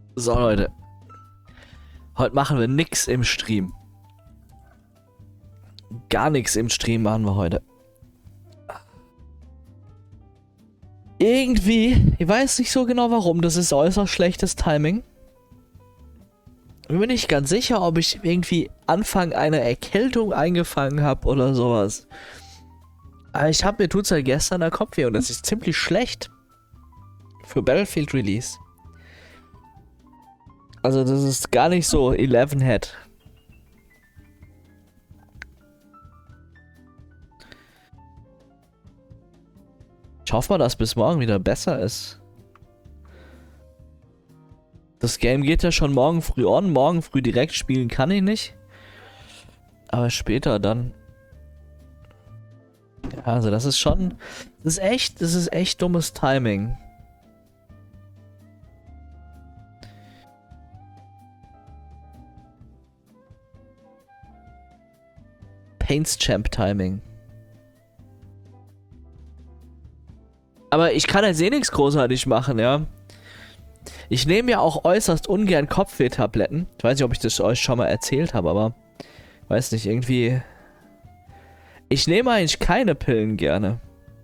So, Leute. Heute machen wir nix im Stream. Gar nichts im Stream machen wir heute. Irgendwie, ich weiß nicht so genau warum, das ist äußerst schlechtes Timing. Ich bin mir nicht ganz sicher, ob ich irgendwie Anfang einer Erkältung eingefangen habe oder sowas. Aber mir tut's seit gestern der Kopf weh und das ist ziemlich schlecht. Für Battlefield Release. Also das ist gar nicht so 11 Head. Ich hoffe mal, dass bis morgen wieder besser ist. Das Game geht ja schon morgen früh on. Morgen früh direkt spielen kann ich nicht. Aber später dann. Ja, also das ist schon... Das ist echt dummes Timing. Paints Champ Timing. Aber ich kann jetzt eh nichts großartig machen, ja. Ich nehme ja auch äußerst ungern Kopfweh-Tabletten. Ich weiß nicht, ob ich das euch schon mal erzählt habe, aber... Weiß nicht, irgendwie... Ich nehme eigentlich keine Pillen gerne.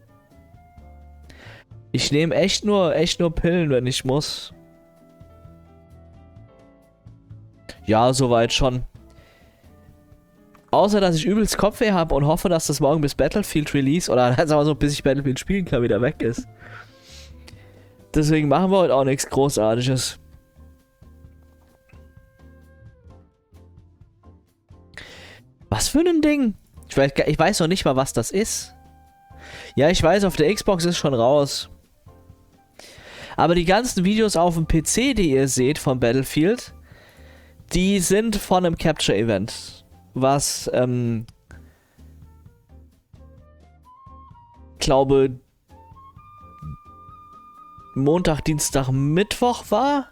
Ich nehme echt nur Pillen, wenn ich muss. Ja, soweit schon. Außer, dass ich übelst Kopfweh habe und hoffe, dass das morgen bis Battlefield Release oder sagen wir so, bis ich Battlefield spielen kann, wieder weg ist. Deswegen machen wir heute auch nichts Großartiges. Was für ein Ding? Ich weiß noch nicht mal, was das ist. Ja, ich weiß, auf der Xbox ist schon raus. Aber die ganzen Videos auf dem PC, die ihr seht von Battlefield, die sind von einem Capture-Event. Was, glaube, Montag, Dienstag, Mittwoch war.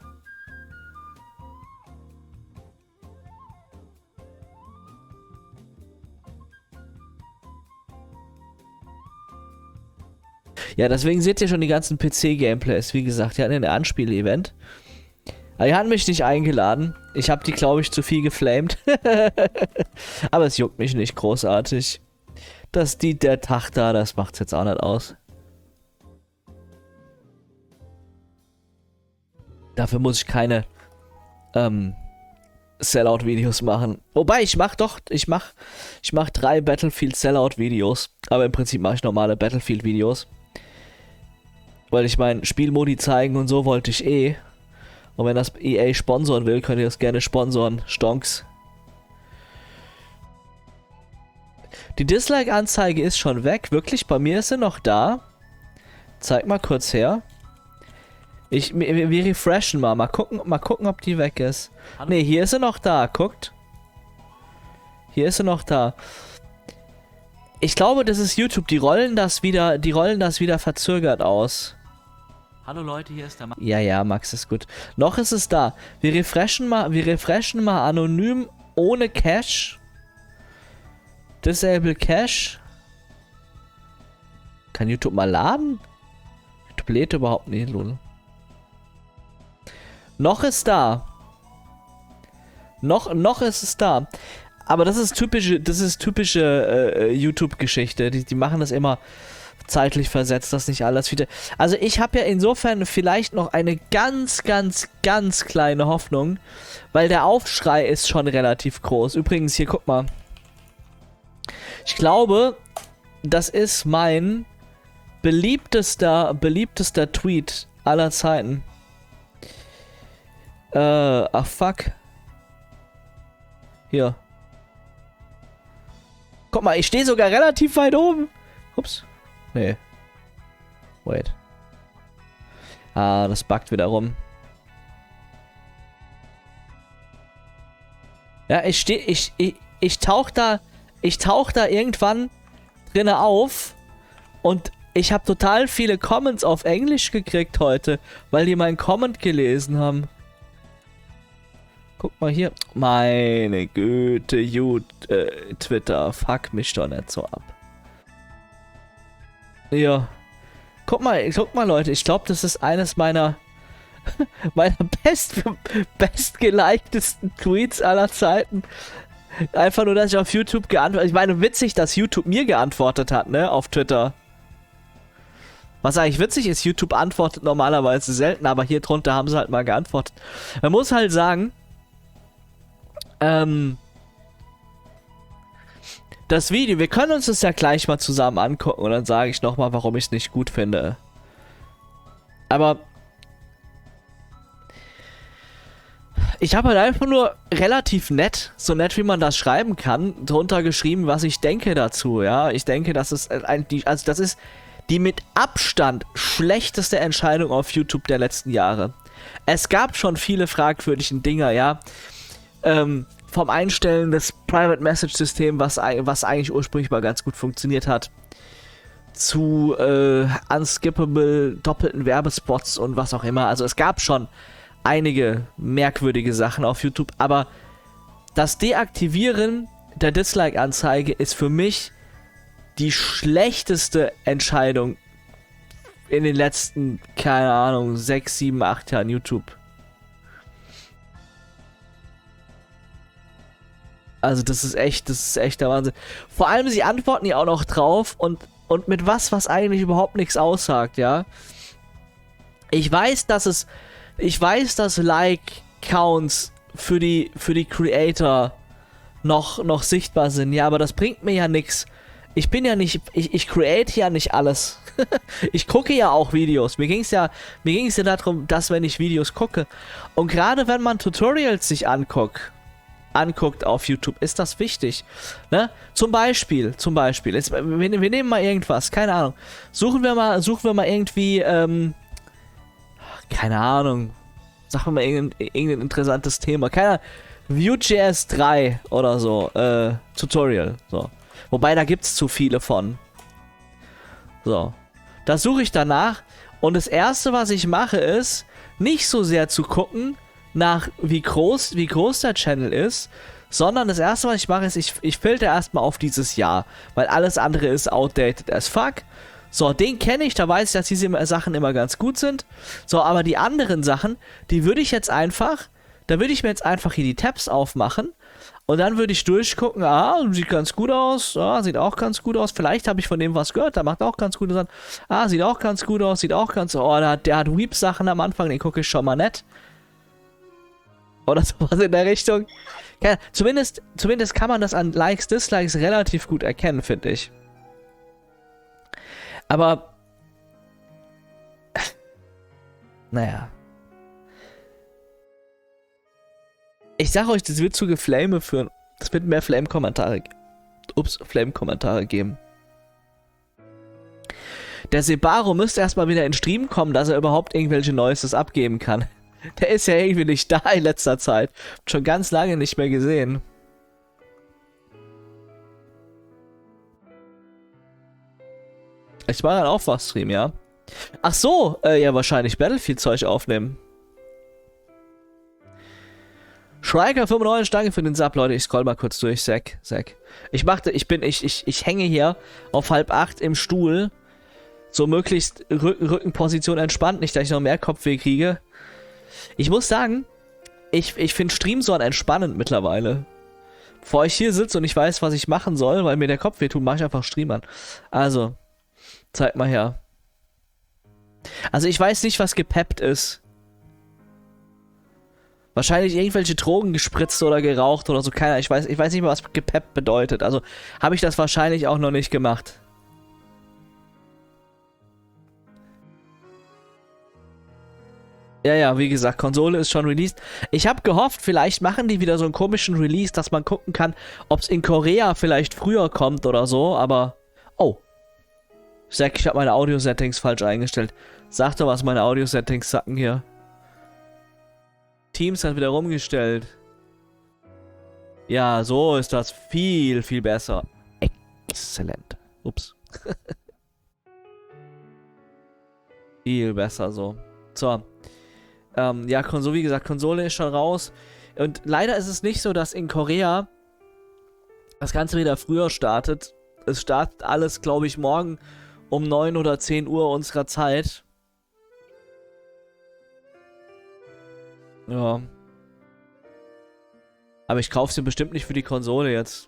Ja, deswegen seht ihr schon die ganzen PC-Gameplays. Wie gesagt, die hatten ein Anspiel-Event. Aber die hatten mich nicht eingeladen. Ich habe die, glaube ich, zu viel geflamed. Aber es juckt mich nicht großartig. Der Tag da, das macht's jetzt auch nicht aus. Dafür muss ich keine Sellout-Videos machen. Wobei, ich mach 3 Battlefield-Sellout-Videos. Aber im Prinzip mache ich normale Battlefield-Videos. Weil ich meine, Spielmodi zeigen und so wollte ich eh. Und wenn das EA sponsoren will, könnt ihr das gerne sponsoren. Stonks. Die Dislike-Anzeige ist schon weg. Wirklich, bei mir ist sie noch da. Zeig mal kurz her. Wir refreshen mal. Mal gucken, ob die weg ist. Ne, hier ist sie noch da. Guckt. Hier ist sie noch da. Ich glaube, das ist YouTube. Die rollen das wieder verzögert aus. Hallo Leute, hier ist der Max. Ja, Max ist gut. Noch ist es da. Wir refreshen mal anonym ohne Cache. Disable Cache. Kann YouTube mal laden? YouTube lädt überhaupt nicht, lol. Noch ist da. Noch ist es da. Aber das ist typische YouTube-Geschichte. Die machen das immer zeitlich versetzt, das nicht alles wieder. Also ich habe ja insofern vielleicht noch eine ganz kleine Hoffnung, weil der Aufschrei ist schon relativ groß. Übrigens, hier, guck mal. Ich glaube, das ist mein beliebtester Tweet aller Zeiten. Fuck. Hier. Guck mal, ich stehe sogar relativ weit oben. Ups. Nee. Wait. Ah, das buggt wieder rum. Ja, ich tauch da irgendwann drinne auf und ich habe total viele Comments auf Englisch gekriegt heute, weil die meinen Comment gelesen haben. Guck mal hier. Meine Güte, Twitter, fuck mich doch nicht so ab. Ja. Guck mal, Leute, ich glaube, das ist eines meiner meiner bestgeliktesten Tweets aller Zeiten. Einfach nur, dass ich auf YouTube geantwortet. Ich meine, witzig, dass YouTube mir geantwortet hat, ne, auf Twitter. Was eigentlich witzig ist, YouTube antwortet normalerweise selten, aber hier drunter haben sie halt mal geantwortet. Man muss halt sagen, das Video, wir können uns das ja gleich mal zusammen angucken und dann sage ich nochmal, warum ich es nicht gut finde. Aber ich habe halt einfach nur relativ nett, so nett wie man das schreiben kann, drunter geschrieben, was ich denke dazu, ja. Ich denke, das ist das ist die mit Abstand schlechteste Entscheidung auf YouTube der letzten Jahre. Es gab schon viele fragwürdige Dinger, ja. Vom Einstellen des Private Message Systems, was eigentlich ursprünglich mal ganz gut funktioniert hat, zu unskippable doppelten Werbespots und was auch immer. Also es gab schon einige merkwürdige Sachen auf YouTube, aber das Deaktivieren der Dislike-Anzeige ist für mich die schlechteste Entscheidung in den letzten, keine Ahnung, 6, 7, 8 Jahren YouTube. Also das ist echt der Wahnsinn. Vor allem, sie antworten ja auch noch drauf und mit was eigentlich überhaupt nichts aussagt, ja. Ich weiß, dass Like-Counts für die Creator noch sichtbar sind, ja, aber das bringt mir ja nichts. Ich bin ja nicht, ich create ja nicht alles. Ich gucke ja auch Videos. Mir ging's ja darum, dass wenn ich Videos gucke und gerade wenn man Tutorials sich anguckt auf YouTube, ist das wichtig. Ne? Zum Beispiel, jetzt, wir nehmen mal irgendwas, keine Ahnung. Suchen wir mal irgendwie, keine Ahnung, sagen wir mal irgendein interessantes Thema, keine Ahnung, Vue.js 3 oder so, Tutorial, so. Wobei, da gibt's zu viele von. So. Das suche ich danach und das erste, was ich mache, ist, nicht so sehr zu gucken, nach wie groß der Channel ist, sondern das erste, was ich mache, ist, ich filter erstmal auf dieses Jahr, weil alles andere ist outdated as fuck. So, den kenne ich, da weiß ich, dass diese Sachen immer ganz gut sind. So, aber die anderen Sachen, da würde ich mir jetzt einfach hier die Tabs aufmachen und dann würde ich durchgucken, sieht ganz gut aus, sieht auch ganz gut aus, vielleicht habe ich von dem was gehört, der macht auch ganz gute Sachen, sieht auch ganz gut aus, der hat Weep-Sachen am Anfang, den gucke ich schon mal nett. Oder sowas in der Richtung. Ja, zumindest kann man das an Likes, Dislikes relativ gut erkennen, finde ich. Aber naja. Ich sag euch, das wird zu Geflame führen. Das wird mehr Flame-Kommentare geben. Der Sebaro müsste erstmal wieder in den Stream kommen, dass er überhaupt irgendwelche Neues abgeben kann. Der ist ja irgendwie nicht da in letzter Zeit. Schon ganz lange nicht mehr gesehen. Ich war dann auch was Stream, ja. Ach so, ja, wahrscheinlich Battlefield-Zeug aufnehmen. Schreiker 95, danke für den Sub, Leute. Ich scroll mal kurz durch, Zack. Ich hänge hier auf 7:30 im Stuhl. So möglichst Rückenposition entspannt, nicht, dass ich noch mehr Kopfweh kriege. Ich muss sagen, ich finde Stream so entspannend mittlerweile. Bevor ich hier sitze und ich weiß, was ich machen soll, weil mir der Kopf wehtut, mache ich einfach Stream an. Also, zeig mal her. Also ich weiß nicht, was gepeppt ist. Wahrscheinlich irgendwelche Drogen gespritzt oder geraucht oder so, keiner. Ich weiß nicht mehr, was gepeppt bedeutet. Also habe ich das wahrscheinlich auch noch nicht gemacht. Ja, wie gesagt, Konsole ist schon released. Ich habe gehofft, vielleicht machen die wieder so einen komischen Release, dass man gucken kann, ob es in Korea vielleicht früher kommt oder so, aber... Oh. Zack, ich habe meine Audio-Settings falsch eingestellt. Sag doch, was meine Audio-Settings sacken hier. Teams hat wieder rumgestellt. Ja, so ist das viel, viel besser. Exzellent. Ups. Viel besser so. So. Ja, wie gesagt, Konsole ist schon raus. Und leider ist es nicht so, dass in Korea das Ganze wieder früher startet. Es startet alles, glaube ich, morgen um 9 oder 10 Uhr unserer Zeit. Ja. Aber ich kaufe sie bestimmt nicht für die Konsole jetzt.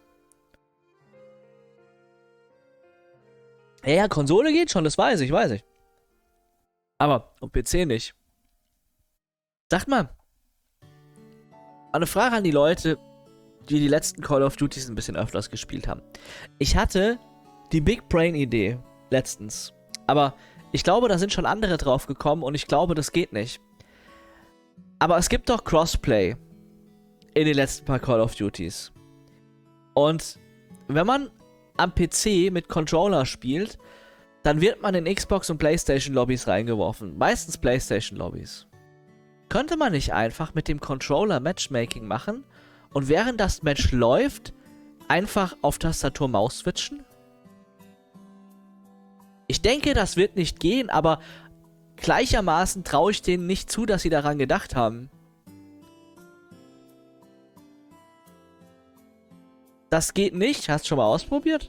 Ja, Konsole geht schon, das weiß ich. Aber auf PC nicht. Sagt mal, eine Frage an die Leute, die die letzten Call of Duties ein bisschen öfters gespielt haben. Ich hatte die Big Brain Idee letztens. Aber ich glaube, da sind schon andere drauf gekommen und ich glaube, das geht nicht. Aber es gibt doch Crossplay in den letzten paar Call of Duties. Und wenn man am PC mit Controller spielt, dann wird man in Xbox und PlayStation Lobbys reingeworfen. Meistens PlayStation Lobbys. Könnte man nicht einfach mit dem Controller Matchmaking machen und während das Match läuft, einfach auf Tastatur Maus switchen? Ich denke, das wird nicht gehen, aber gleichermaßen traue ich denen nicht zu, dass sie daran gedacht haben. Das geht nicht. Hast du schon mal ausprobiert?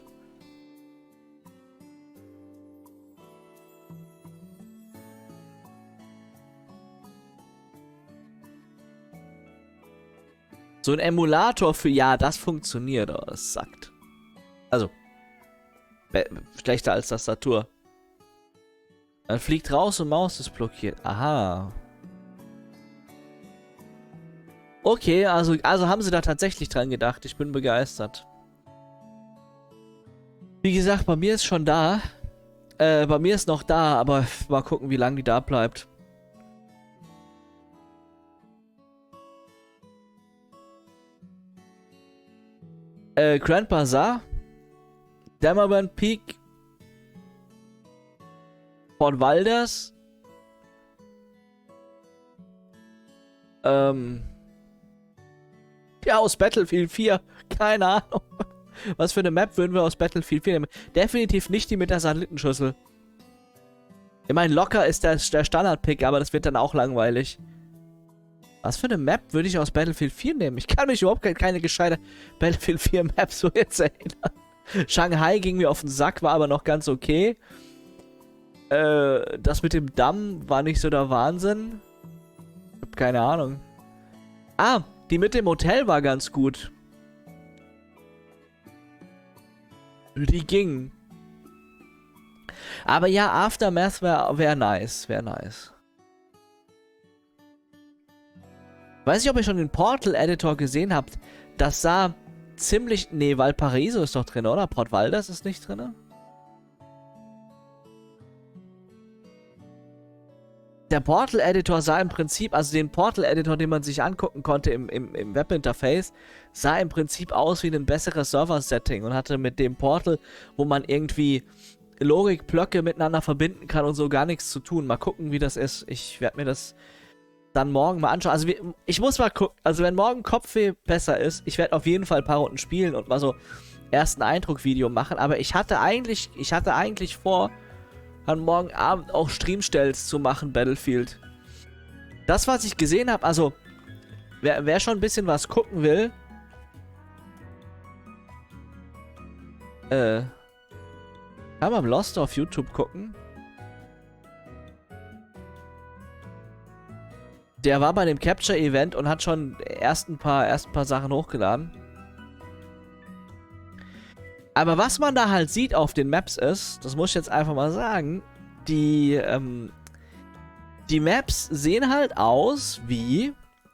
So ein Emulator für ja, das funktioniert, aber es sackt. Also, schlechter als Tastatur. Dann fliegt raus und Maus ist blockiert. Aha. Okay, also haben sie da tatsächlich dran gedacht. Ich bin begeistert. Wie gesagt, bei mir ist schon da. Bei mir ist noch da, aber mal gucken, wie lange die da bleibt. Grand Bazaar. Dammerburn Peak. Fort Walders. Ja, aus Battlefield 4. Keine Ahnung. Was für eine Map würden wir aus Battlefield 4 nehmen? Definitiv nicht die mit der Satellitenschüssel. Ich meine, locker ist der Standard-Pick, aber das wird dann auch langweilig. Was für eine Map würde ich aus Battlefield 4 nehmen? Ich kann mich überhaupt keine gescheite Battlefield 4 Map so jetzt erinnern. Shanghai ging mir auf den Sack, war aber noch ganz okay. Das mit dem Damm war nicht so der Wahnsinn. Ich hab keine Ahnung. Ah, die mit dem Hotel war ganz gut. Die ging. Aber ja, Aftermath wär nice. Wäre nice. Weiß nicht, ob ihr schon den Portal-Editor gesehen habt. Das sah ziemlich... Nee, Valparaiso ist doch drin, oder? Port Valdez ist nicht drin? Der Portal-Editor sah im Prinzip, also den Portal-Editor, den man sich angucken konnte im Webinterface, sah im Prinzip aus wie ein besseres Server-Setting und hatte mit dem Portal, wo man irgendwie Logikblöcke miteinander verbinden kann und so, gar nichts zu tun. Mal gucken, wie das ist. Ich werde mir das dann morgen mal anschauen. Also ich muss mal gucken, also wenn morgen Kopfweh besser ist, ich werde auf jeden Fall ein paar Runden spielen und mal so ersten Eindruck-Video machen, aber ich hatte eigentlich vor, an morgen Abend auch Streamstells zu machen, Battlefield. Das, was ich gesehen habe, also, wer schon ein bisschen was gucken will, kann man Lost auf YouTube gucken. Der war bei dem Capture-Event und hat schon erst ein paar Sachen hochgeladen. Aber was man da halt sieht auf den Maps ist, das muss ich jetzt einfach mal sagen, die Maps sehen halt aus wie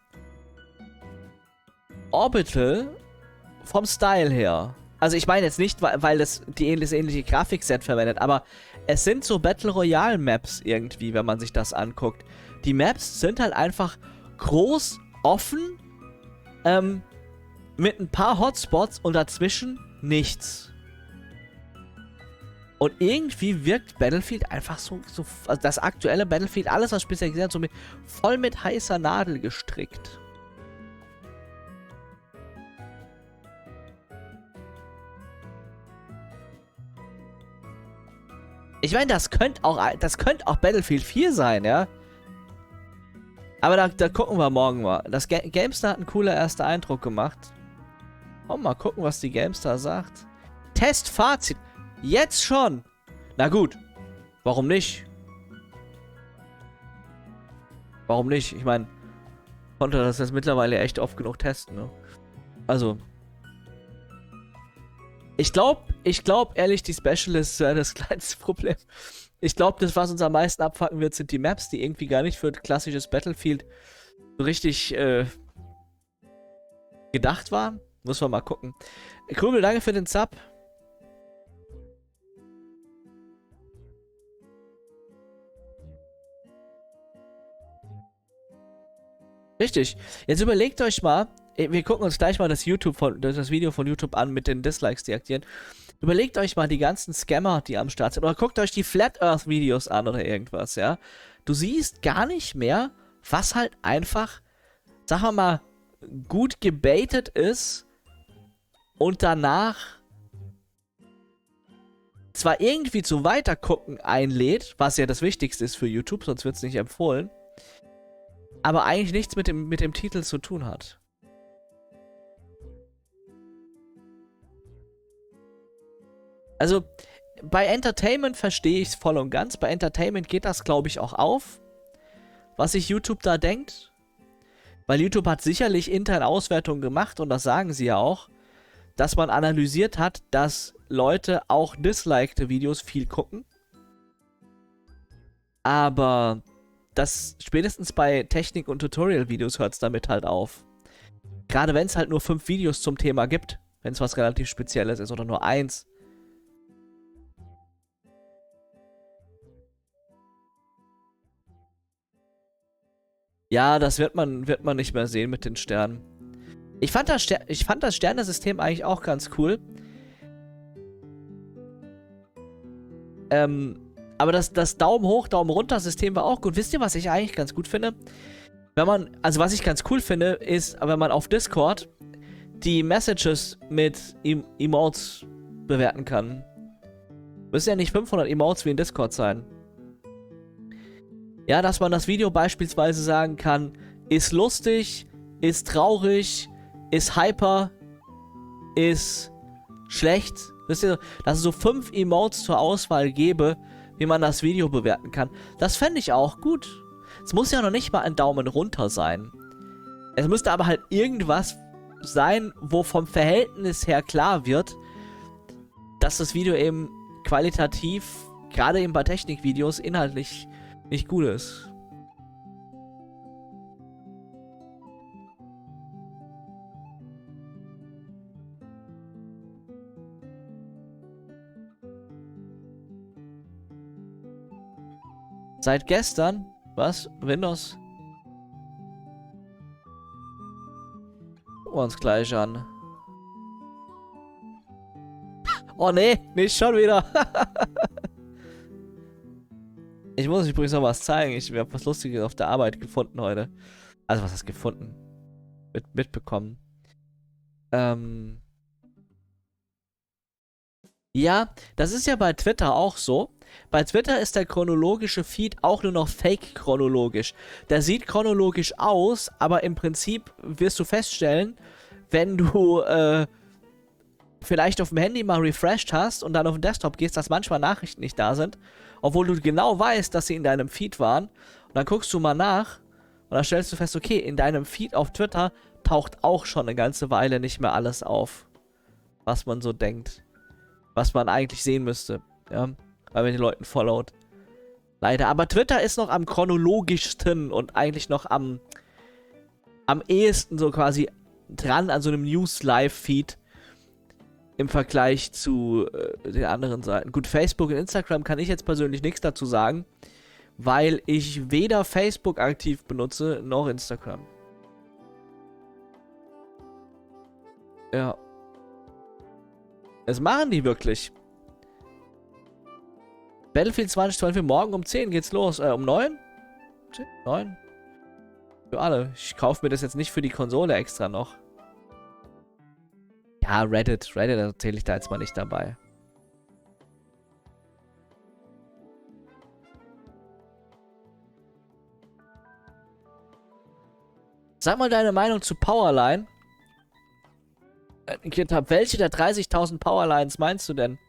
Orbital vom Style her. Also ich meine jetzt nicht, weil das ähnliche Grafikset verwendet, aber es sind so Battle Royale Maps irgendwie, wenn man sich das anguckt. Die Maps sind halt einfach groß, offen, mit ein paar Hotspots und dazwischen nichts. Und irgendwie wirkt Battlefield einfach so also das aktuelle Battlefield, alles was ich bisher gesehen habe, so voll mit heißer Nadel gestrickt. Ich meine, das könnte auch Battlefield 4 sein, ja. Aber da gucken wir morgen mal. Das GameStar hat einen cooler erster Eindruck gemacht. Mal gucken, was die GameStar sagt. Testfazit. Jetzt schon. Na gut. Warum nicht? Warum nicht? Ich meine, konnte das jetzt mittlerweile echt oft genug testen, ne? Also. Ich glaub ehrlich, die Specialists wäre das kleinste Problem. Ich glaube, das, was uns am meisten abfacken wird, sind die Maps, die irgendwie gar nicht für klassisches Battlefield so richtig gedacht waren. Muss man mal gucken. Krümel, danke für den Sub. Richtig. Jetzt überlegt euch mal, wir gucken uns gleich mal das Video von YouTube an mit den Dislikes deaktivieren. Überlegt euch mal die ganzen Scammer, die am Start sind. Oder guckt euch die Flat Earth Videos an oder irgendwas, ja. Du siehst gar nicht mehr, was halt einfach, sagen wir mal, gut gebaitet ist und danach zwar irgendwie zu Weitergucken einlädt, was ja das Wichtigste ist für YouTube, sonst wird es nicht empfohlen, aber eigentlich nichts mit dem Titel zu tun hat. Also, bei Entertainment verstehe ich es voll und ganz. Bei Entertainment geht das, glaube ich, auch auf, was sich YouTube da denkt. Weil YouTube hat sicherlich intern Auswertungen gemacht, und das sagen sie ja auch, dass man analysiert hat, dass Leute auch disliked Videos viel gucken. Aber das spätestens bei Technik- und Tutorial-Videos hört es damit halt auf. Gerade wenn es halt nur 5 Videos zum Thema gibt, wenn es was relativ Spezielles ist oder nur 1. Ja, das wird man nicht mehr sehen mit den Sternen. Ich fand das Sternesystem eigentlich auch ganz cool. Aber das Daumen hoch, Daumen runter System war auch gut. Wisst ihr, was ich eigentlich ganz gut finde? Also was ich ganz cool finde, ist, wenn man auf Discord die Messages mit Emotes bewerten kann. Müssen ja nicht 500 Emotes wie in Discord sein. Ja, dass man das Video beispielsweise sagen kann, ist lustig, ist traurig, ist hyper, ist schlecht. Wisst ihr, dass es so 5 Emotes zur Auswahl gäbe, wie man das Video bewerten kann. Das fände ich auch gut. Es muss ja noch nicht mal ein Daumen runter sein. Es müsste aber halt irgendwas sein, wo vom Verhältnis her klar wird, dass das Video eben qualitativ, gerade eben bei Technikvideos, inhaltlich nicht gut ist. Seit gestern? Was? Windows? Gucken wir uns gleich an. Oh nee, nicht schon wieder. Ich muss euch übrigens noch was zeigen. Ich habe was Lustiges auf der Arbeit gefunden heute. Also was hast du gefunden? Mitbekommen. Ja, das ist ja bei Twitter auch so. Bei Twitter ist der chronologische Feed auch nur noch fake-chronologisch. Der sieht chronologisch aus, aber im Prinzip wirst du feststellen, wenn du vielleicht auf dem Handy mal refreshed hast und dann auf den Desktop gehst, dass manchmal Nachrichten nicht da sind, obwohl du genau weißt, dass sie in deinem Feed waren. Und dann guckst du mal nach und dann stellst du fest, okay, in deinem Feed auf Twitter taucht auch schon eine ganze Weile nicht mehr alles auf, was man so denkt. Was man eigentlich sehen müsste, ja, weil man den Leuten followt. Leider. Aber Twitter ist noch am chronologischsten und eigentlich noch am ehesten so quasi dran an so einem News-Live-Feed im Vergleich zu den anderen Seiten. Gut, Facebook und Instagram kann ich jetzt persönlich nichts dazu sagen, weil ich weder Facebook aktiv benutze, noch Instagram. Ja. Das machen die wirklich. Battlefield 2012 morgen um 10 geht's los. Um 9? 9? Für alle. Ich kaufe mir das jetzt nicht für die Konsole extra noch. Ja, Reddit erzähle ich da jetzt mal nicht dabei. Sag mal deine Meinung zu Powerline. Welche der 30.000 Powerlines meinst du denn?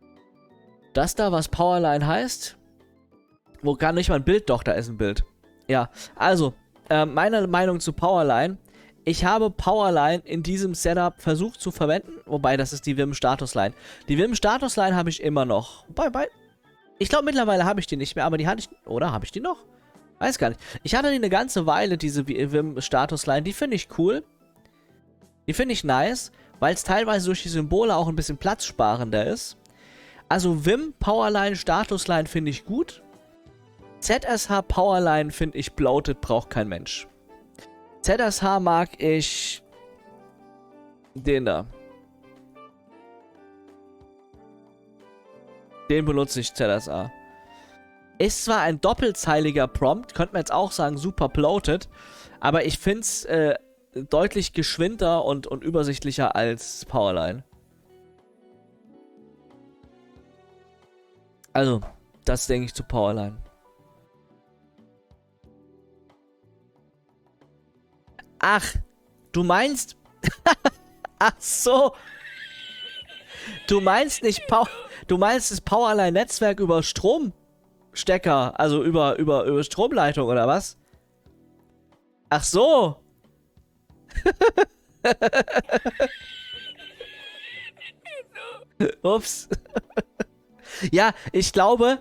Das da, was Powerline heißt? Wo gar nicht mal ein Bild, doch, da ist ein Bild. Ja, also, meine Meinung zu Powerline. Ich habe Powerline in diesem Setup versucht zu verwenden, wobei das ist die Vim Status Line. Die Vim Status Line habe ich immer noch. Ich glaube mittlerweile habe ich die nicht mehr, aber die hatte ich, oder habe ich die noch? Weiß gar nicht. Ich hatte die eine ganze Weile, diese Vim Status Line, die finde ich cool. Die finde ich nice, weil es teilweise durch die Symbole auch ein bisschen platzsparender ist. Also Vim Powerline Status Line finde ich gut. ZSH Powerline finde ich bloated, braucht kein Mensch. ZSH mag ich den da. Den benutze ich, ZSH. Ist zwar ein doppelzeiliger Prompt, könnte man jetzt auch sagen, super bloated, aber ich finde es deutlich geschwinder und übersichtlicher als Powerline. Also, das denke ich zu Powerline. Ach, du meinst... Ach so. Du meinst nicht Du meinst das Powerline-Netzwerk über Stromstecker, also über Stromleitung oder was? Ach so. Ups. Ja, ich glaube,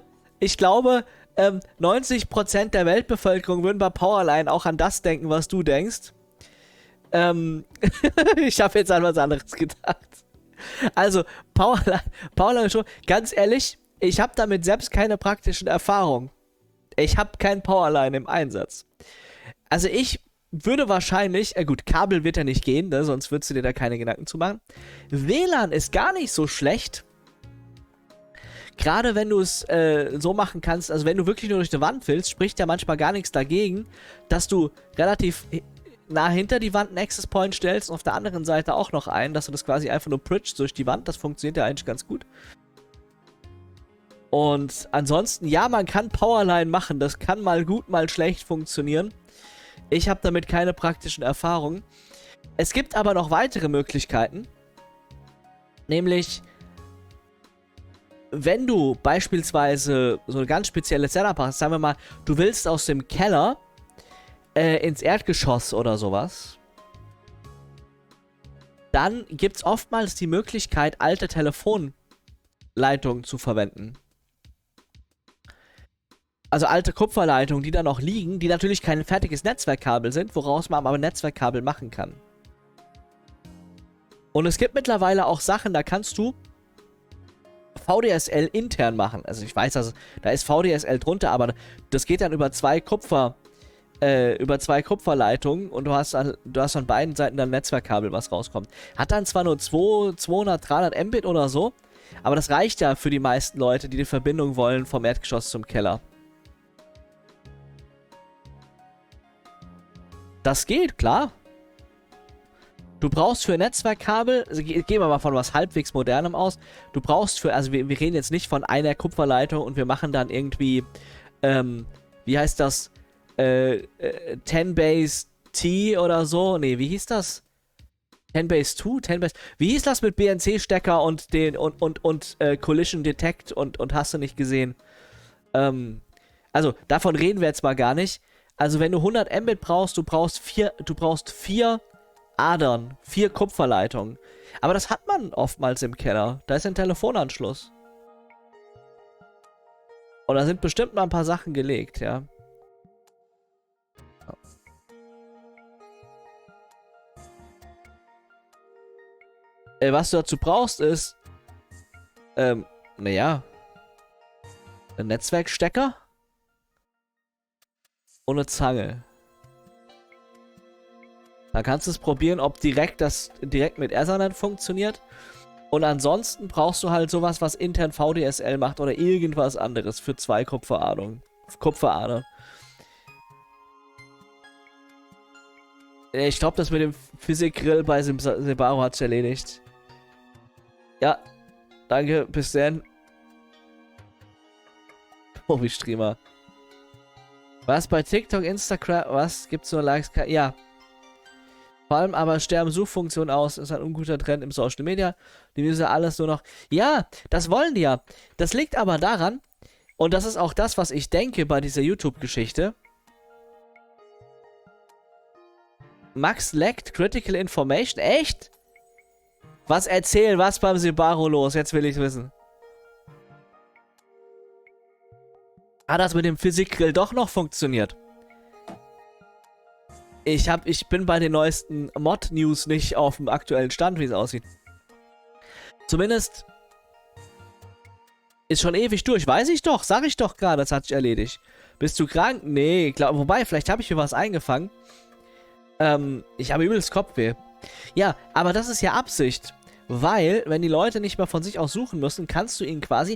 90% der Weltbevölkerung würden bei Powerline auch an das denken, was du denkst. Ich habe jetzt an was anderes gedacht. Also, Powerline schon, ganz ehrlich, ich habe damit selbst keine praktischen Erfahrungen. Ich habe kein Powerline im Einsatz. Also ich würde wahrscheinlich, gut, Kabel wird ja nicht gehen, ne, sonst würdest du dir da keine Gedanken zu machen. WLAN ist gar nicht so schlecht. Gerade wenn du es so machen kannst, also wenn du wirklich nur durch die Wand willst, spricht ja manchmal gar nichts dagegen, dass du relativ nah hinter die Wand einen Access Point stellst und auf der anderen Seite auch noch einen, dass du das quasi einfach nur bridgest durch die Wand. Das funktioniert ja eigentlich ganz gut. Und ansonsten, ja, man kann Powerline machen. Das kann mal gut, mal schlecht funktionieren. Ich habe damit keine praktischen Erfahrungen. Es gibt aber noch weitere Möglichkeiten. Nämlich, wenn du beispielsweise so ein ganz spezielles Setup hast, sagen wir mal, du willst aus dem Keller ins Erdgeschoss oder sowas, dann gibt es oftmals die Möglichkeit, alte Telefonleitungen zu verwenden. Also alte Kupferleitungen, die da noch liegen, die natürlich kein fertiges Netzwerkkabel sind, woraus man aber Netzwerkkabel machen kann. Und es gibt mittlerweile auch Sachen, da kannst du VDSL intern machen. Also ich weiß, also, da ist VDSL drunter, aber das geht dann über zwei Kupferleitungen und du hast an beiden Seiten dann Netzwerkkabel, was rauskommt. Hat dann zwar nur 200, 300 Mbit oder so, aber das reicht ja für die meisten Leute, die Verbindung wollen vom Erdgeschoss zum Keller. Das geht, klar. Du brauchst für Netzwerkkabel, also gehen wir mal von was halbwegs Modernem aus, du brauchst für, also wir reden jetzt nicht von einer Kupferleitung und wir machen dann irgendwie, wie heißt das, 10 Base T oder so, nee, wie hieß das? 10 Base 2? 10 Base, wie hieß das mit BNC-Stecker und Collision Detect und hast du nicht gesehen? Also, davon reden wir jetzt mal gar nicht. Also, wenn du 100 Mbit brauchst, du brauchst vier Adern, 4 Kupferleitungen. Aber das hat man oftmals im Keller. Da ist ein Telefonanschluss. Und da sind bestimmt mal ein paar Sachen gelegt, ja. Was du dazu brauchst, ist, naja, ein Netzwerkstecker und eine Zange. Dann kannst du es probieren, ob direkt mit Ethernet funktioniert. Und ansonsten brauchst du halt sowas, was intern VDSL macht oder irgendwas anderes für 2 Kupferadern. Ich glaube, das mit dem Physik-Grill bei Sebaro hat es erledigt. Ja, danke, bis dann. Profi-Streamer. Was bei TikTok, Instagram, was? Gibt's nur Likes? Ja. Vor allem aber sterben Suchfunktionen aus, ist ein unguter Trend im Social Media. Die müssen alles nur noch... Ja, das wollen die ja. Das liegt aber daran, und das ist auch das, was ich denke bei dieser YouTube-Geschichte, Max leckt Critical Information? Echt? Was erzählen? Was beim Sibaro los? Jetzt will ich's wissen. Hat das mit dem Physikgrill doch noch funktioniert? Ich bin bei den neuesten Mod-News nicht auf dem aktuellen Stand, wie es aussieht. Zumindest ist schon ewig durch. Weiß ich doch, sag ich doch gerade, das hat sich erledigt. Bist du krank? Nee, wobei, vielleicht habe ich mir was eingefangen. Ich habe übelst Kopfweh. Ja, aber das ist ja Absicht. Weil, wenn die Leute nicht mehr von sich aus suchen müssen, kannst du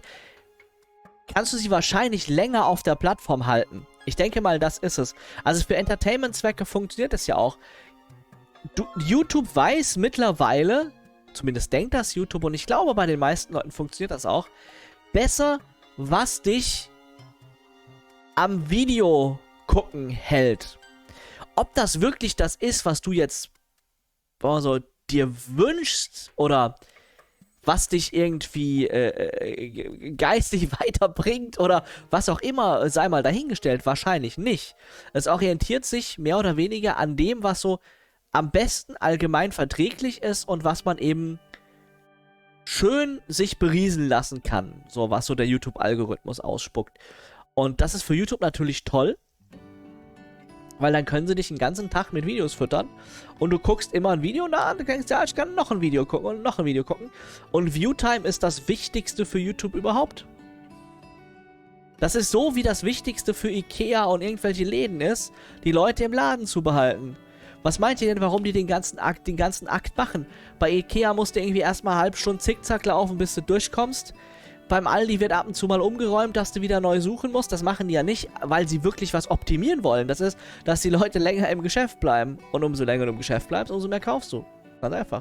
sie wahrscheinlich länger auf der Plattform halten. Ich denke mal, das ist es. Also für Entertainment-Zwecke funktioniert das ja auch. YouTube weiß mittlerweile, zumindest denkt das YouTube, und ich glaube, bei den meisten Leuten funktioniert das auch, besser, was dich am Video gucken hält. Ob das wirklich das ist, was du jetzt so dir wünschst oder was dich irgendwie geistig weiterbringt oder was auch immer, sei mal dahingestellt, wahrscheinlich nicht. Es orientiert sich mehr oder weniger an dem, was so am besten allgemein verträglich ist und was man eben schön sich berieseln lassen kann, so was so der YouTube-Algorithmus ausspuckt. Und das ist für YouTube natürlich toll, weil dann können sie dich den ganzen Tag mit Videos füttern und du guckst immer ein Video und dann denkst du, ja, ich kann noch ein Video gucken und noch ein Video gucken. Und Viewtime ist das Wichtigste für YouTube überhaupt. Das ist so, wie das Wichtigste für Ikea und irgendwelche Läden ist, die Leute im Laden zu behalten. Was meint ihr denn, warum die den ganzen Akt machen? Bei Ikea musst du irgendwie erstmal eine halbe Stunde Zickzack laufen, bis du durchkommst. Beim Aldi wird ab und zu mal umgeräumt, dass du wieder neu suchen musst. Das machen die ja nicht, weil sie wirklich was optimieren wollen. Das ist, dass die Leute länger im Geschäft bleiben. Und umso länger du im Geschäft bleibst, umso mehr kaufst du. Ganz einfach.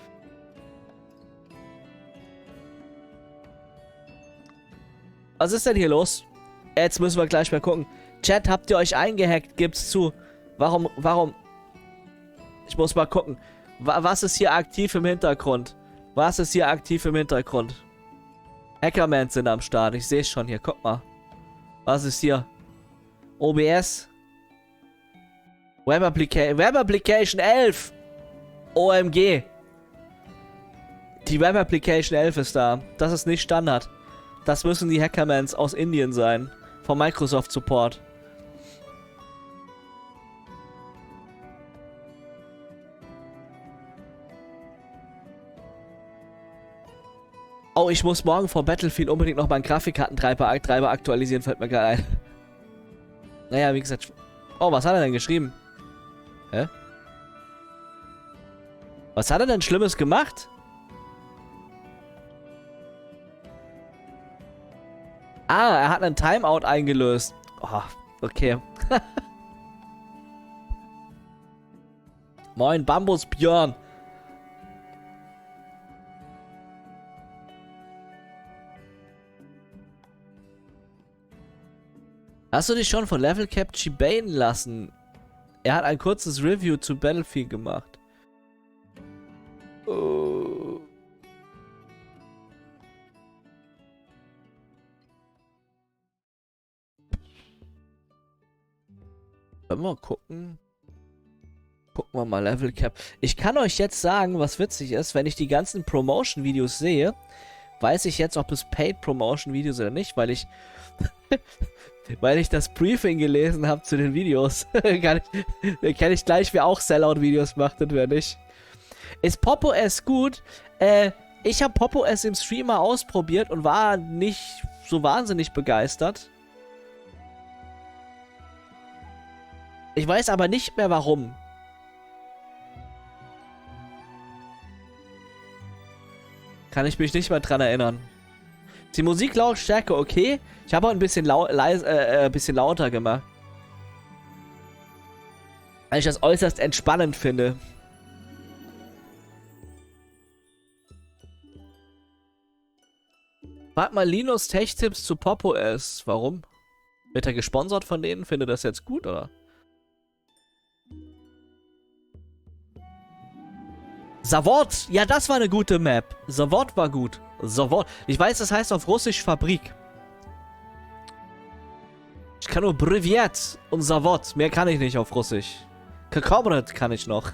Was ist denn hier los? Jetzt müssen wir gleich mal gucken. Chat, habt ihr euch eingehackt? Gibt's zu. Warum? Ich muss mal gucken. Was ist hier aktiv im Hintergrund? Was ist hier aktiv im Hintergrund? Hackermans sind am Start. Ich sehe es schon hier. Guck mal. Was ist hier? OBS. Web Application 11. OMG. Die Web Application 11 ist da. Das ist nicht Standard. Das müssen die Hackermans aus Indien sein. Vom Microsoft Support. Oh, ich muss morgen vor Battlefield unbedingt noch meinen Grafikkartentreiber aktualisieren, fällt mir gerade ein. Naja, wie gesagt. Oh, was hat er denn geschrieben? Hä? Was hat er denn Schlimmes gemacht? Ah, er hat einen Timeout eingelöst. Oh, okay. Moin, Bambus Björn. Hast du dich schon von Level Cap baiten lassen? Er hat ein kurzes Review zu Battlefield gemacht. Oh. Wollen wir mal gucken? Gucken wir mal Level Cap. Ich kann euch jetzt sagen, was witzig ist, wenn ich die ganzen Promotion-Videos sehe, weiß ich jetzt, ob es Paid Promotion-Videos oder nicht, weil ich das Briefing gelesen habe zu den Videos. Kann ich gleich, wer auch Sellout-Videos macht und wer nicht. Ist Popo S gut? Ich habe Popo S im Streamer ausprobiert und war nicht so wahnsinnig begeistert. Ich weiß aber nicht mehr warum. Kann ich mich nicht mehr dran erinnern. Die Musiklautstärke okay. Ich habe auch ein bisschen, bisschen lauter gemacht. Weil ich das äußerst entspannend finde. Frag mal Linus Tech-Tipps zu Popo S. Warum? Wird er gesponsert von denen? Findet das jetzt gut, oder? Zavod! Ja, das war eine gute Map. Zavod war gut. Zavod. Ich weiß, das heißt auf Russisch Fabrik. Ich kann nur Privet und Zavod. Mehr kann ich nicht auf Russisch. Kakomrat kann ich noch.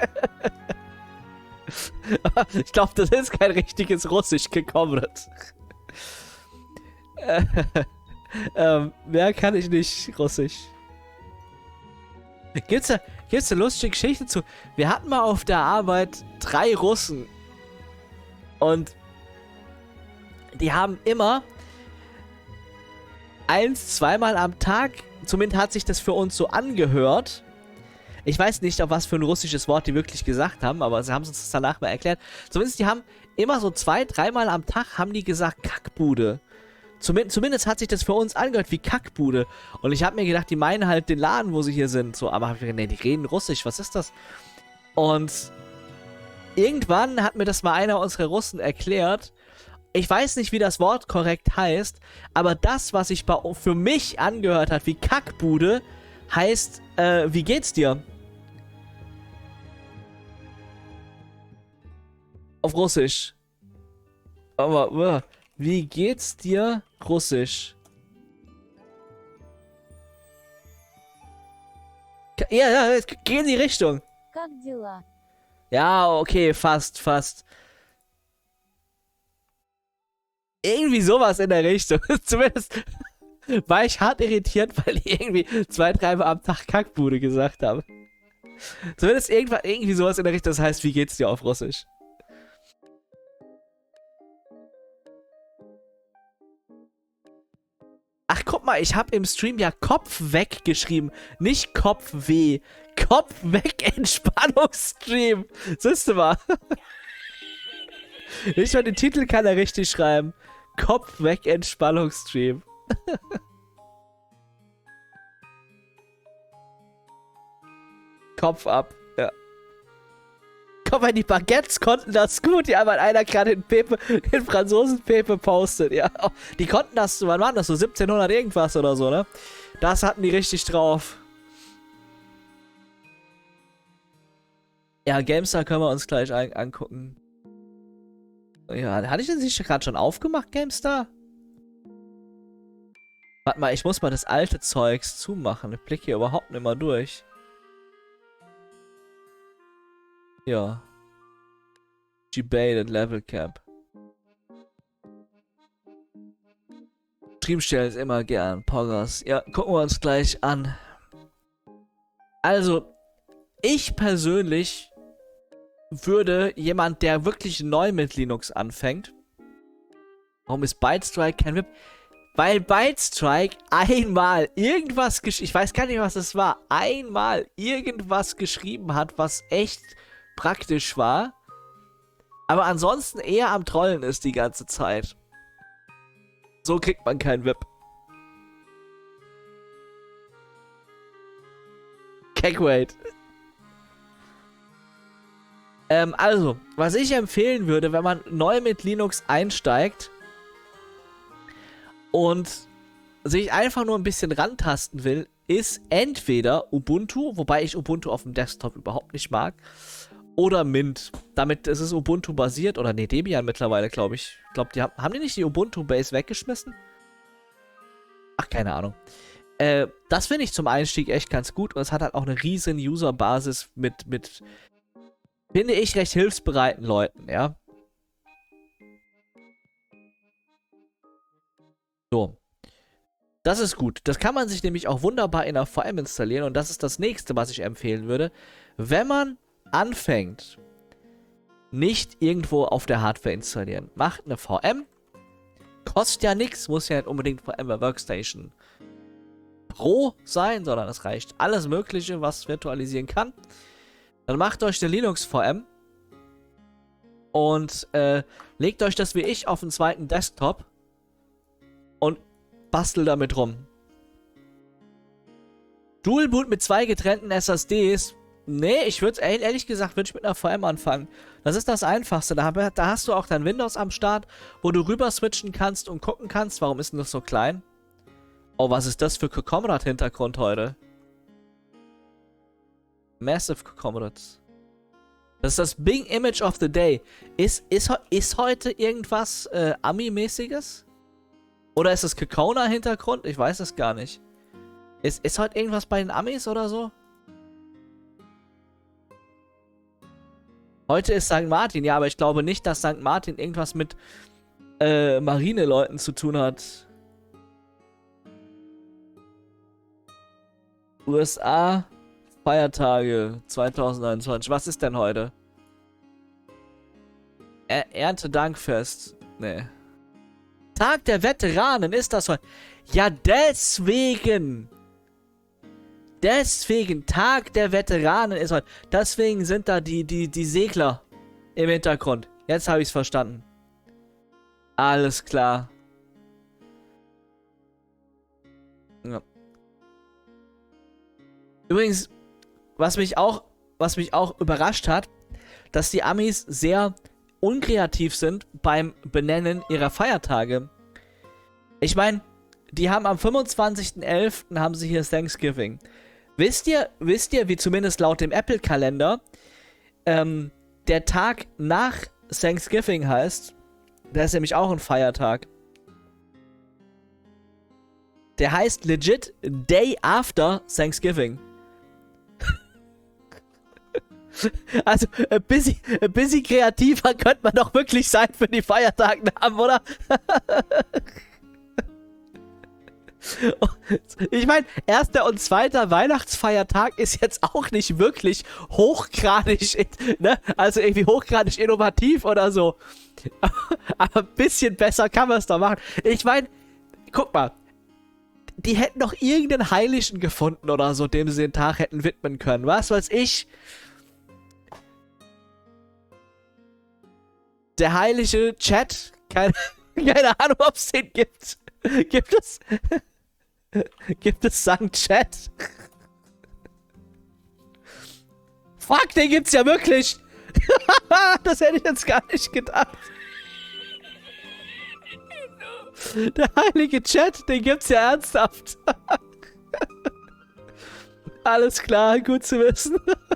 Ich glaube, das ist kein richtiges Russisch, Kakomrat. Mehr kann ich nicht Russisch. Gibt's eine lustige Geschichte zu? Wir hatten mal auf der Arbeit 3 Russen. Und die haben immer 1-2 Mal am Tag, zumindest hat sich das für uns so angehört. Ich weiß nicht, auf was für ein russisches Wort die wirklich gesagt haben, aber sie haben uns das danach mal erklärt. Zumindest die haben immer so 2-3 Mal am Tag haben die gesagt Kackbude. Zumindest hat sich das für uns angehört wie Kackbude. Und ich habe mir gedacht, die meinen halt den Laden, wo sie hier sind. So, aber hab ich mir gedacht, nee, die reden Russisch, was ist das? Und irgendwann hat mir das mal einer unserer Russen erklärt. Ich weiß nicht, wie das Wort korrekt heißt, aber das, was sich für mich angehört hat wie Kackbude, heißt, wie geht's dir? Auf Russisch. Aber, wie geht's dir? Russisch. Ja, geh in die Richtung. Как дела? Ja, okay, fast. Irgendwie sowas in der Richtung. Zumindest war ich hart irritiert, weil die irgendwie 2-3 Mal am Tag Kackbude gesagt haben. Zumindest irgendwie sowas in der Richtung, das heißt, wie geht's dir auf Russisch? Ach, guck mal, ich habe im Stream ja Kopf weg geschrieben, nicht Kopf weh. Kopf weg Entspannungsstream. Siehst du mal? Nicht mal den Titel kann er richtig schreiben. Kopf weg Entspannungsstream. Kopf ab, ja. Guck mal, die Baguettes konnten das gut. Ja, weil einer gerade den Franzosen-Pepe postet, ja. Die konnten das, wann waren das, so 1700 irgendwas oder so, ne? Das hatten die richtig drauf. Ja, GameStar können wir uns gleich angucken. Ja, hatte ich den sich gerade schon aufgemacht, GameStar? Warte mal, ich muss mal das alte Zeugs zumachen. Ich blicke hier überhaupt nicht mehr durch. Ja. G-Baited Level Cap. Streamstellen ist immer gern. Poggers. Ja, gucken wir uns gleich an. Also, ich persönlich würde jemand, der wirklich neu mit Linux anfängt. Warum ist Bytestrike kein VIP? Weil Bytestrike einmal irgendwas ich weiß gar nicht, was es war. Einmal irgendwas geschrieben hat, was echt praktisch war. Aber ansonsten eher am Trollen ist die ganze Zeit. So kriegt man kein VIP. Cackweight. Also, was ich empfehlen würde, wenn man neu mit Linux einsteigt und sich einfach nur ein bisschen rantasten will, ist entweder Ubuntu, wobei ich Ubuntu auf dem Desktop überhaupt nicht mag, oder Mint. Damit ist es Ubuntu basiert, oder nee, Debian mittlerweile, glaube ich. Ich glaube, haben die nicht die Ubuntu-Base weggeschmissen? Ach, keine Ahnung. Das finde ich zum Einstieg echt ganz gut und es hat halt auch eine riesen User-Basis mit finde ich, recht hilfsbereiten Leuten, ja. So. Das ist gut. Das kann man sich nämlich auch wunderbar in der VM installieren und das ist das nächste, was ich empfehlen würde. Wenn man anfängt, nicht irgendwo auf der Hardware installieren. Macht eine VM. Kostet ja nichts, muss ja nicht unbedingt VMware Workstation Pro sein, sondern es reicht alles Mögliche, was virtualisieren kann. Dann macht euch eine Linux-VM und legt euch das wie ich auf den zweiten Desktop und bastelt damit rum. Dual Boot mit 2 getrennten SSDs. Nee, ich würde ehrlich gesagt, würde ich mit einer VM anfangen. Das ist das Einfachste. Da hast du auch dein Windows am Start, wo du rüber switchen kannst und gucken kannst. Warum ist denn das so klein? Oh, was ist das für Conglomerate-Hintergrund heute? Massive Conglomerates. Das ist das Big Image of the Day. Ist heute irgendwas Ami-mäßiges? Oder ist es Kakona-Hintergrund? Ich weiß es gar nicht. Ist heute irgendwas bei den Amis oder so? Heute ist St. Martin, ja, aber ich glaube nicht, dass St. Martin irgendwas mit Marineleuten zu tun hat. USA, Feiertage 2021. Was ist denn heute? Erntedankfest. Nee. Tag der Veteranen ist das heute. Ja, deswegen. Deswegen, Tag der Veteranen ist heute. Deswegen sind da die Segler im Hintergrund. Jetzt habe ich es verstanden. Alles klar. Ja. Übrigens, was mich auch überrascht hat, dass die Amis sehr unkreativ sind beim Benennen ihrer Feiertage. Ich meine, die haben am 25.11. haben sie hier Thanksgiving. Wisst ihr, wie zumindest laut dem Apple-Kalender der Tag nach Thanksgiving heißt? Der ist nämlich auch ein Feiertag. Der heißt legit Day After Thanksgiving. Also, ein bisschen kreativer könnte man doch wirklich sein für die Feiertagnamen, oder? Ich meine, erster und zweiter Weihnachtsfeiertag ist jetzt auch nicht wirklich hochgradig, ne? Also irgendwie hochgradig innovativ oder so. Aber ein bisschen besser kann man es doch machen. Ich meine, guck mal. Die hätten doch irgendeinen Heiligen gefunden oder so, dem sie den Tag hätten widmen können. Was weiß ich. Der heilige Chat. Keine Ahnung, ob es den gibt. Gibt es St. Chat? Fuck, den gibt's ja wirklich. Das hätte ich jetzt gar nicht gedacht. Der heilige Chat, den gibt's ja ernsthaft. Alles klar, gut zu wissen.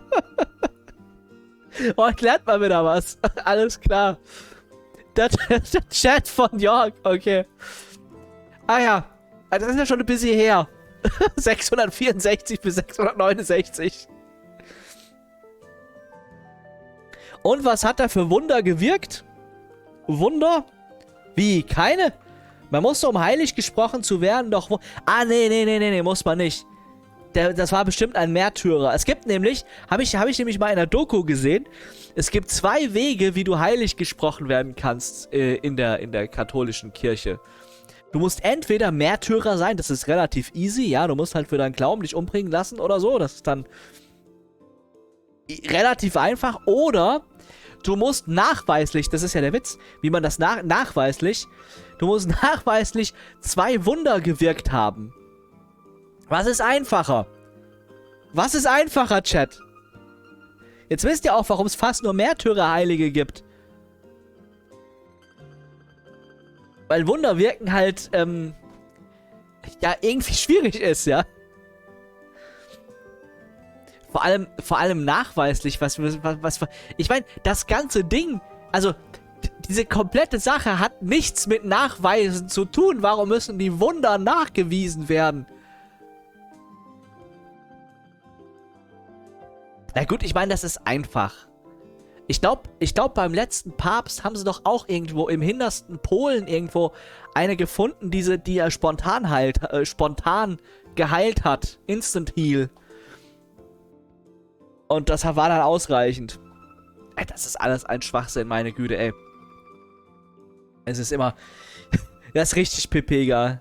Oh, ich lernt mal wieder was. Alles klar. Der Chat von York, okay. Ah ja, das ist ja schon ein bisschen her. 664 bis 669. Und was hat er für Wunder gewirkt? Wunder? Wie? Keine? Man muss, um heilig gesprochen zu werden, doch... Ah, nee, muss man nicht. Das war bestimmt ein Märtyrer. Es gibt nämlich, habe ich nämlich mal in der Doku gesehen, es gibt 2 Wege, wie du heilig gesprochen werden kannst in der katholischen Kirche. Du musst entweder Märtyrer sein, das ist relativ easy, ja, du musst halt für deinen Glauben dich umbringen lassen oder so, das ist dann relativ einfach, oder du musst nachweislich, das ist ja der Witz, wie man das nachweislich, du musst nachweislich 2 Wunder gewirkt haben. Was ist einfacher? Was ist einfacher, Chat? Jetzt wisst ihr auch, warum es fast nur Märtyrerheilige gibt. Weil Wunder wirken halt, ja, irgendwie schwierig ist, ja. Vor allem nachweislich, ich meine, das ganze Ding, also, diese komplette Sache hat nichts mit Nachweisen zu tun. Warum müssen die Wunder nachgewiesen werden? Na gut, ich meine, das ist einfach. Ich glaube, beim letzten Papst haben sie doch auch irgendwo im hintersten Polen irgendwo eine gefunden, die er spontan geheilt hat. Instant Heal. Und das war dann ausreichend. Ey, das ist alles ein Schwachsinn, meine Güte, ey. Es ist immer... Das ist richtig Pepega.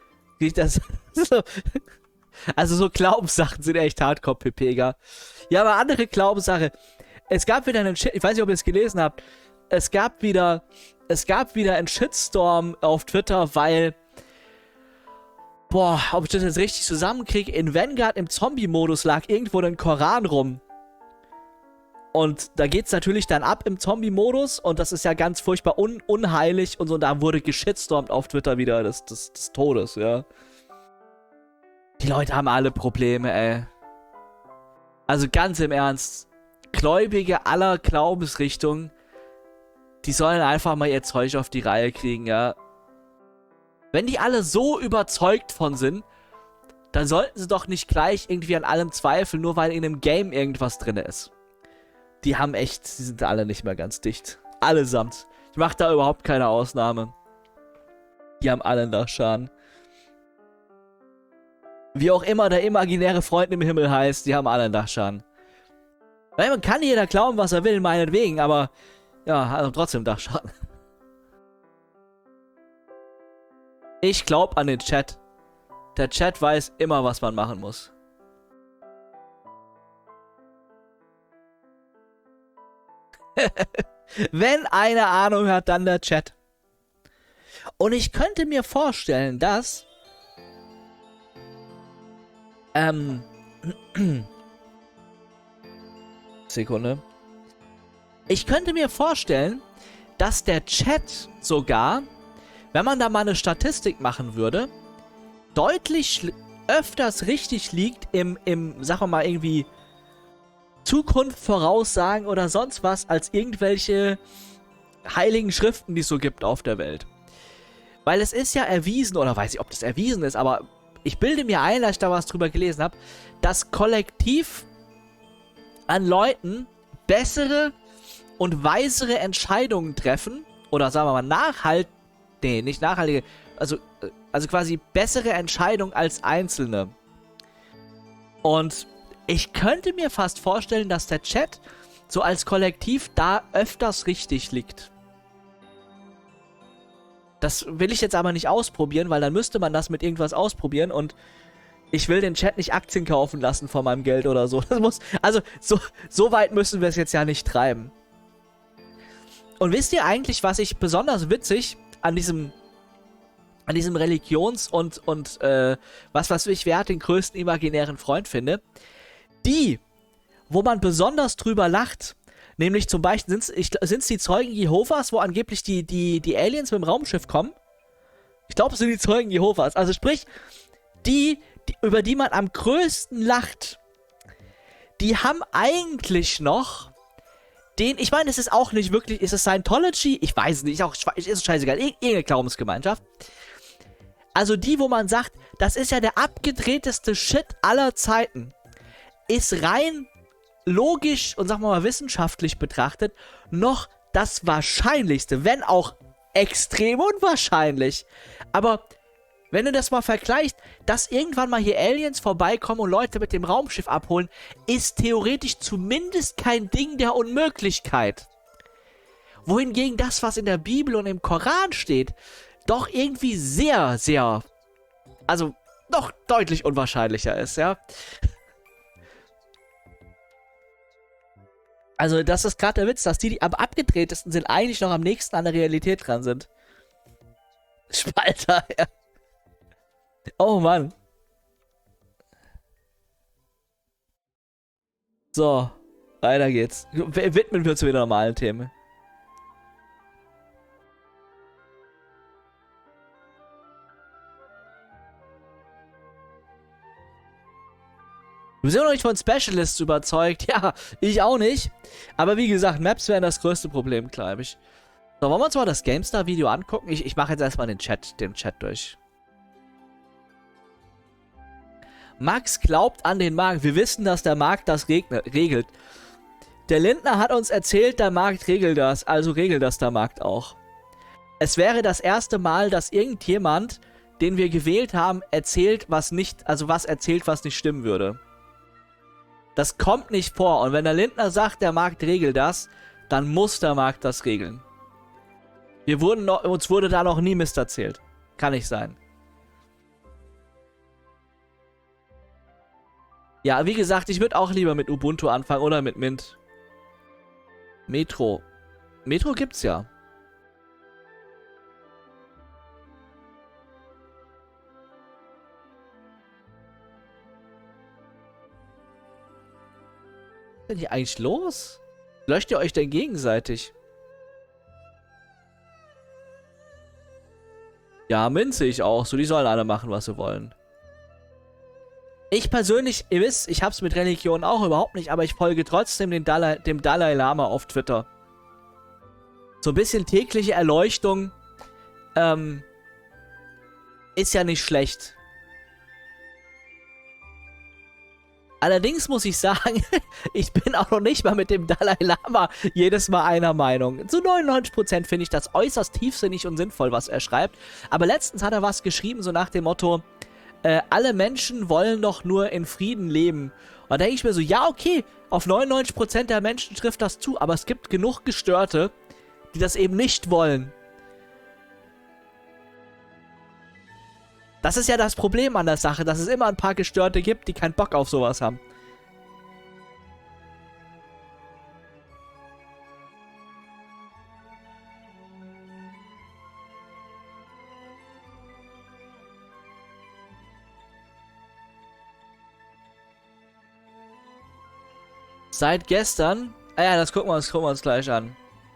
Also so Glaubenssachen sind echt Hardcore-Pepega. Ja, aber andere Glaubenssache. Es gab wieder einen Shit, ich weiß nicht, ob ihr es gelesen habt. Es gab wieder einen Shitstorm auf Twitter, weil, boah, ob ich das jetzt richtig zusammenkriege, in Vanguard im Zombie-Modus lag irgendwo ein Koran rum. Und da geht's natürlich dann ab im Zombie-Modus und das ist ja ganz furchtbar unheilig und so, und da wurde geschitstormt auf Twitter wieder des Todes, ja. Die Leute haben alle Probleme, ey. Also ganz im Ernst, Gläubige aller Glaubensrichtungen, die sollen einfach mal ihr Zeug auf die Reihe kriegen, ja. Wenn die alle so überzeugt von sind, dann sollten sie doch nicht gleich irgendwie an allem zweifeln, nur weil in einem Game irgendwas drin ist. die haben echt, die sind alle nicht mehr ganz dicht. Allesamt. Ich mache da überhaupt keine Ausnahme. Die haben alle Nachschaden. Wie auch immer der imaginäre Freund im Himmel heißt, die haben alle Dachschaden. Weil man kann jeder glauben, was er will, meinetwegen, aber ja, also trotzdem Dachschaden. Ich glaube an den Chat. Der Chat weiß immer, was man machen muss. Wenn eine Ahnung hat, dann der Chat. Und ich könnte mir vorstellen, dass Sekunde. Ich könnte mir vorstellen, dass der Chat sogar, wenn man da mal eine Statistik machen würde, deutlich öfters richtig liegt im, sagen wir mal, irgendwie Zukunft voraussagen oder sonst was, als irgendwelche heiligen Schriften, die es so gibt auf der Welt. Weil es ist ja erwiesen, oder weiß ich, ob das erwiesen ist, aber ich bilde mir ein, dass ich da was drüber gelesen habe, dass kollektiv an Leuten bessere und weisere Entscheidungen treffen, oder sagen wir mal nicht nachhaltige, also quasi bessere Entscheidungen als Einzelne. Und ich könnte mir fast vorstellen, dass der Chat so als Kollektiv da öfters richtig liegt. Das will ich jetzt aber nicht ausprobieren, weil dann müsste man das mit irgendwas ausprobieren und ich will den Chat nicht Aktien kaufen lassen von meinem Geld oder so. Das muss, also so weit müssen wir es jetzt ja nicht treiben. Und wisst ihr eigentlich, was ich besonders witzig an diesem Religions- und was weiß ich, wer hat den größten imaginären Freund finde? Die, wo man besonders drüber lacht, nämlich zum Beispiel sind's die Zeugen Jehovas, wo angeblich die Aliens mit dem Raumschiff kommen? Ich glaube, es sind die Zeugen Jehovas. Also sprich, über die man am größten lacht, die haben eigentlich noch ich meine, es ist auch nicht wirklich, ist es Scientology? Ich weiß es nicht, ist scheißegal, irgendeine Glaubensgemeinschaft. Also die, wo man sagt, das ist ja der abgedrehteste Shit aller Zeiten, ist rein logisch und sagen wir mal wissenschaftlich betrachtet noch das Wahrscheinlichste, wenn auch extrem unwahrscheinlich. Aber wenn du das mal vergleichst, dass irgendwann mal hier Aliens vorbeikommen und Leute mit dem Raumschiff abholen, ist theoretisch zumindest kein Ding der Unmöglichkeit. Wohingegen das, was in der Bibel und im Koran steht, doch irgendwie sehr, sehr, also doch deutlich unwahrscheinlicher ist, ja. Also das ist gerade der Witz, dass die am abgedrehtesten sind, eigentlich noch am nächsten an der Realität dran sind. Spalter, ja. Oh Mann. So, weiter geht's. Widmen wir uns wieder normalen Themen. Wir sind noch nicht von Specialists überzeugt. Ja, ich auch nicht. Aber wie gesagt, Maps wären das größte Problem, glaube ich. So, wollen wir uns mal das GameStar-Video angucken? Ich mache jetzt erstmal den Chat durch. Max glaubt an den Markt. Wir wissen, dass der Markt das regelt. Der Lindner hat uns erzählt, der Markt regelt das. Also regelt das der Markt auch. Es wäre das erste Mal, dass irgendjemand, den wir gewählt haben, erzählt, was nicht stimmen würde. Das kommt nicht vor. Und wenn der Lindner sagt, der Markt regelt das, dann muss der Markt das regeln. Uns wurde da noch nie Mist erzählt. Kann nicht sein. Ja, wie gesagt, ich würde auch lieber mit Ubuntu anfangen oder mit Mint. Metro. Metro gibt's ja. Was ist denn hier eigentlich los? Löscht ihr euch denn gegenseitig? Ja, Mint sehe ich auch. So, die sollen alle machen, was sie wollen. Ich persönlich, ihr wisst, ich hab's mit Religion auch überhaupt nicht, aber ich folge trotzdem dem Dalai Lama auf Twitter. So ein bisschen tägliche Erleuchtung, ist ja nicht schlecht. Allerdings muss ich sagen, ich bin auch noch nicht mal mit dem Dalai Lama jedes Mal einer Meinung. Zu 99% finde ich das äußerst tiefsinnig und sinnvoll, was er schreibt. Aber letztens hat er was geschrieben, so nach dem Motto, alle Menschen wollen doch nur in Frieden leben. Und da denke ich mir so, ja okay, auf 99% der Menschen trifft das zu, aber es gibt genug Gestörte, die das eben nicht wollen. Das ist ja das Problem an der Sache, dass es immer ein paar Gestörte gibt, die keinen Bock auf sowas haben. Seit gestern... Ah ja, das gucken wir uns gleich an.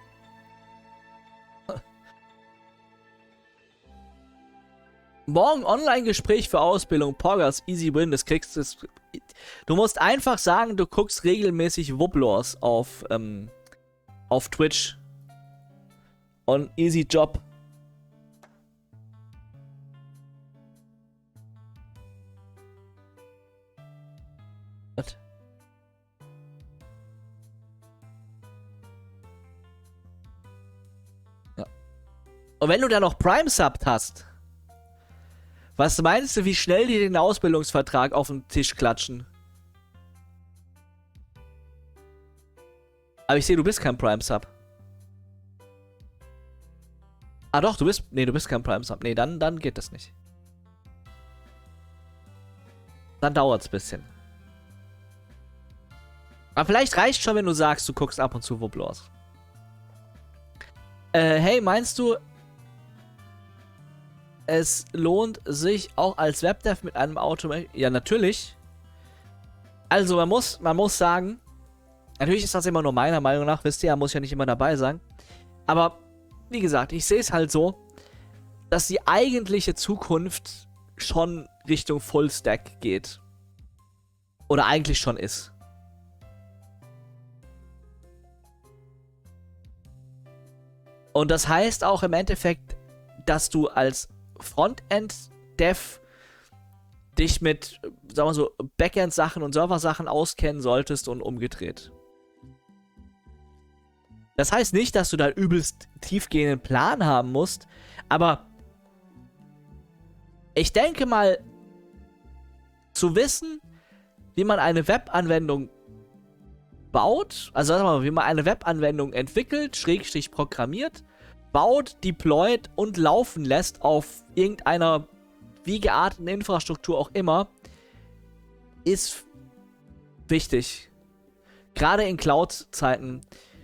Morgen Online-Gespräch für Ausbildung. Poggers, easy win. Das kriegst du. Du musst einfach sagen, du guckst regelmäßig Wublors auf Twitch. Und easy Job. Was? Ja. Und wenn du da noch Prime Subbed hast, was meinst du, wie schnell die den Ausbildungsvertrag auf den Tisch klatschen? Aber ich sehe, du bist kein Prime Sub. Ah doch, du bist... Nee, du bist kein Prime Sub. Nee, dann geht das nicht. Dann dauert's ein bisschen. Aber vielleicht reicht schon, wenn du sagst, du guckst ab und zu Wublors. Hey, meinst du, es lohnt sich auch als Webdev mit einem Automation? Ja, natürlich. Also, man muss sagen, natürlich ist das immer nur meiner Meinung nach, wisst ihr, muss ja nicht immer dabei sein. Aber, wie gesagt, ich sehe es halt so, dass die eigentliche Zukunft schon Richtung Fullstack geht. Oder eigentlich schon ist. Und das heißt auch im Endeffekt, dass du als Frontend-Dev dich mit, sagen wir so, Backend-Sachen und Server-Sachen auskennen solltest und umgedreht. Das heißt nicht, dass du da übelst tiefgehenden Plan haben musst, aber ich denke mal, zu wissen, wie man eine Webanwendung baut, also sagen wir mal, wie man eine Webanwendung entwickelt, Schrägstrich programmiert, baut, deployt und laufen lässt auf irgendeiner wie gearteten Infrastruktur auch immer, ist wichtig. Gerade in Cloud-Zeiten.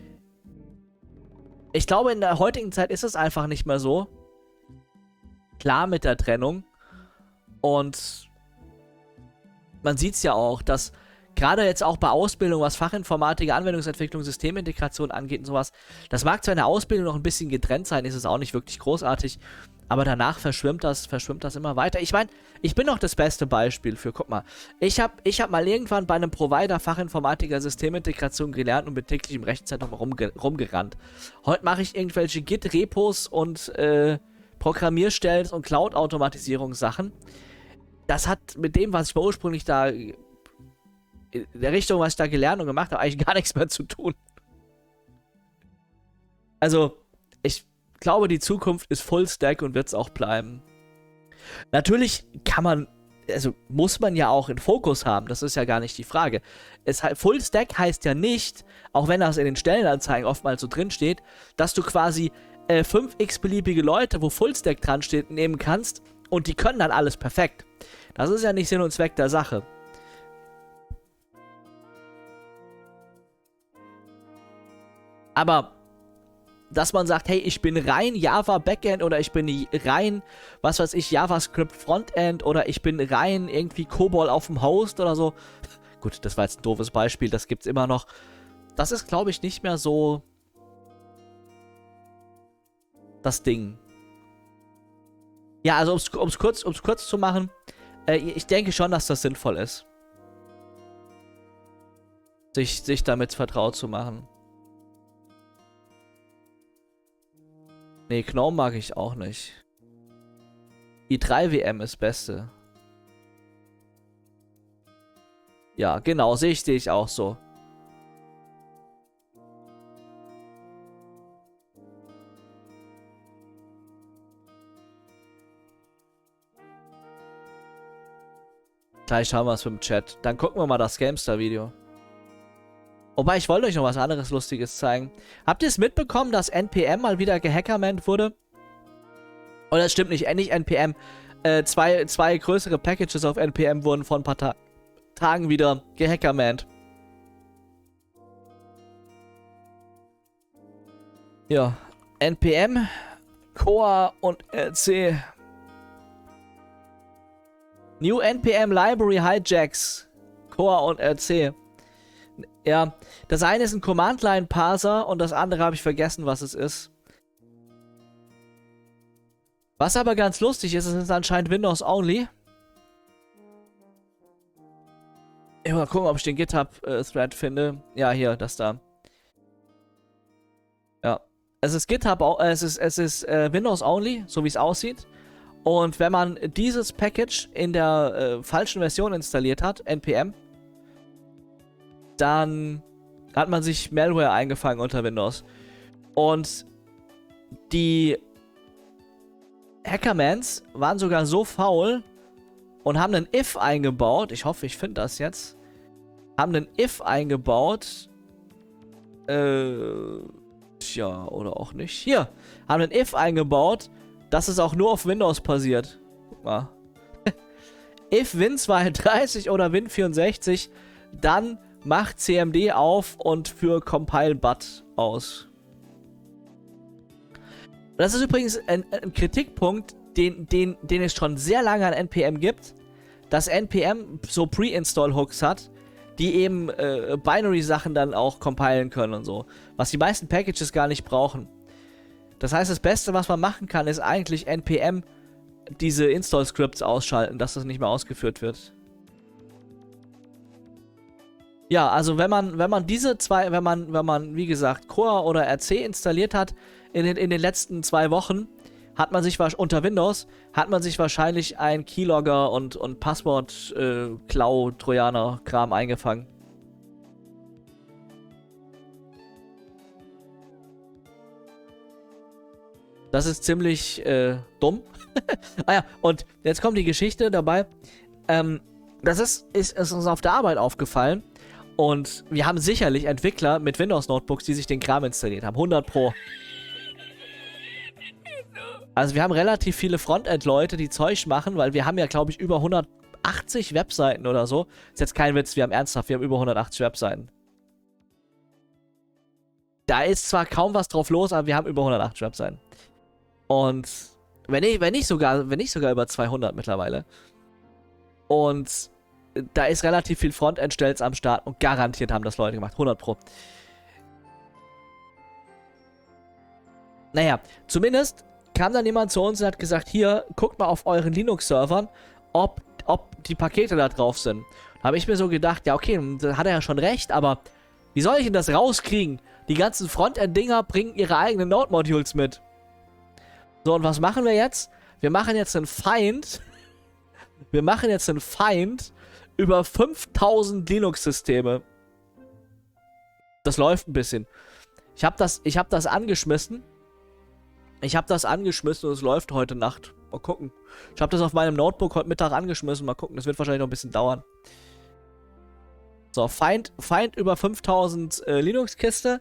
Ich glaube, in der heutigen Zeit ist es einfach nicht mehr so. Klar mit der Trennung. Und man sieht es ja auch, dass gerade jetzt auch bei Ausbildung, was Fachinformatik, Anwendungsentwicklung, Systemintegration angeht und sowas, das mag zwar in der Ausbildung noch ein bisschen getrennt sein, ist es auch nicht wirklich großartig, aber danach verschwimmt das immer weiter. Ich meine, ich bin noch das beste Beispiel für, guck mal, ich hab mal irgendwann bei einem Provider Fachinformatiker Systemintegration gelernt und bin täglich im Rechenzentrum rumgerannt. Heute mache ich irgendwelche Git-Repos und Programmierstellen und Cloud-Automatisierungssachen. Das hat mit dem, was ich mir ursprünglich da in der Richtung, was ich da gelernt und gemacht habe, eigentlich gar nichts mehr zu tun. Also, ich glaube, die Zukunft ist Fullstack und wird es auch bleiben. Natürlich kann man, also muss man ja auch einen Fokus haben, das ist ja gar nicht die Frage. Fullstack heißt ja nicht, auch wenn das in den Stellenanzeigen oftmals so drin steht, dass du quasi 5 x-beliebige Leute, wo Fullstack dran steht, nehmen kannst und die können dann alles perfekt. Das ist ja nicht Sinn und Zweck der Sache. Aber, dass man sagt, hey, ich bin rein Java Backend oder ich bin rein, was weiß ich, JavaScript Frontend oder ich bin rein irgendwie COBOL auf dem Host oder so. Gut, das war jetzt ein doofes Beispiel, das gibt's immer noch. Das ist, glaube ich, nicht mehr so das Ding. Ja, also um's kurz zu machen, ich denke schon, dass das sinnvoll ist. Sich damit vertraut zu machen. Nee, Gnome mag ich auch nicht. i3 WM ist beste. Ja, genau, sehe ich auch so. Gleich haben wir es im Chat. Dann gucken wir mal das Gamestar-Video. Wobei, ich wollte euch noch was anderes Lustiges zeigen. Habt ihr es mitbekommen, dass NPM mal wieder gehackermannt wurde? Oder das stimmt nicht, nicht NPM. Zwei größere Packages auf NPM wurden vor ein paar Tagen wieder gehackermannt. Ja, NPM, Core und RC. New NPM Library Hijacks, Core und RC. Ja, das eine ist ein Command-Line-Parser und das andere habe ich vergessen, was es ist. Was aber ganz lustig ist, es ist anscheinend Windows-only. Ich mal gucken, ob ich den GitHub-Thread finde. Ja, hier, das da. Ja. Es ist GitHub, es ist Windows-only, so wie es aussieht. Und wenn man dieses Package in der falschen Version installiert hat, NPM, dann hat man sich Malware eingefangen unter Windows. Und die Hackermans waren sogar so faul und haben einen if eingebaut. Ich hoffe, ich finde das jetzt. Haben einen if eingebaut. Tja, oder auch nicht. Hier, haben einen if eingebaut, dass es auch nur auf Windows passiert. Guck mal. If Win32 oder Win64, dann macht CMD auf und für Compile But aus. Das ist übrigens ein Kritikpunkt, den es schon sehr lange an NPM gibt, dass NPM so Pre-Install-Hooks hat, die eben Binary-Sachen dann auch compilen können und so. Was die meisten Packages gar nicht brauchen. Das heißt, das Beste, was man machen kann, ist eigentlich NPM diese Install-Scripts ausschalten, dass das nicht mehr ausgeführt wird. Ja, also wenn man diese zwei, wenn man, wie gesagt, Core oder RC installiert hat in den letzten 2 Wochen, hat man sich unter Windows, hat man sich wahrscheinlich ein Keylogger und Passwort-Klau-Trojaner-Kram eingefangen. Das ist ziemlich dumm. Ah ja, und jetzt kommt die Geschichte dabei. Das ist uns auf der Arbeit aufgefallen. Und wir haben sicherlich Entwickler mit Windows-Notebooks, die sich den Kram installiert haben. 100 Pro. Also wir haben relativ viele Frontend-Leute, die Zeug machen, weil wir haben ja, glaube ich, über 180 Webseiten oder so. Ist jetzt kein Witz, wir haben über 180 Webseiten. Da ist zwar kaum was drauf los, aber wir haben über 180 Webseiten. Und wenn nicht sogar über 200 mittlerweile. Und da ist relativ viel Frontend-Stells am Start und garantiert haben das Leute gemacht. 100 Pro. Naja, zumindest kam dann jemand zu uns und hat gesagt, hier, guckt mal auf euren Linux-Servern, ob die Pakete da drauf sind. Da habe ich mir so gedacht, ja okay, da hat er ja schon recht, aber wie soll ich denn das rauskriegen? Die ganzen Frontend-Dinger bringen ihre eigenen Node-Modules mit. So, und was machen wir jetzt? Wir machen jetzt einen Find. Wir machen jetzt einen Find über 5000 Linux-Systeme. Das läuft ein bisschen. Ich hab das angeschmissen. Und es läuft heute Nacht. Mal gucken. Ich habe das auf meinem Notebook heute Mittag angeschmissen. Mal gucken, das wird wahrscheinlich noch ein bisschen dauern. So, Find über 5000 Linux-Kisten,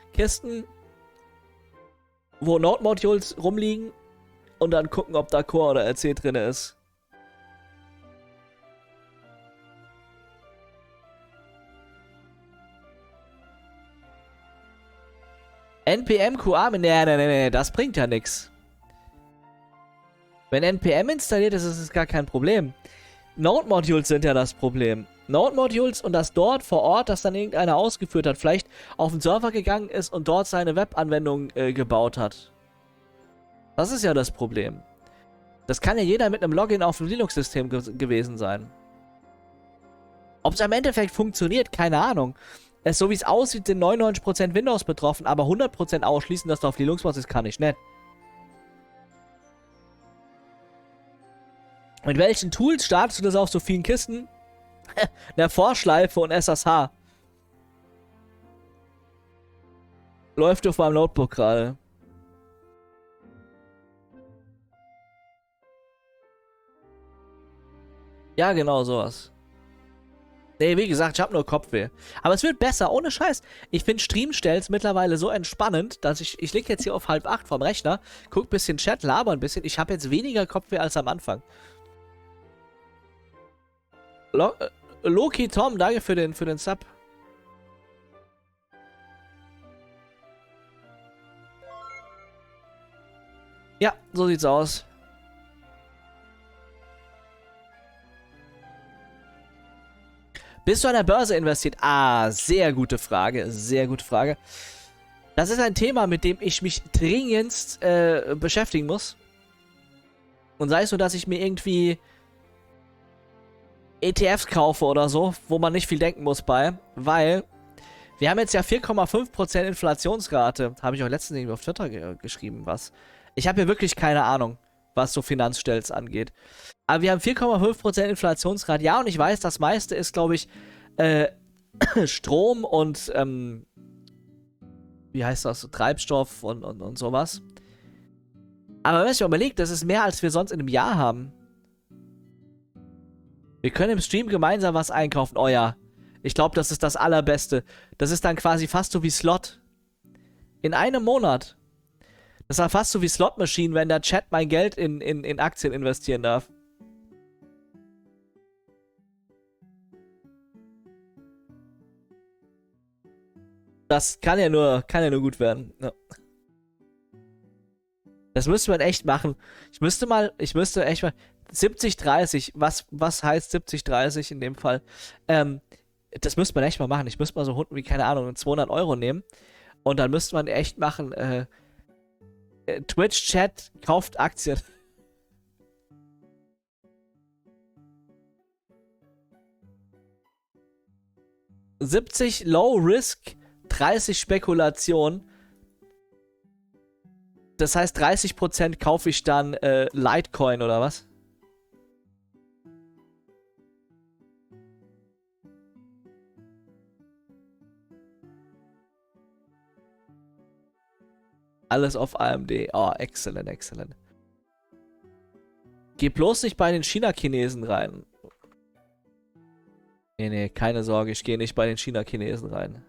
wo Node-Modules rumliegen und dann gucken, ob da Core oder RC drin ist. NPM QA, nee, das bringt ja nichts. Wenn NPM installiert ist, ist es gar kein Problem. Node-Modules sind ja das Problem. Node-Modules und das dort vor Ort, das dann irgendeiner ausgeführt hat, vielleicht auf den Server gegangen ist und dort seine Webanwendung gebaut hat. Das ist ja das Problem. Das kann ja jeder mit einem Login auf dem Linux-System gewesen sein. Ob es am Endeffekt funktioniert, keine Ahnung. So wie es aussieht, sind 99% Windows betroffen, aber 100% ausschließen, dass du auf Linux machst, das kann ich nicht. Mit welchen Tools startest du das auf so vielen Kisten? der Vorschleife und SSH. Läuft auf meinem Notebook gerade. Ja, genau, sowas. Nee, wie gesagt, ich habe nur Kopfweh. Aber es wird besser, ohne Scheiß. Ich finde Streamstells mittlerweile so entspannend, dass ich liege jetzt hier auf 7:30 vorm Rechner, guck ein bisschen Chat, laber ein bisschen. Ich habe jetzt weniger Kopfweh als am Anfang. Loki Tom, danke für den Sub. Ja, so sieht's aus. Bist du an der Börse investiert? Ah, sehr gute Frage. Sehr gute Frage. Das ist ein Thema, mit dem ich mich dringendst beschäftigen muss. Und sei es nur, dass ich mir irgendwie ETFs kaufe oder so, wo man nicht viel denken muss bei. Weil wir haben jetzt ja 4,5% Inflationsrate. Habe ich auch letztens irgendwie auf Twitter geschrieben, was. Ich habe hier wirklich keine Ahnung, was so Finanzstells angeht. Aber wir haben 4,5% Inflationsrate. Ja, und ich weiß, das meiste ist, glaube ich, Strom und, wie heißt das, Treibstoff und sowas. Aber wenn man sich überlegt, das ist mehr, als wir sonst in einem Jahr haben. Wir können im Stream gemeinsam was einkaufen. Oh ja, ich glaube, das ist das Allerbeste. Das ist dann quasi fast so wie Slot. In einem Monat. Das war fast so wie Slot Machine, wenn der Chat mein Geld in Aktien investieren darf. Das kann ja nur gut werden. Ja. Das müsste man echt machen. Ich müsste echt mal. 70-30, was heißt 70-30 in dem Fall? Das müsste man echt mal machen. Ich müsste mal so Hunden wie, keine Ahnung, 200 Euro nehmen. Und dann müsste man echt machen, Twitch-Chat kauft Aktien. 70 Low Risk, 30 Spekulation. Das heißt, 30% kaufe ich dann Litecoin oder was? Alles auf AMD. Oh, excellent, excellent. Geh bloß nicht bei den China-Chinesen rein. Nee, keine Sorge, ich gehe nicht bei den China-Chinesen rein.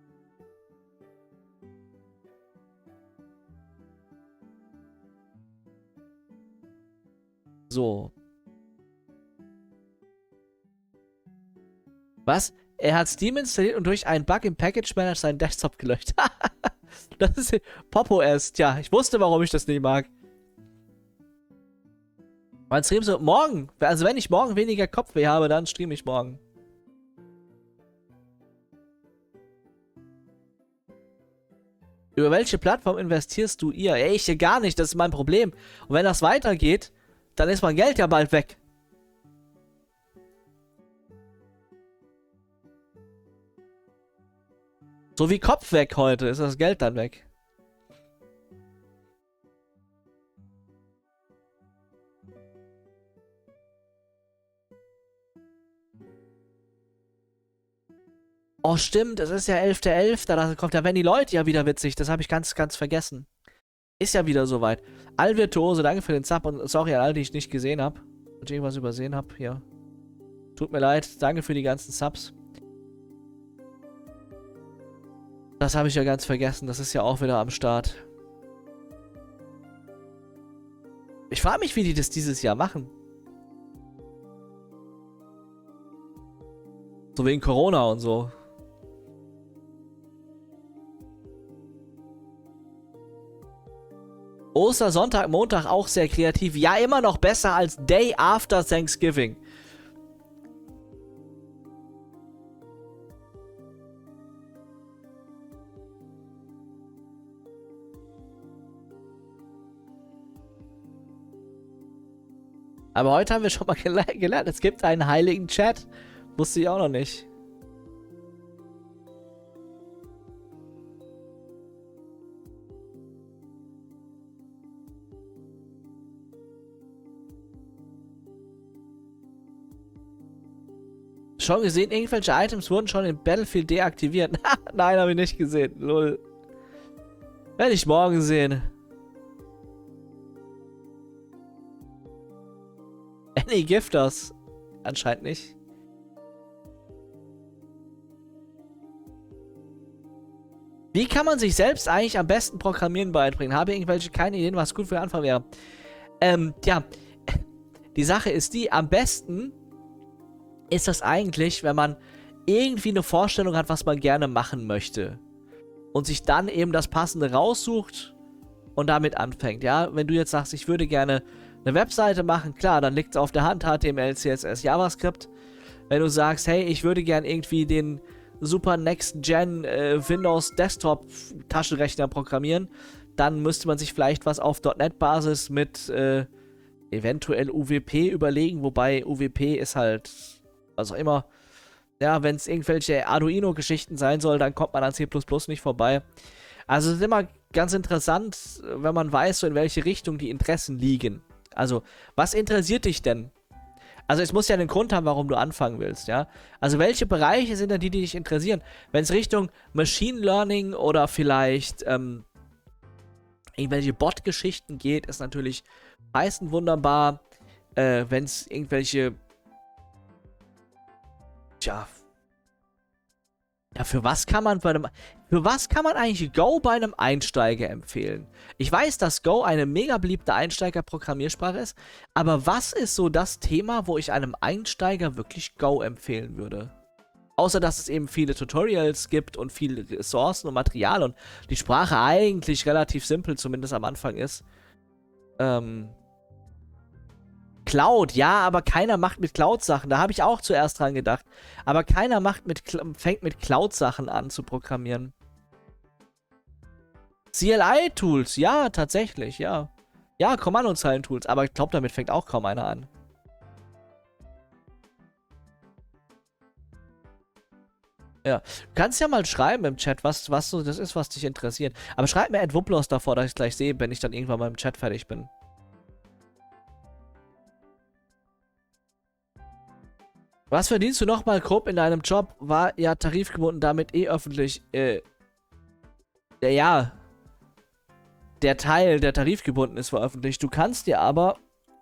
So. Was? Er hat Steam installiert und durch einen Bug im Package Manager seinen Desktop gelöscht. Das ist Pop-OS. Tja, ich wusste, warum ich das nicht mag. Mein Stream so, morgen. Also wenn ich morgen weniger Kopfweh habe, dann streame ich morgen. Über welche Plattform investierst du ihr? Ey, ich gar nicht, das ist mein Problem. Und wenn das weitergeht, dann ist mein Geld ja bald weg. So wie Kopf weg heute, ist das Geld dann weg. Oh, stimmt, es ist ja 11.11. Da kommt der Wenn die Leute ja wieder witzig. Das habe ich ganz vergessen. Ist ja wieder soweit. Alvirtuose, danke für den Sub und sorry an alle, die ich nicht gesehen habe. Und ich irgendwas übersehen habe. Hier. Tut mir leid. Danke für die ganzen Subs. Das habe ich ja ganz vergessen. Das ist ja auch wieder am Start. Ich frage mich, wie die das dieses Jahr machen. So wegen Corona und so. Ostersonntag, Montag auch sehr kreativ. Ja, immer noch besser als Day After Thanksgiving. Aber heute haben wir schon mal gelernt, es gibt einen heiligen Chat. Wusste ich auch noch nicht. Schon gesehen, irgendwelche Items wurden schon in Battlefield deaktiviert. Nein, habe ich nicht gesehen. Lol. Werde ich morgen sehen. Any Gifters. Anscheinend nicht. Wie kann man sich selbst eigentlich am besten Programmieren beibringen? Habe irgendwelche keine Ideen, was gut für den Anfang wäre? Ja. Die Sache ist die, am besten ist das eigentlich, wenn man irgendwie eine Vorstellung hat, was man gerne machen möchte. Und sich dann eben das Passende raussucht und damit anfängt, ja? Wenn du jetzt sagst, ich würde gerne eine Webseite machen, klar, dann liegt es auf der Hand, HTML, CSS, JavaScript. Wenn du sagst, hey, ich würde gerne irgendwie den super Next-Gen Windows Desktop Taschenrechner programmieren, dann müsste man sich vielleicht was auf .NET-Basis mit eventuell UWP überlegen, wobei UWP ist halt, also immer, ja, wenn es irgendwelche Arduino-Geschichten sein soll, dann kommt man an C++ nicht vorbei. Also es ist immer ganz interessant, wenn man weiß, so in welche Richtung die Interessen liegen. Also, was interessiert dich denn? Also es muss ja einen Grund haben, warum du anfangen willst, ja. Also welche Bereiche sind denn die dich interessieren? Wenn es Richtung Machine Learning oder vielleicht irgendwelche Bot-Geschichten geht, ist natürlich Python wunderbar. Wenn es irgendwelche ja, für was kann man eigentlich Go bei einem Einsteiger empfehlen? Ich weiß, dass Go eine mega beliebte Einsteiger-Programmiersprache ist, aber was ist so das Thema, wo ich einem Einsteiger wirklich Go empfehlen würde? Außer, dass es eben viele Tutorials gibt und viele Ressourcen und Material und die Sprache eigentlich relativ simpel, zumindest am Anfang ist. Cloud, ja, aber keiner macht mit Cloud-Sachen. Da habe ich auch zuerst dran gedacht. Aber keiner fängt mit Cloud-Sachen an zu programmieren. CLI-Tools, ja, tatsächlich, ja. Ja, Kommandozeilen-Tools, aber ich glaube, damit fängt auch kaum einer an. Ja, du kannst ja mal schreiben im Chat, was so das ist, was dich interessiert. Aber schreib mir Wuplos davor, dass ich es gleich sehe, wenn ich dann irgendwann mal im Chat fertig bin. Was verdienst du nochmal grob in deinem Job? War ja tarifgebunden, damit öffentlich. Ja. Der Teil, der tarifgebunden ist, war öffentlich. Du kannst dir aber.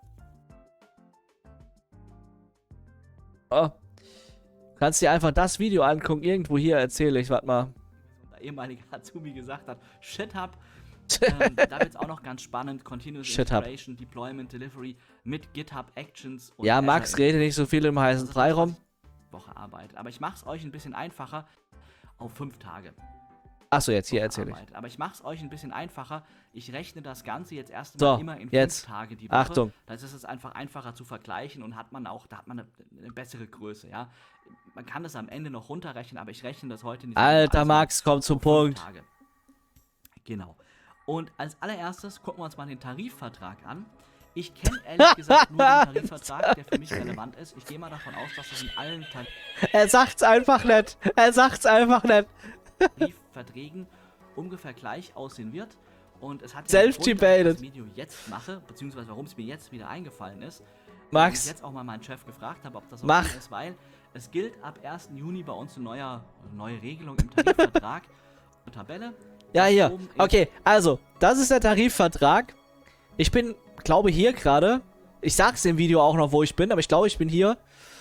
Oh. Kannst dir einfach das Video angucken. Irgendwo hier erzähle ich, warte mal. Der ehemalige Azubi gesagt hat, GitHub. Da wird es auch noch ganz spannend. Continuous Integration, Deployment, Delivery mit GitHub Actions. Und ja, Max, rede nicht so viel im heißen Brei rum. Woche Arbeit. Aber ich mache es euch ein bisschen einfacher auf 5 Tage. Achso, jetzt hier erzähle ich. Aber ich mache es euch ein bisschen einfacher. Ich rechne das Ganze jetzt erstmal immer in 5 Tage die Woche. Achtung. Da ist es einfach einfacher zu vergleichen und da hat man eine bessere Größe, ja. Man kann das am Ende noch runterrechnen, aber ich rechne das heute nicht. Alter Max, komm zum Punkt. Tage. Genau. Und als allererstes gucken wir uns mal den Tarifvertrag an. Ich kenne ehrlich gesagt nur den Tarifvertrag, der für mich relevant ist. Ich gehe mal davon aus, dass das in allen Er sagt's einfach nicht. Tarifverträgen ungefähr gleich aussehen wird. Und es hat ja einen Grund, dass ich das Video jetzt mache, beziehungsweise warum es mir jetzt wieder eingefallen ist. Max. Ich jetzt auch mal meinen Chef gefragt habe, ob das okay ist, weil es gilt ab 1. Juni bei uns eine neue Regelung im Tarifvertrag. Eine Tabelle. Ja, hier. Okay, also, das ist der Tarifvertrag. Ich bin, glaube hier gerade. Ich sag's im Video auch noch, wo ich bin, aber ich glaube, ich bin hier.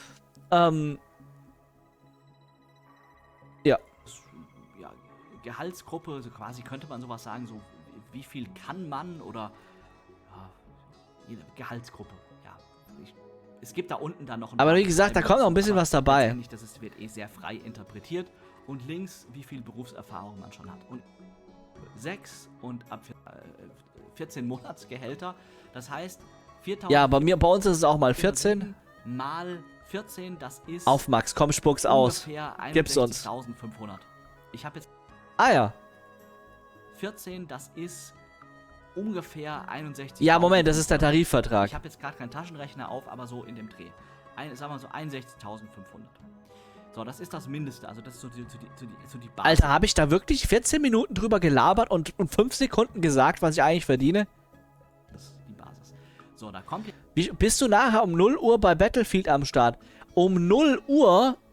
Ja. Ja, Gehaltsgruppe, so quasi könnte man sowas sagen, so wie viel kann man oder ja, Gehaltsgruppe, ja. Es gibt da unten dann noch ein aber wie gesagt, da kommt noch ein bisschen was dabei. Das wird sehr frei interpretiert. Und links, wie viel Berufserfahrung man schon hat. Und 6 und ab 14 Monatsgehälter. Das heißt, 4.000. Ja, bei uns ist es auch mal 14. Mal 14, das ist. Auf Max, komm, spuck's aus. Gib's uns. 61.500. Ich habe jetzt. Ah ja. 14, das ist ungefähr 61. Ja, Moment, das ist der Tarifvertrag. Ich habe jetzt gerade keinen Taschenrechner auf, aber so in dem Dreh. Sagen wir so 61.500. So, das ist das Mindeste, also das ist so die Basis. Alter, habe ich da wirklich 14 Minuten drüber gelabert und 5 Sekunden gesagt, was ich eigentlich verdiene? Das ist die Basis. So, da kommt jetzt. Bist du nachher um 0 Uhr bei Battlefield am Start? Um 0 Uhr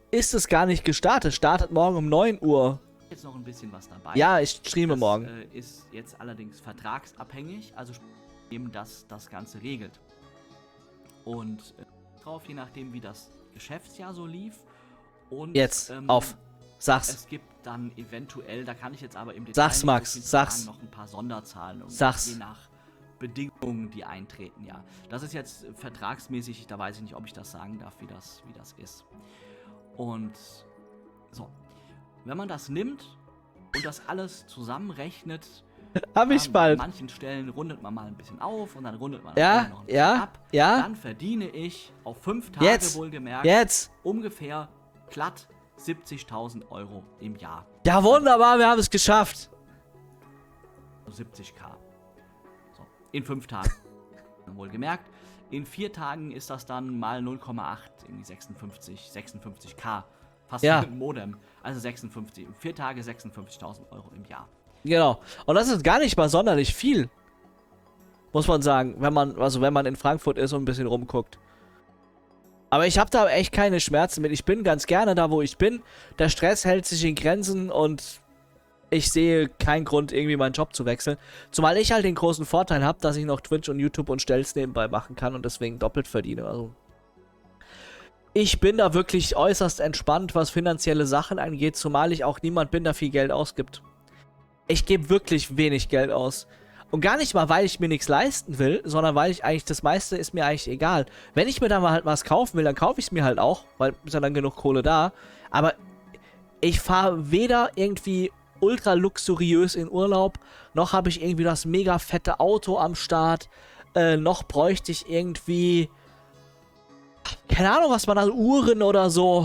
ist es gar nicht gestartet. Startet morgen um 9 Uhr. Jetzt noch ein bisschen was dabei. Ja, ich streame Das morgen. Ist jetzt allerdings vertragsabhängig, also eben das Ganze regelt. Und drauf, je nachdem wie das Geschäftsjahr so lief. Und Jetzt, auf. Sag's. es gibt dann eventuell, da kann ich jetzt aber im Detail Sag's, nicht Max, so viel zu sag's. sagen, noch ein paar Sonderzahlen. Und Sag's. je nach Bedingungen, die eintreten, ja. Das ist jetzt vertragsmäßig, da weiß ich nicht, ob ich das sagen darf, wie das ist. Und so, wenn man das nimmt und das alles zusammenrechnet, Hab ich an bald. manchen Stellen rundet man mal ein bisschen auf und dann rundet man Ja, noch ein bisschen ja, ab. ja. Dann verdiene ich auf 5 Tage Jetzt. wohlgemerkt Jetzt. ungefähr glatt 70.000 € im Jahr. Ja, wunderbar, wir haben es geschafft. So 70.000. So, in 5 Tagen. Wohlgemerkt. In 4 Tagen ist das dann mal 0,8, irgendwie 56k. Fast Ja. wie mit dem Modem. Also 56. 4 Tage 56.000 € im Jahr. Genau. Und das ist gar nicht mal sonderlich viel. Muss man sagen, wenn man in Frankfurt ist und ein bisschen rumguckt. Aber ich habe da echt keine Schmerzen mit. Ich bin ganz gerne da, wo ich bin. Der Stress hält sich in Grenzen und ich sehe keinen Grund, irgendwie meinen Job zu wechseln. Zumal ich halt den großen Vorteil habe, dass ich noch Twitch und YouTube und Stelz nebenbei machen kann und deswegen doppelt verdiene. Also ich bin da wirklich äußerst entspannt, was finanzielle Sachen angeht, zumal ich auch niemand bin, der viel Geld ausgibt. Ich gebe wirklich wenig Geld aus. Und gar nicht mal, weil ich mir nichts leisten will, sondern weil ich eigentlich, das meiste ist mir eigentlich egal. Wenn ich mir da mal halt was kaufen will, dann kaufe ich es mir halt auch, weil ist ja dann genug Kohle da. Aber ich fahre weder irgendwie ultra luxuriös in Urlaub, noch habe ich irgendwie das mega fette Auto am Start, noch bräuchte ich irgendwie, keine Ahnung, was man an Uhren oder so.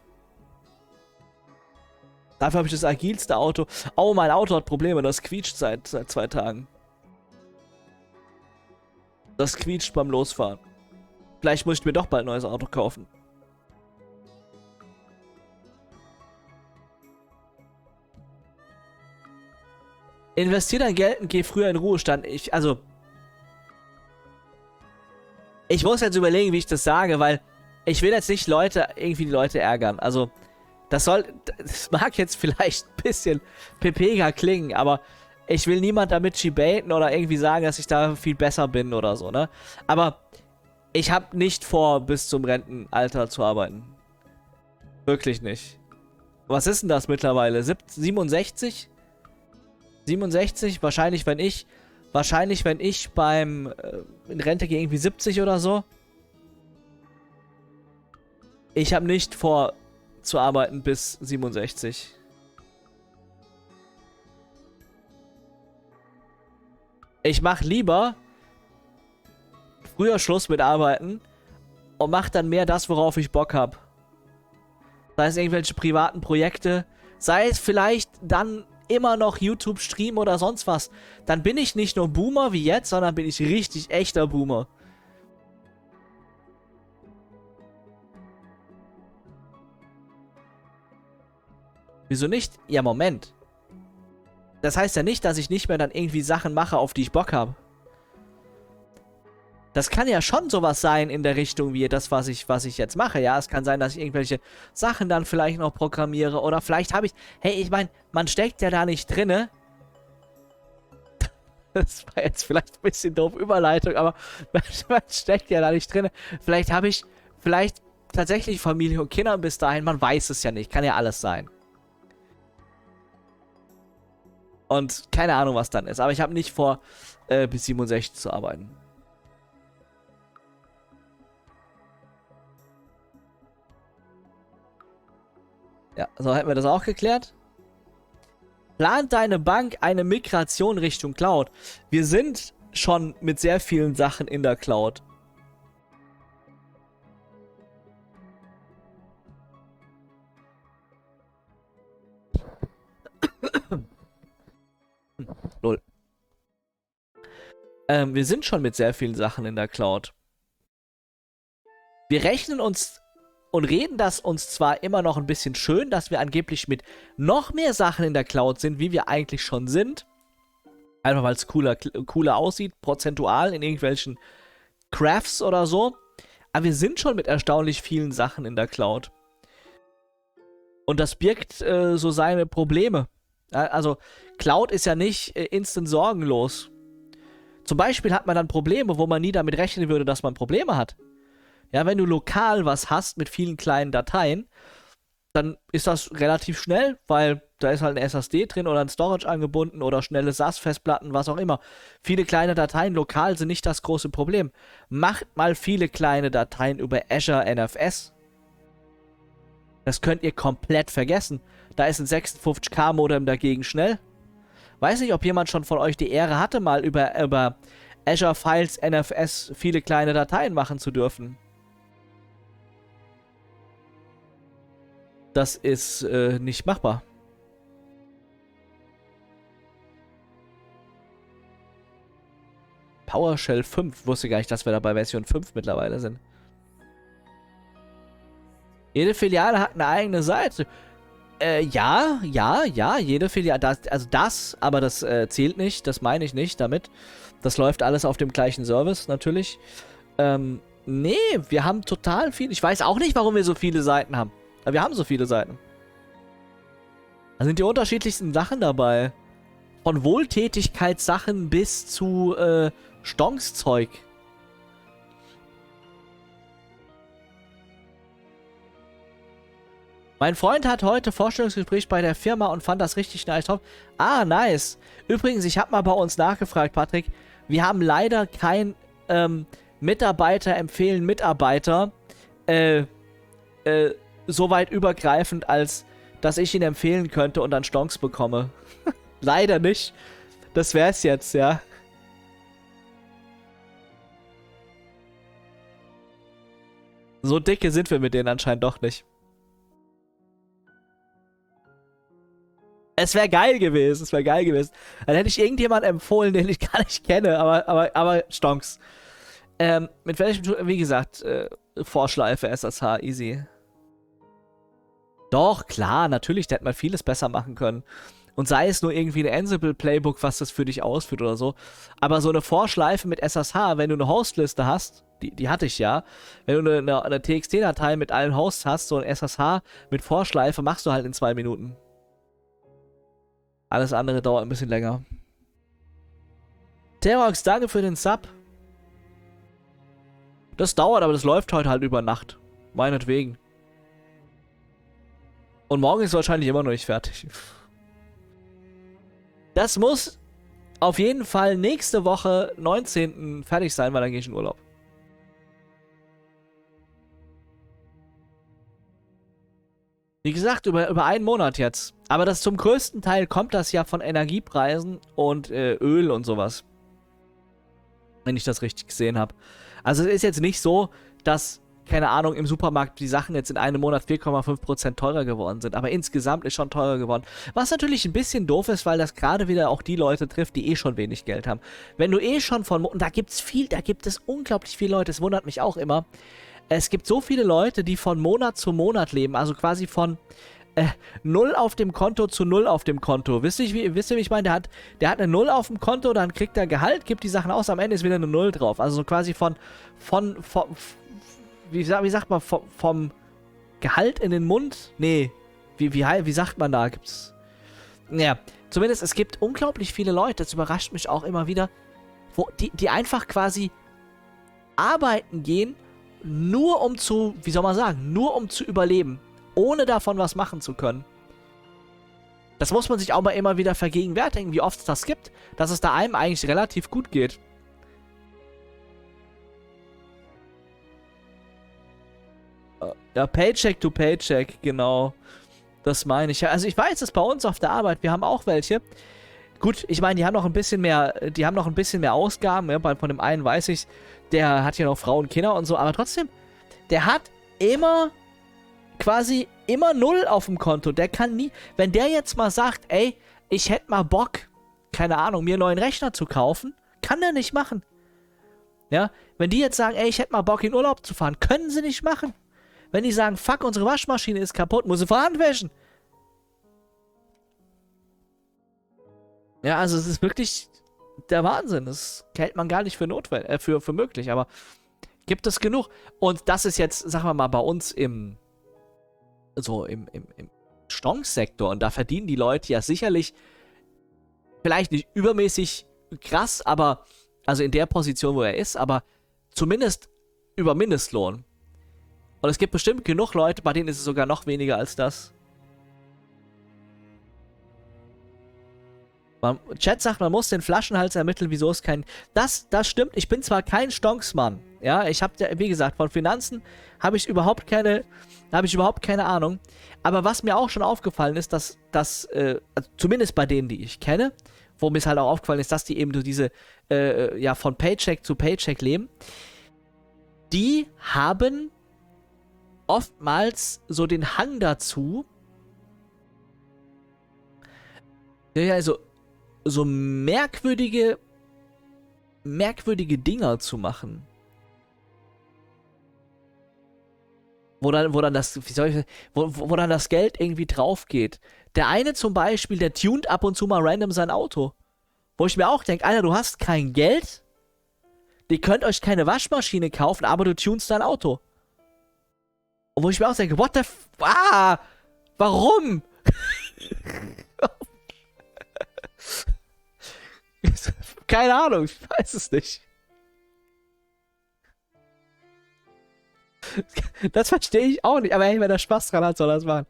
Dafür habe ich das agilste Auto. Oh, mein Auto hat Probleme, das quietscht seit 2 Tagen. Das quietscht beim Losfahren. Vielleicht muss ich mir doch bald ein neues Auto kaufen. Investier dein Geld und geh früher in Ruhestand. Ich muss jetzt überlegen, wie ich das sage, weil ich will jetzt nicht die Leute ärgern. Also, das mag jetzt vielleicht ein bisschen pepega klingen, aber ich will niemand damit debaten oder irgendwie sagen, dass ich da viel besser bin oder so, ne? Aber ich habe nicht vor, bis zum Rentenalter zu arbeiten. Wirklich nicht. Was ist denn das mittlerweile? 67? 67? Wahrscheinlich, wenn ich in Rente gehe, irgendwie 70 oder so. Ich habe nicht vor, zu arbeiten bis 67. Ich mache lieber früher Schluss mit Arbeiten und mache dann mehr das, worauf ich Bock habe. Sei es irgendwelche privaten Projekte, sei es vielleicht dann immer noch YouTube-Stream oder sonst was. Dann bin ich nicht nur Boomer wie jetzt, sondern bin ich richtig echter Boomer. Wieso nicht? Ja, Moment. Das heißt ja nicht, dass ich nicht mehr dann irgendwie Sachen mache, auf die ich Bock habe. Das kann ja schon sowas sein in der Richtung wie das, was ich jetzt mache. Ja, es kann sein, dass ich irgendwelche Sachen dann vielleicht noch programmiere. Oder vielleicht habe ich... Hey, ich meine, man steckt ja da nicht drinne. Das war jetzt vielleicht ein bisschen doof Überleitung, aber man steckt ja da nicht drinne. Vielleicht habe ich... Vielleicht tatsächlich Familie und Kinder bis dahin. Man weiß es ja nicht. Kann ja alles sein. Und keine Ahnung, was dann ist. Aber ich habe nicht vor, bis 67 zu arbeiten. Ja, so hätten wir das auch geklärt. Plant deine Bank eine Migration Richtung Cloud? Wir sind schon mit sehr vielen Sachen in der Cloud. Lol. Wir sind schon mit sehr vielen Sachen in der Cloud. Wir rechnen uns und reden das uns zwar immer noch ein bisschen schön, dass wir angeblich mit noch mehr Sachen in der Cloud sind, wie wir eigentlich schon sind. Einfach weil es cooler aussieht, prozentual in irgendwelchen Crafts oder so. Aber wir sind schon mit erstaunlich vielen Sachen in der Cloud. Und das birgt so seine Probleme. Also Cloud ist ja nicht instant sorgenlos. Zum Beispiel hat man dann Probleme, wo man nie damit rechnen würde, dass man Probleme hat. Ja, wenn du lokal was hast mit vielen kleinen Dateien, dann ist das relativ schnell, weil da ist halt ein SSD drin oder ein Storage angebunden oder schnelle SAS-Festplatten, was auch immer. Viele kleine Dateien lokal sind nicht das große Problem. Macht mal viele kleine Dateien über Azure NFS. Das könnt ihr komplett vergessen. Da ist ein 56K Modem dagegen schnell. Weiß nicht, ob jemand schon von euch die Ehre hatte, mal über Azure Files NFS viele kleine Dateien machen zu dürfen. Das ist nicht machbar. PowerShell 5. Wusste gar nicht, dass wir da bei Version 5 mittlerweile sind. Jede Filiale hat eine eigene Seite. Ja, jede Filiale. Aber das zählt nicht. Das meine ich nicht damit. Das läuft alles auf dem gleichen Service, natürlich. Nee, wir haben total viel. Ich weiß auch nicht, warum wir so viele Seiten haben. Aber wir haben so viele Seiten. Da sind die unterschiedlichsten Sachen dabei. Von Wohltätigkeitssachen bis zu Stonkszeug. Mein Freund hat heute Vorstellungsgespräch bei der Firma und fand das richtig nice. Ah, nice. Übrigens, ich habe mal bei uns nachgefragt, Patrick. Wir haben leider kein Mitarbeiter empfehlen Mitarbeiter so weit übergreifend, als dass ich ihn empfehlen könnte und dann Stonks bekomme. Leider nicht. Das wär's jetzt, ja. So dicke sind wir mit denen anscheinend doch nicht. Es wäre geil gewesen, Dann hätte ich irgendjemand empfohlen, den ich gar nicht kenne, aber Stonks. Mit welchem, wie gesagt, Vorschleife, SSH, easy. Doch, klar, natürlich, der hätte man vieles besser machen können. Und sei es nur irgendwie ein Ansible-Playbook, was das für dich ausführt oder so. Aber so eine Vorschleife mit SSH, wenn du eine Hostliste hast, die hatte ich ja, wenn du eine TXT-Datei mit allen Hosts hast, so ein SSH mit Vorschleife, machst du halt in 2 Minuten. Alles andere dauert ein bisschen länger. Terox, danke für den Sub. Das dauert, aber das läuft heute halt über Nacht. Meinetwegen. Und morgen ist es wahrscheinlich immer noch nicht fertig. Das muss auf jeden Fall nächste Woche 19. fertig sein, weil dann gehe ich in Urlaub. Wie gesagt, über einen Monat jetzt. Aber das zum größten Teil kommt das ja von Energiepreisen und Öl und sowas. Wenn ich das richtig gesehen habe. Also es ist jetzt nicht so, dass, keine Ahnung, im Supermarkt die Sachen jetzt in einem Monat 4,5% teurer geworden sind. Aber insgesamt ist schon teurer geworden. Was natürlich ein bisschen doof ist, weil das gerade wieder auch die Leute trifft, die eh schon wenig Geld haben. Wenn du eh schon und da gibt es unglaublich viele Leute, es wundert mich auch immer. Es gibt so viele Leute, die von Monat zu Monat leben, also quasi von 0 auf dem Konto zu 0 auf dem Konto. Wisst ihr, wie ich meine? Der hat eine 0 auf dem Konto, dann kriegt er Gehalt, gibt die Sachen aus, am Ende ist wieder eine 0 drauf. Also so quasi wie sagt man, vom Gehalt in den Mund? Nee, wie sagt man da? Gibt's. Ja, zumindest es gibt unglaublich viele Leute, das überrascht mich auch immer wieder, die einfach quasi arbeiten gehen, nur um zu überleben, ohne davon was machen zu können. Das muss man sich auch mal immer wieder vergegenwärtigen, wie oft es das gibt, dass es da einem eigentlich relativ gut geht. Ja, Paycheck to Paycheck, genau. Das meine ich. Also ich weiß es bei uns auf der Arbeit, wir haben auch welche. Gut, ich meine, die haben noch ein bisschen mehr Ausgaben. Ja, von dem einen weiß ich, der hat ja noch Frauen und Kinder und so, aber trotzdem, der hat quasi immer 0 auf dem Konto. Der kann nie, wenn der jetzt mal sagt, ey, ich hätte mal Bock, keine Ahnung, mir einen neuen Rechner zu kaufen, kann der nicht machen. Ja, wenn die jetzt sagen, ey, ich hätte mal Bock, in Urlaub zu fahren, können sie nicht machen. Wenn die sagen, fuck, unsere Waschmaschine ist kaputt, muss sie vor Hand waschen. Ja, also es ist wirklich der Wahnsinn. Das hält man gar nicht für für möglich, aber gibt es genug. Und das ist jetzt, sagen wir mal, bei uns Stonks-Sektor und da verdienen die Leute ja sicherlich vielleicht nicht übermäßig krass, aber also in der Position, wo er ist, aber zumindest über Mindestlohn. Und es gibt bestimmt genug Leute, bei denen ist es sogar noch weniger als das. Chat sagt, man muss den Flaschenhals ermitteln, wieso es kein... Das stimmt, ich bin zwar kein Stonksmann, ja, ich habe, wie gesagt, von Finanzen habe ich überhaupt keine Ahnung, aber was mir auch schon aufgefallen ist, dass also zumindest bei denen, die ich kenne, wo mir es halt auch aufgefallen ist, dass die eben so diese, ja, von Paycheck zu Paycheck leben, die haben oftmals so den Hang dazu, ja, also so merkwürdige Dinger zu machen. Wo dann das, wie soll ich, wo dann das Geld irgendwie drauf geht. Der eine zum Beispiel, der tunt ab und zu mal random sein Auto. Wo ich mir auch denke, Alter, du hast kein Geld, ihr könnt euch keine Waschmaschine kaufen, aber du tunst dein Auto. Und wo ich mir auch denke, what the f... Ah, warum? Keine Ahnung, ich weiß es nicht. Das verstehe ich auch nicht, aber hey, wenn er Spaß dran hat, soll er das machen.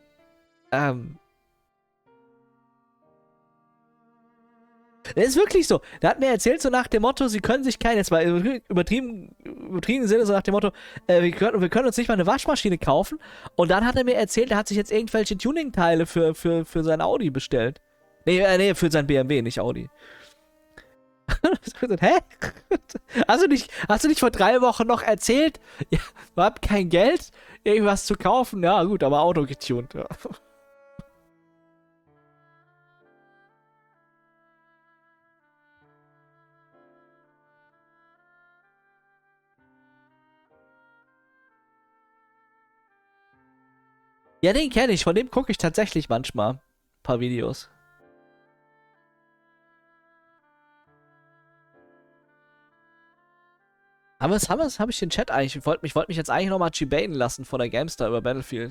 Das ist wirklich so. Der hat mir erzählt, so nach dem Motto, sie können sich keine, jetzt mal übertrieben Sinne, so nach dem Motto, wir können uns nicht mal eine Waschmaschine kaufen. Und dann hat er mir erzählt, er hat sich jetzt irgendwelche Tuning-Teile für sein Audi bestellt. Nee, für sein BMW, nicht Audi. Hä? Hast du nicht vor 3 Wochen noch erzählt, ja, du habt kein Geld, irgendwas zu kaufen? Ja, gut, aber Auto getuned. Ja. Ja, den kenne ich, von dem gucke ich tatsächlich manchmal ein paar Videos. Habe ich den Chat eigentlich? Ich wollte mich jetzt eigentlich nochmal chibaten lassen von der Gamestar über Battlefield.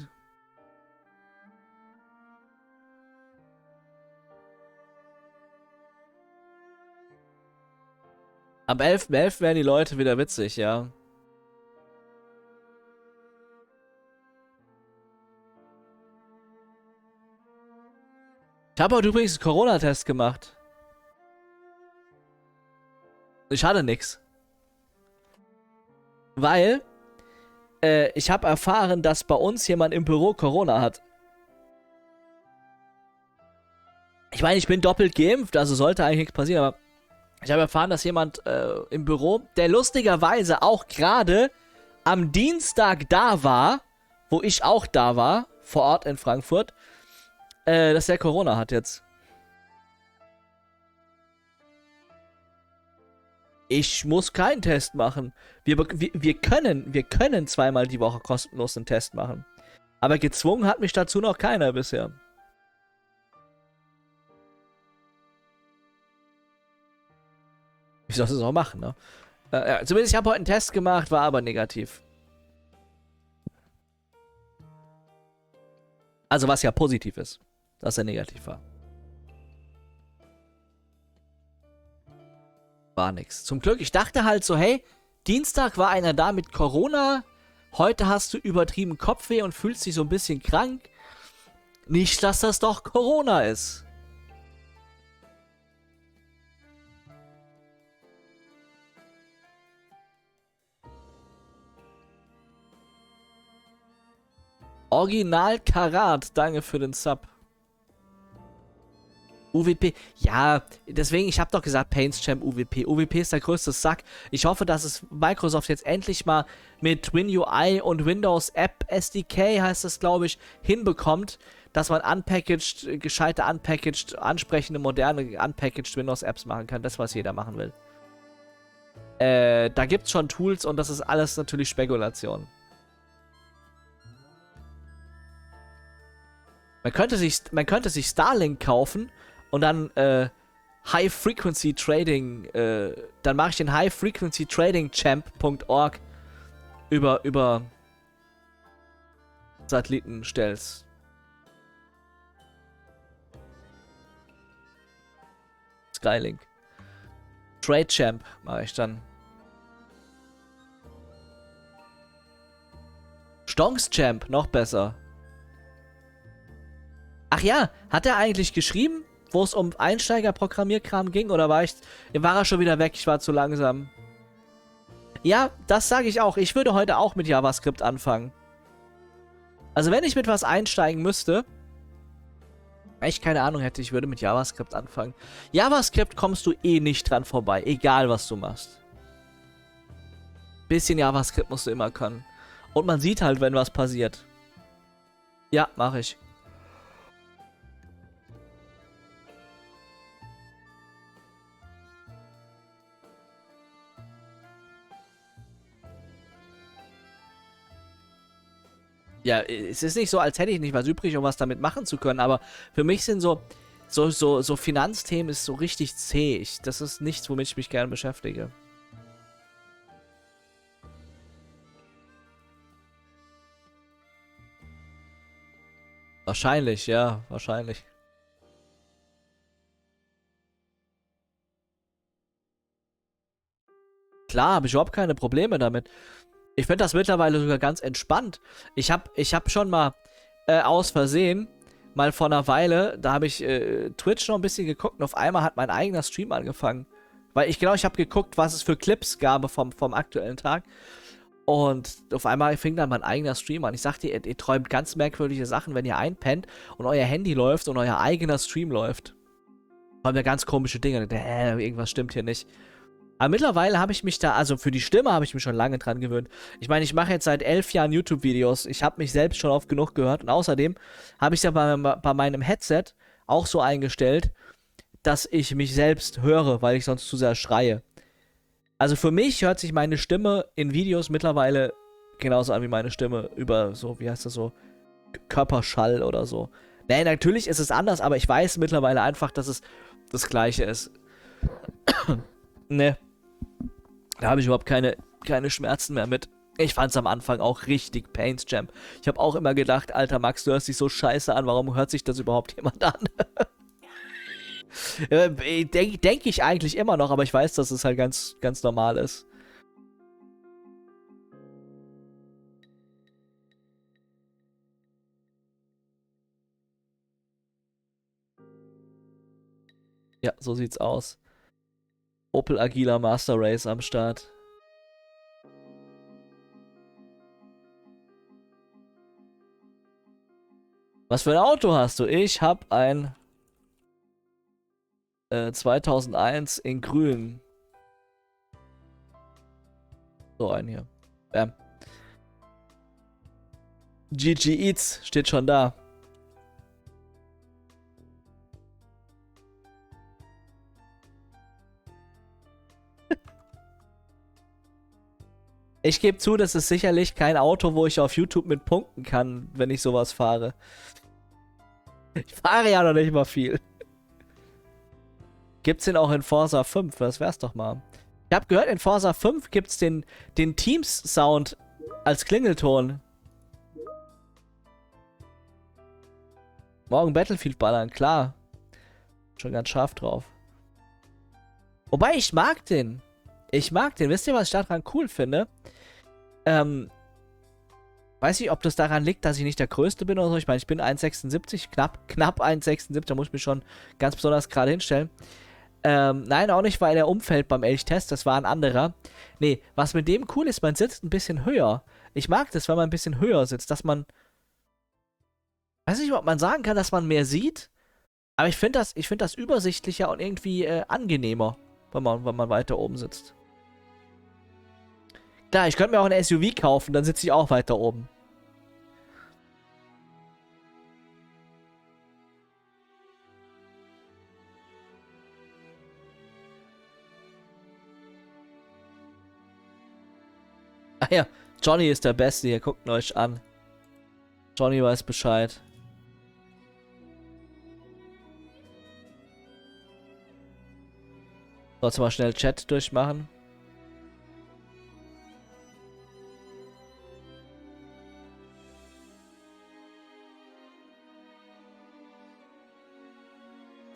Am 11.11. werden die Leute wieder witzig, ja. Ich habe heute übrigens einen Corona-Test gemacht. Ich hatte nix. Weil ich habe erfahren, dass bei uns jemand im Büro Corona hat. Ich meine, ich bin doppelt geimpft, also sollte eigentlich nichts passieren, aber ich habe erfahren, dass jemand im Büro, der lustigerweise auch gerade am Dienstag da war, wo ich auch da war, vor Ort in Frankfurt, dass der Corona hat jetzt. Ich muss keinen Test machen. Wir können zweimal die Woche kostenlos einen Test machen. Aber gezwungen hat mich dazu noch keiner bisher. Ich soll es auch machen, ne? Ja, zumindest ich habe heute einen Test gemacht, war aber negativ. Also was ja positiv ist, dass er negativ war. War nix. Zum Glück, ich dachte halt so, hey, Dienstag war einer da mit Corona, heute hast du übertrieben Kopfweh und fühlst dich so ein bisschen krank. Nicht, dass das doch Corona ist. Original Karat, danke für den Sub. UWP, ja, deswegen, ich habe doch gesagt, Paints Champ UWP. UWP ist der größte Sack. Ich hoffe, dass es Microsoft jetzt endlich mal mit WinUI und Windows App SDK, heißt es, glaube ich, hinbekommt, dass man unpackaged, gescheite unpackaged, ansprechende, moderne unpackaged Windows Apps machen kann. Das, was jeder machen will. Da gibt's schon Tools und das ist alles natürlich Spekulation. Man könnte sich Starlink kaufen und dann High Frequency Trading, dann mache ich den High Frequency Trading Champ.org über Satelliten stell's. Skylink. Trade Champ mache ich dann. Stonks Champ, noch besser. Ach ja, hat er eigentlich geschrieben, wo es um Einsteiger-Programmierkram ging? Oder war er schon wieder weg? Ich war zu langsam. Ja, das sage ich auch. Ich würde heute auch mit JavaScript anfangen. Also wenn ich mit was einsteigen müsste, wenn ich keine Ahnung hätte, ich würde mit JavaScript anfangen. JavaScript kommst du eh nicht dran vorbei, egal was du machst. Bisschen JavaScript musst du immer können. Und man sieht halt, wenn was passiert. Ja, mache ich. Ja, es ist nicht so, als hätte ich nicht was übrig, um was damit machen zu können, aber für mich sind so Finanzthemen ist so richtig zäh. Das ist nichts, womit ich mich gerne beschäftige. Wahrscheinlich, ja, wahrscheinlich. Klar, habe ich überhaupt keine Probleme damit. Ich finde das mittlerweile sogar ganz entspannt. Ich hab schon mal aus Versehen, mal vor einer Weile, da habe ich Twitch noch ein bisschen geguckt und auf einmal hat mein eigener Stream angefangen. Weil ich habe geguckt, was es für Clips gab vom aktuellen Tag. Und auf einmal fing dann mein eigener Stream an. Ich sagte, ihr träumt ganz merkwürdige Sachen, wenn ihr einpennt und euer Handy läuft und euer eigener Stream läuft. Träumt ja ganz komische Dinge. Irgendwas stimmt hier nicht. Aber mittlerweile habe ich mich da, also für die Stimme habe ich mich schon lange dran gewöhnt. Ich meine, ich mache jetzt seit 11 Jahren YouTube-Videos. Ich habe mich selbst schon oft genug gehört. Und außerdem habe ich ja bei meinem Headset auch so eingestellt, dass ich mich selbst höre, weil ich sonst zu sehr schreie. Also für mich hört sich meine Stimme in Videos mittlerweile genauso an wie meine Stimme über so, wie heißt das so, Körperschall oder so. Nee, natürlich ist es anders, aber ich weiß mittlerweile einfach, dass es das Gleiche ist. Ne. Da habe ich überhaupt keine Schmerzen mehr mit. Ich fand es am Anfang auch richtig Pains Jam. Ich habe auch immer gedacht, alter Max, du hörst dich so scheiße an, warum hört sich das überhaupt jemand an? Denke ich eigentlich immer noch, aber ich weiß, dass es halt ganz, ganz normal ist. Ja, so sieht's aus. Opel Agila Master Race am Start. Was für ein Auto hast du? Ich hab ein 2001 in grün. So ein hier. Bam. GG Eats steht schon da. Ich gebe zu, das ist sicherlich kein Auto, wo ich auf YouTube mit punkten kann, wenn ich sowas fahre. Ich fahre ja noch nicht mal viel. Gibt's den auch in Forza 5? Das wär's doch mal. Ich habe gehört, in Forza 5 gibt's den Teams-Sound als Klingelton. Morgen Battlefield ballern, klar. Schon ganz scharf drauf. Wobei, ich mag den. Wisst ihr, was ich daran cool finde? Weiß nicht, ob das daran liegt, dass ich nicht der Größte bin oder so. Ich meine, ich bin 1,76, knapp 1,76. Da muss ich mich schon ganz besonders gerade hinstellen. Nein, auch nicht, weil er umfällt beim Elchtest. Das war ein anderer. Nee, was mit dem cool ist, man sitzt ein bisschen höher. Ich mag das, wenn man ein bisschen höher sitzt, dass man... Weiß nicht, ob man sagen kann, dass man mehr sieht. Aber ich finde das übersichtlicher und irgendwie angenehmer, wenn man weiter oben sitzt. Klar, ich könnte mir auch ein SUV kaufen, dann sitze ich auch weiter oben. Ah ja, Johnny ist der Beste hier, guckt ihn euch an. Johnny weiß Bescheid. Sollst du mal schnell Chat durchmachen?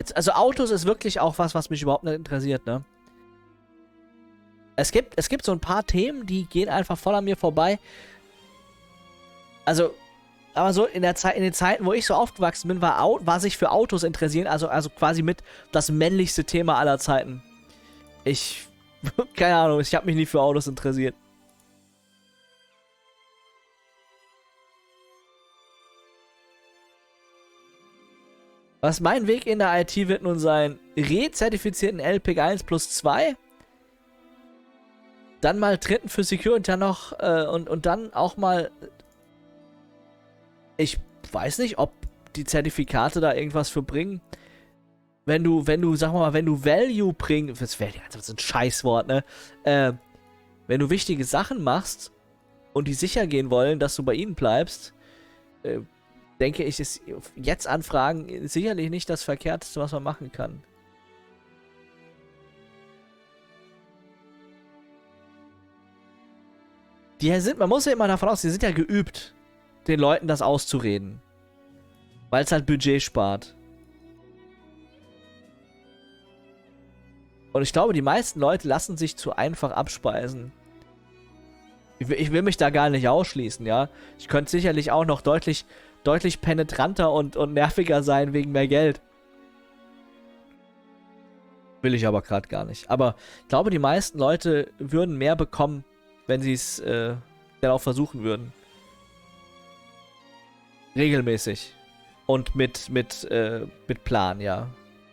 Also Autos ist wirklich auch was mich überhaupt nicht interessiert, ne? Es gibt so ein paar Themen, die gehen einfach voll an mir vorbei. Also, aber so in den Zeiten, wo ich so aufgewachsen bin, war sich für Autos interessieren, also quasi mit das männlichste Thema aller Zeiten. Keine Ahnung, ich habe mich nie für Autos interessiert. Was mein Weg in der IT wird nun sein, rezertifizierten LPIC 1 plus 2, dann mal dritten für Secure und dann noch, und dann auch mal, ich weiß nicht, ob die Zertifikate da irgendwas für bringen. Wenn du, sag mal, wenn du Value bringst, das ist ein Scheißwort, ne? Wenn du wichtige Sachen machst und die sicher gehen wollen, dass du bei ihnen bleibst, denke ich, ist jetzt Anfragen sicherlich nicht das Verkehrteste, was man machen kann. Man muss ja immer davon aus, die sind ja geübt, den Leuten das auszureden. Weil es halt Budget spart. Und ich glaube, die meisten Leute lassen sich zu einfach abspeisen. Ich will mich da gar nicht ausschließen, ja. Ich könnte sicherlich auch noch deutlich penetranter und nerviger sein wegen mehr Geld. Will ich aber gerade gar nicht. Aber ich glaube, die meisten Leute würden mehr bekommen, wenn sie es dann auch versuchen würden. Regelmäßig. Und mit Plan, ja.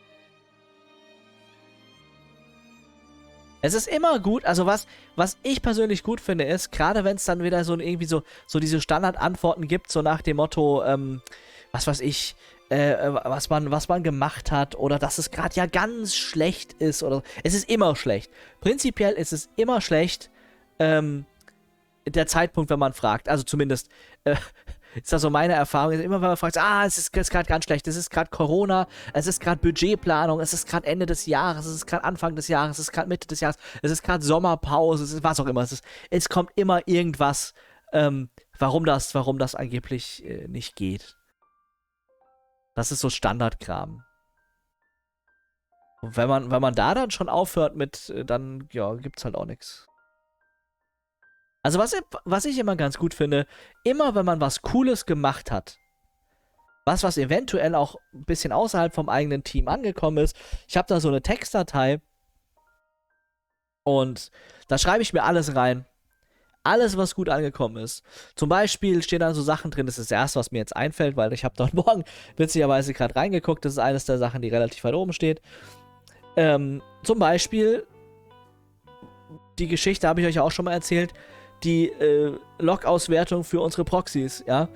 Es ist immer gut, also was ich persönlich gut finde, ist, gerade wenn es dann wieder so irgendwie so diese Standardantworten gibt, so nach dem Motto, was weiß ich, was man gemacht hat oder dass es gerade ja ganz schlecht ist oder es ist immer schlecht. Prinzipiell ist es immer schlecht, der Zeitpunkt, wenn man fragt. Also zumindest ist das so meine Erfahrung. Immer wenn man fragt, es ist gerade ganz schlecht, es ist gerade Corona, es ist gerade Budgetplanung, es ist gerade Ende des Jahres, es ist gerade Anfang des Jahres, es ist gerade Mitte des Jahres, es ist gerade Sommerpause, es ist was auch immer. Es kommt immer irgendwas, warum das angeblich nicht geht. Das ist so Standardkram. Und wenn man da dann schon aufhört mit, dann, ja, gibt's halt auch nichts. Also was ich immer ganz gut finde, immer wenn man was Cooles gemacht hat, was eventuell auch ein bisschen außerhalb vom eigenen Team angekommen ist, ich habe da so eine Textdatei und da schreibe ich mir alles rein. Alles, was gut angekommen ist. Zum Beispiel stehen da so Sachen drin, das ist das erste, was mir jetzt einfällt, weil ich habe dort morgen witzigerweise gerade reingeguckt, das ist eines der Sachen, die relativ weit oben steht. Zum Beispiel, die Geschichte habe ich euch auch schon mal erzählt, die Log-Auswertung für unsere Proxys, ja.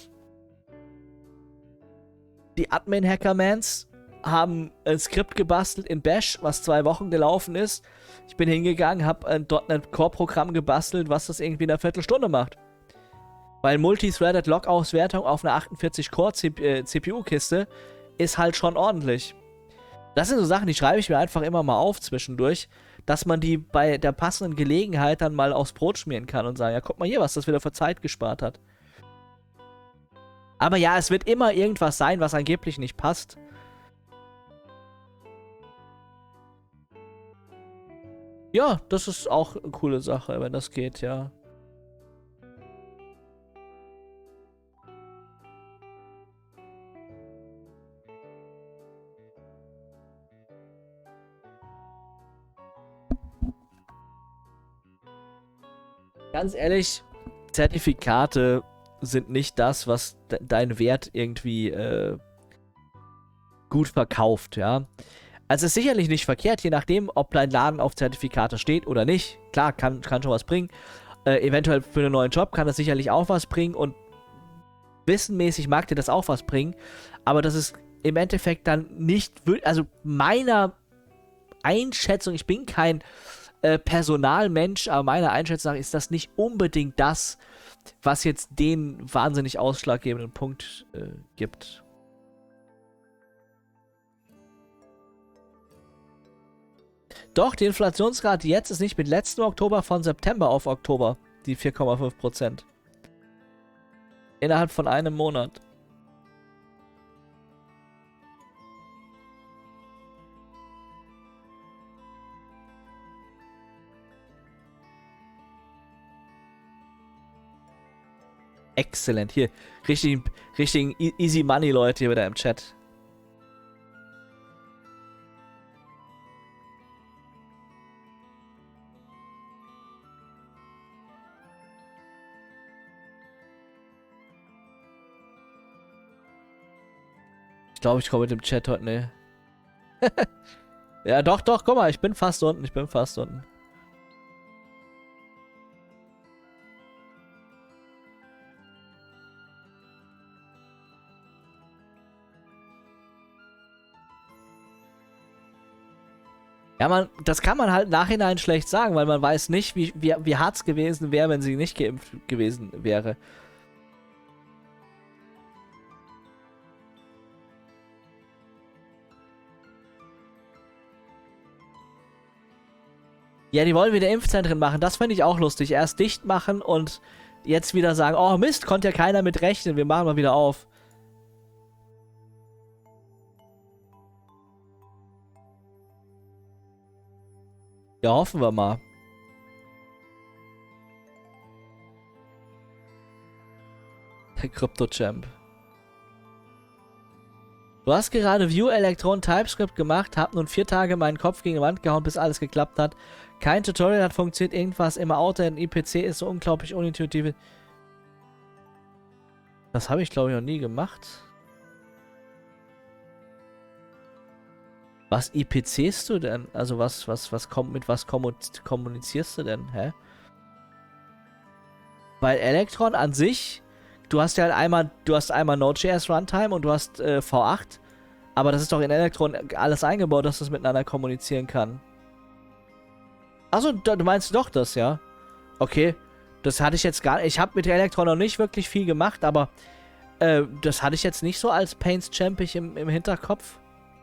Die Admin-Hackermans haben ein Skript gebastelt in Bash, was 2 Wochen gelaufen ist. Ich bin hingegangen, habe ein .NET Core-Programm gebastelt, was das irgendwie in einer Viertelstunde macht. Weil Multithreaded Log-Auswertung auf einer 48-Core-CPU-Kiste ist halt schon ordentlich. Das sind so Sachen, die schreibe ich mir einfach immer mal auf zwischendurch, dass man die bei der passenden Gelegenheit dann mal aufs Brot schmieren kann und sagen, ja, guck mal hier, was das wieder für Zeit gespart hat. Aber ja, es wird immer irgendwas sein, was angeblich nicht passt. Ja, das ist auch eine coole Sache, wenn das geht, ja. Ganz ehrlich, Zertifikate sind nicht das, was deinen Wert irgendwie gut verkauft, ja. Also es ist sicherlich nicht verkehrt, je nachdem, ob dein Laden auf Zertifikate steht oder nicht. Klar, kann schon was bringen. Eventuell für einen neuen Job kann das sicherlich auch was bringen und wissenmäßig mag dir das auch was bringen. Aber das ist im Endeffekt dann nicht, also meiner Einschätzung, ich bin kein Personalmensch, aber meiner Einschätzung nach ist das nicht unbedingt das, was jetzt den wahnsinnig ausschlaggebenden Punkt gibt. Doch, die Inflationsrate jetzt ist nicht mit letzten Oktober von September auf Oktober, die 4,5%. Innerhalb von einem Monat. Exzellent. Hier, richtigen Easy Money, Leute, hier wieder im Chat. Ich glaube, ich komme mit dem Chat heute, ne. Ja, doch, guck mal, ich bin fast unten, Ja, das kann man halt im Nachhinein schlecht sagen, weil man weiß nicht, wie hart es gewesen wäre, wenn sie nicht geimpft gewesen wäre. Ja, die wollen wieder Impfzentren machen. Das finde ich auch lustig. Erst dicht machen und jetzt wieder sagen, oh Mist, konnte ja keiner mit rechnen. Wir machen mal wieder auf. Ja, hoffen wir mal. Der Crypto-Champ. Du hast gerade Vue Electron TypeScript gemacht, hab nun 4 Tage meinen Kopf gegen die Wand gehauen, bis alles geklappt hat. Kein Tutorial hat funktioniert, irgendwas immer Auto in IPC ist so unglaublich unintuitiv. Das habe ich glaube ich noch nie gemacht. Was IPCst du denn? Also mit was kommunizierst du denn? Hä? Weil Electron an sich, du hast ja halt einmal Node.js Runtime und du hast V8, aber das ist doch in Electron alles eingebaut, dass das miteinander kommunizieren kann. Achso, du meinst doch das, ja? Okay, das hatte ich jetzt gar nicht. Ich habe mit Electron noch nicht wirklich viel gemacht, aber das hatte ich jetzt nicht so als Pains Champ im Hinterkopf.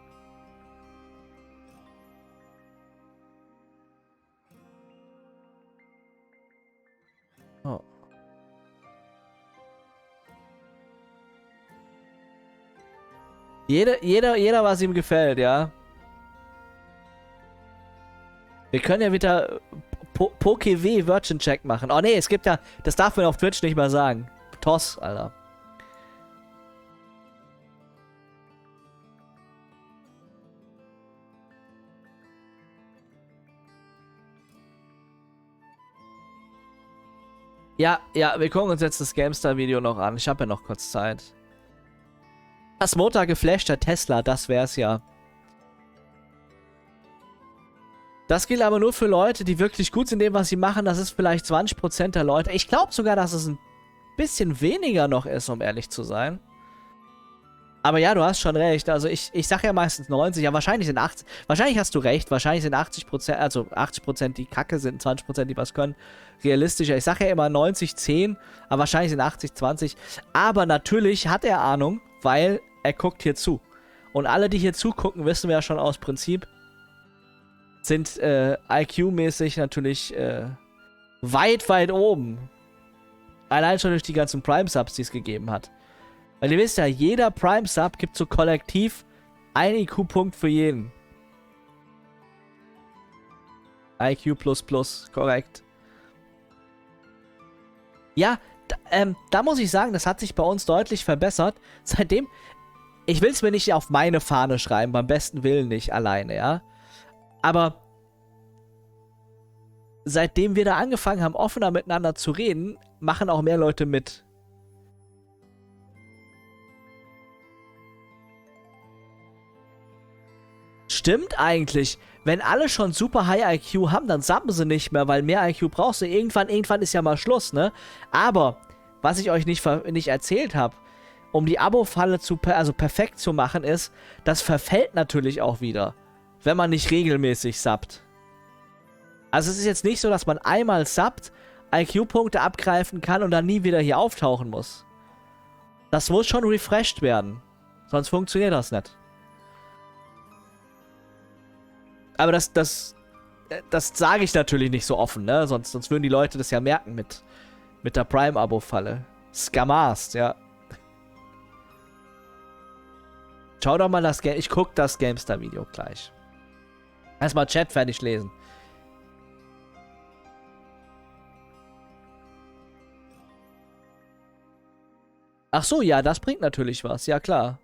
Oh. Jeder, was ihm gefällt, ja. Wir können ja wieder PokeW Virgin Check machen. Oh nee, es gibt ja, das darf man auf Twitch nicht mal sagen. Toss, Alter. Ja, wir gucken uns jetzt das GameStar-Video noch an. Ich habe ja noch kurz Zeit. Das Motor geflashter Tesla, das wär's ja. Das gilt aber nur für Leute, die wirklich gut sind in dem, was sie machen. Das ist vielleicht 20% der Leute. Ich glaube sogar, dass es ein bisschen weniger noch ist, um ehrlich zu sein. Aber ja, du hast schon recht. Also ich sage ja meistens 90, ja wahrscheinlich sind 80. Wahrscheinlich hast du recht. Wahrscheinlich sind 80%, also 80% die Kacke sind, 20% die was können, realistischer. Ich sage ja immer 90, 10, aber wahrscheinlich sind 80, 20. Aber natürlich hat er Ahnung, weil er guckt hier zu. Und alle, die hier zugucken, wissen wir ja schon aus Prinzip, sind IQ-mäßig natürlich weit oben. Allein schon durch die ganzen Prime-Subs, die es gegeben hat. Weil ihr wisst ja, jeder Prime-Sub gibt so kollektiv einen IQ-Punkt für jeden. IQ++, korrekt. Ja, da muss ich sagen, das hat sich bei uns deutlich verbessert. Seitdem, ich will es mir nicht auf meine Fahne schreiben, beim besten Willen nicht alleine, ja. Aber seitdem wir da angefangen haben, offener miteinander zu reden, machen auch mehr Leute mit. Stimmt eigentlich. Wenn alle schon super High IQ haben, dann subben sie nicht mehr, weil mehr IQ brauchst du. Irgendwann ist ja mal Schluss, ne? Aber, was ich euch nicht erzählt habe, um die Abo-Falle perfekt zu machen, ist, das verfällt natürlich auch wieder, wenn man nicht regelmäßig subbt. Also es ist jetzt nicht so, dass man einmal subbt, IQ-Punkte abgreifen kann und dann nie wieder hier auftauchen muss. Das muss schon refreshed werden. Sonst funktioniert das nicht. Aber das sage ich natürlich nicht so offen, ne? Sonst würden die Leute das ja merken mit der Prime-Abo-Falle. Skamast, ja. Schau doch mal ich guck das GameStar-Video gleich. Erstmal Chat fertig lesen. Ach so, ja, das bringt natürlich was. Ja, klar.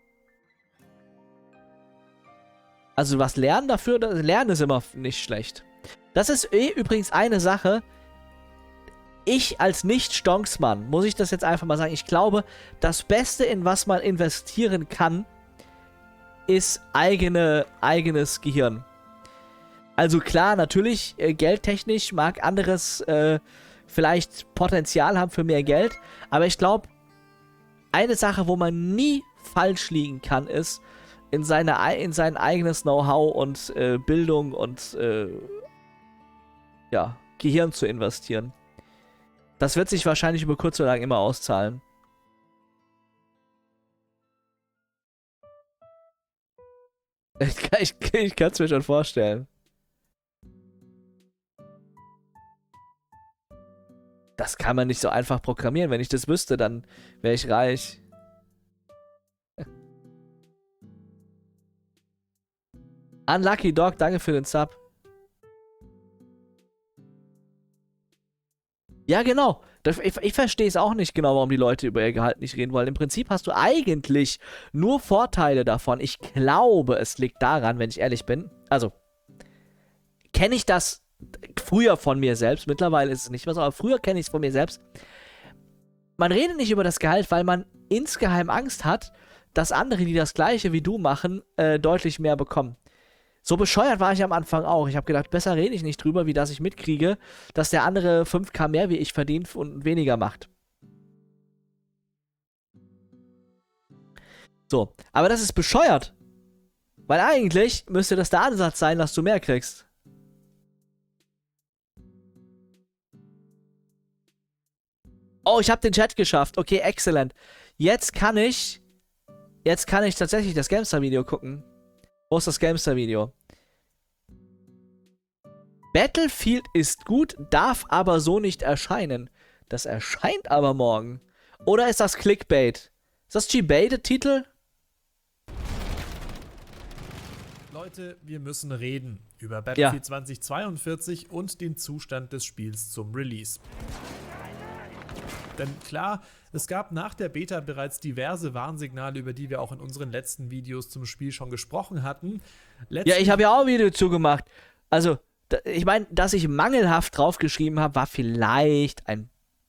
Also was lernen dafür, lernen ist immer nicht schlecht. Das ist übrigens eine Sache. Ich als Nicht-Stonksmann, muss ich das jetzt einfach mal sagen, ich glaube, das Beste, in was man investieren kann, ist eigenes Gehirn. Also klar, natürlich, geldtechnisch mag anderes vielleicht Potenzial haben für mehr Geld, aber ich glaube, eine Sache, wo man nie falsch liegen kann, ist, in sein eigenes Know-how und Bildung und ja, Gehirn zu investieren. Das wird sich wahrscheinlich über kurz oder lang immer auszahlen. Ich kann es mir schon vorstellen. Das kann man nicht so einfach programmieren. Wenn ich das wüsste, dann wäre ich reich. Unlucky Dog, danke für den Sub. Ja, genau. Ich verstehe es auch nicht genau, warum die Leute über ihr Gehalt nicht reden wollen. Im Prinzip hast du eigentlich nur Vorteile davon. Ich glaube, es liegt daran, wenn ich ehrlich bin. Also, kenne ich das früher von mir selbst. Mittlerweile ist es nicht mehr so, aber früher kenne ich es von mir selbst. Man redet nicht über das Gehalt, weil man insgeheim Angst hat, dass andere, die das Gleiche wie du machen, deutlich mehr bekommen. So bescheuert war ich am Anfang auch. Ich habe gedacht, besser rede ich nicht drüber, wie dass ich mitkriege, dass der andere 5.000 mehr wie ich verdient und weniger macht. So, aber das ist bescheuert. Weil eigentlich müsste das der Ansatz sein, dass du mehr kriegst. Oh, ich habe den Chat geschafft. Okay, excellent. Jetzt kann ich tatsächlich das Gamestar-Video gucken. Wo ist das Gamestar-Video? Battlefield ist gut, darf aber so nicht erscheinen. Das erscheint aber morgen. Oder ist das Clickbait? Ist das G-Baited-Titel? Leute, wir müssen reden über Battlefield 2042 und den Zustand des Spiels zum Release. Denn klar, es gab nach der Beta bereits diverse Warnsignale, über die wir auch in unseren letzten Videos zum Spiel schon gesprochen hatten. Ja, ich habe ja auch ein Video zugemacht. Also, ich meine, dass ich mangelhaft draufgeschrieben habe, war vielleicht ein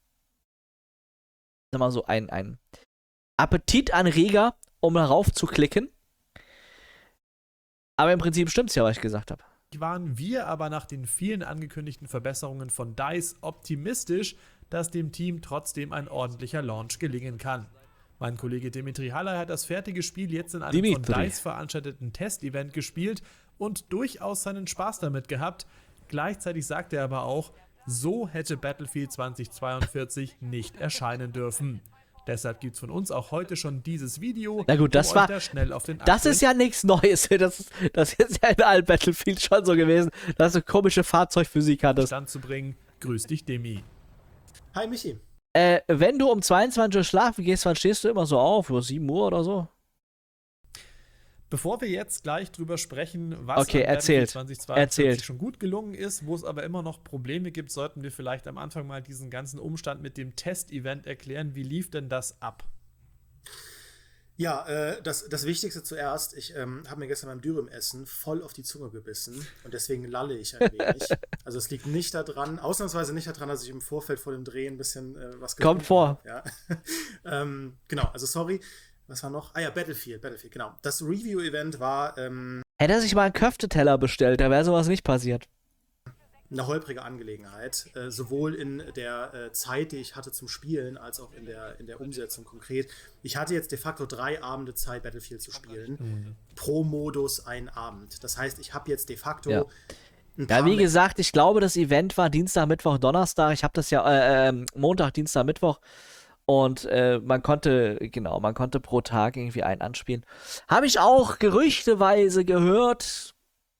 Appetitanreger, um darauf zu klicken. Aber im Prinzip stimmt's ja, was ich gesagt habe. Waren wir aber nach den vielen angekündigten Verbesserungen von DICE optimistisch, dass dem Team trotzdem ein ordentlicher Launch gelingen kann. Mein Kollege Dimitri Haller hat das fertige Spiel jetzt in einem von DICE veranstalteten Test-Event gespielt und durchaus seinen Spaß damit gehabt. Gleichzeitig sagt er aber auch, so hätte Battlefield 2042 nicht erscheinen dürfen. Deshalb gibt es von uns auch heute schon dieses Video. Na gut, das war. Das ist ja nichts Neues. Das ist ja in allen Battlefield schon so gewesen, dass du komische Fahrzeugphysik hattest. Stand zu bringen. Grüß dich, Demi. Hi, Michi. Wenn du um 22 Uhr schlafen gehst, wann stehst du immer so auf? Über 7 Uhr oder so? Bevor wir jetzt gleich drüber sprechen, was an Battlefield 2042 schon gut gelungen ist, wo es aber immer noch Probleme gibt, sollten wir vielleicht am Anfang mal diesen ganzen Umstand mit dem Test-Event erklären. Wie lief denn das ab? Ja, das Wichtigste zuerst, ich habe mir gestern beim Dürüm-Essen voll auf die Zunge gebissen und deswegen lalle ich ein wenig. Also es liegt nicht daran, ausnahmsweise nicht daran, dass ich im Vorfeld vor dem Drehen ein bisschen was kommt vor. Ja. Genau, also sorry. Was war noch? Ah ja, Battlefield, genau. Das Review-Event war hätte er sich mal einen Köfteteller bestellt, da wäre sowas nicht passiert. Eine holprige Angelegenheit, sowohl in der Zeit, die ich hatte zum Spielen, als auch in der Umsetzung konkret. Ich hatte jetzt de facto 3 Abende Zeit, Battlefield zu spielen. Pro Modus ein Abend. Das heißt, ich habe jetzt de facto Ja, wie gesagt, ich glaube, das Event war Dienstag, Mittwoch, Donnerstag. Ich habe das ja Montag, Dienstag, Mittwoch. Und man konnte pro Tag irgendwie einen anspielen. Habe ich auch gerüchteweise gehört.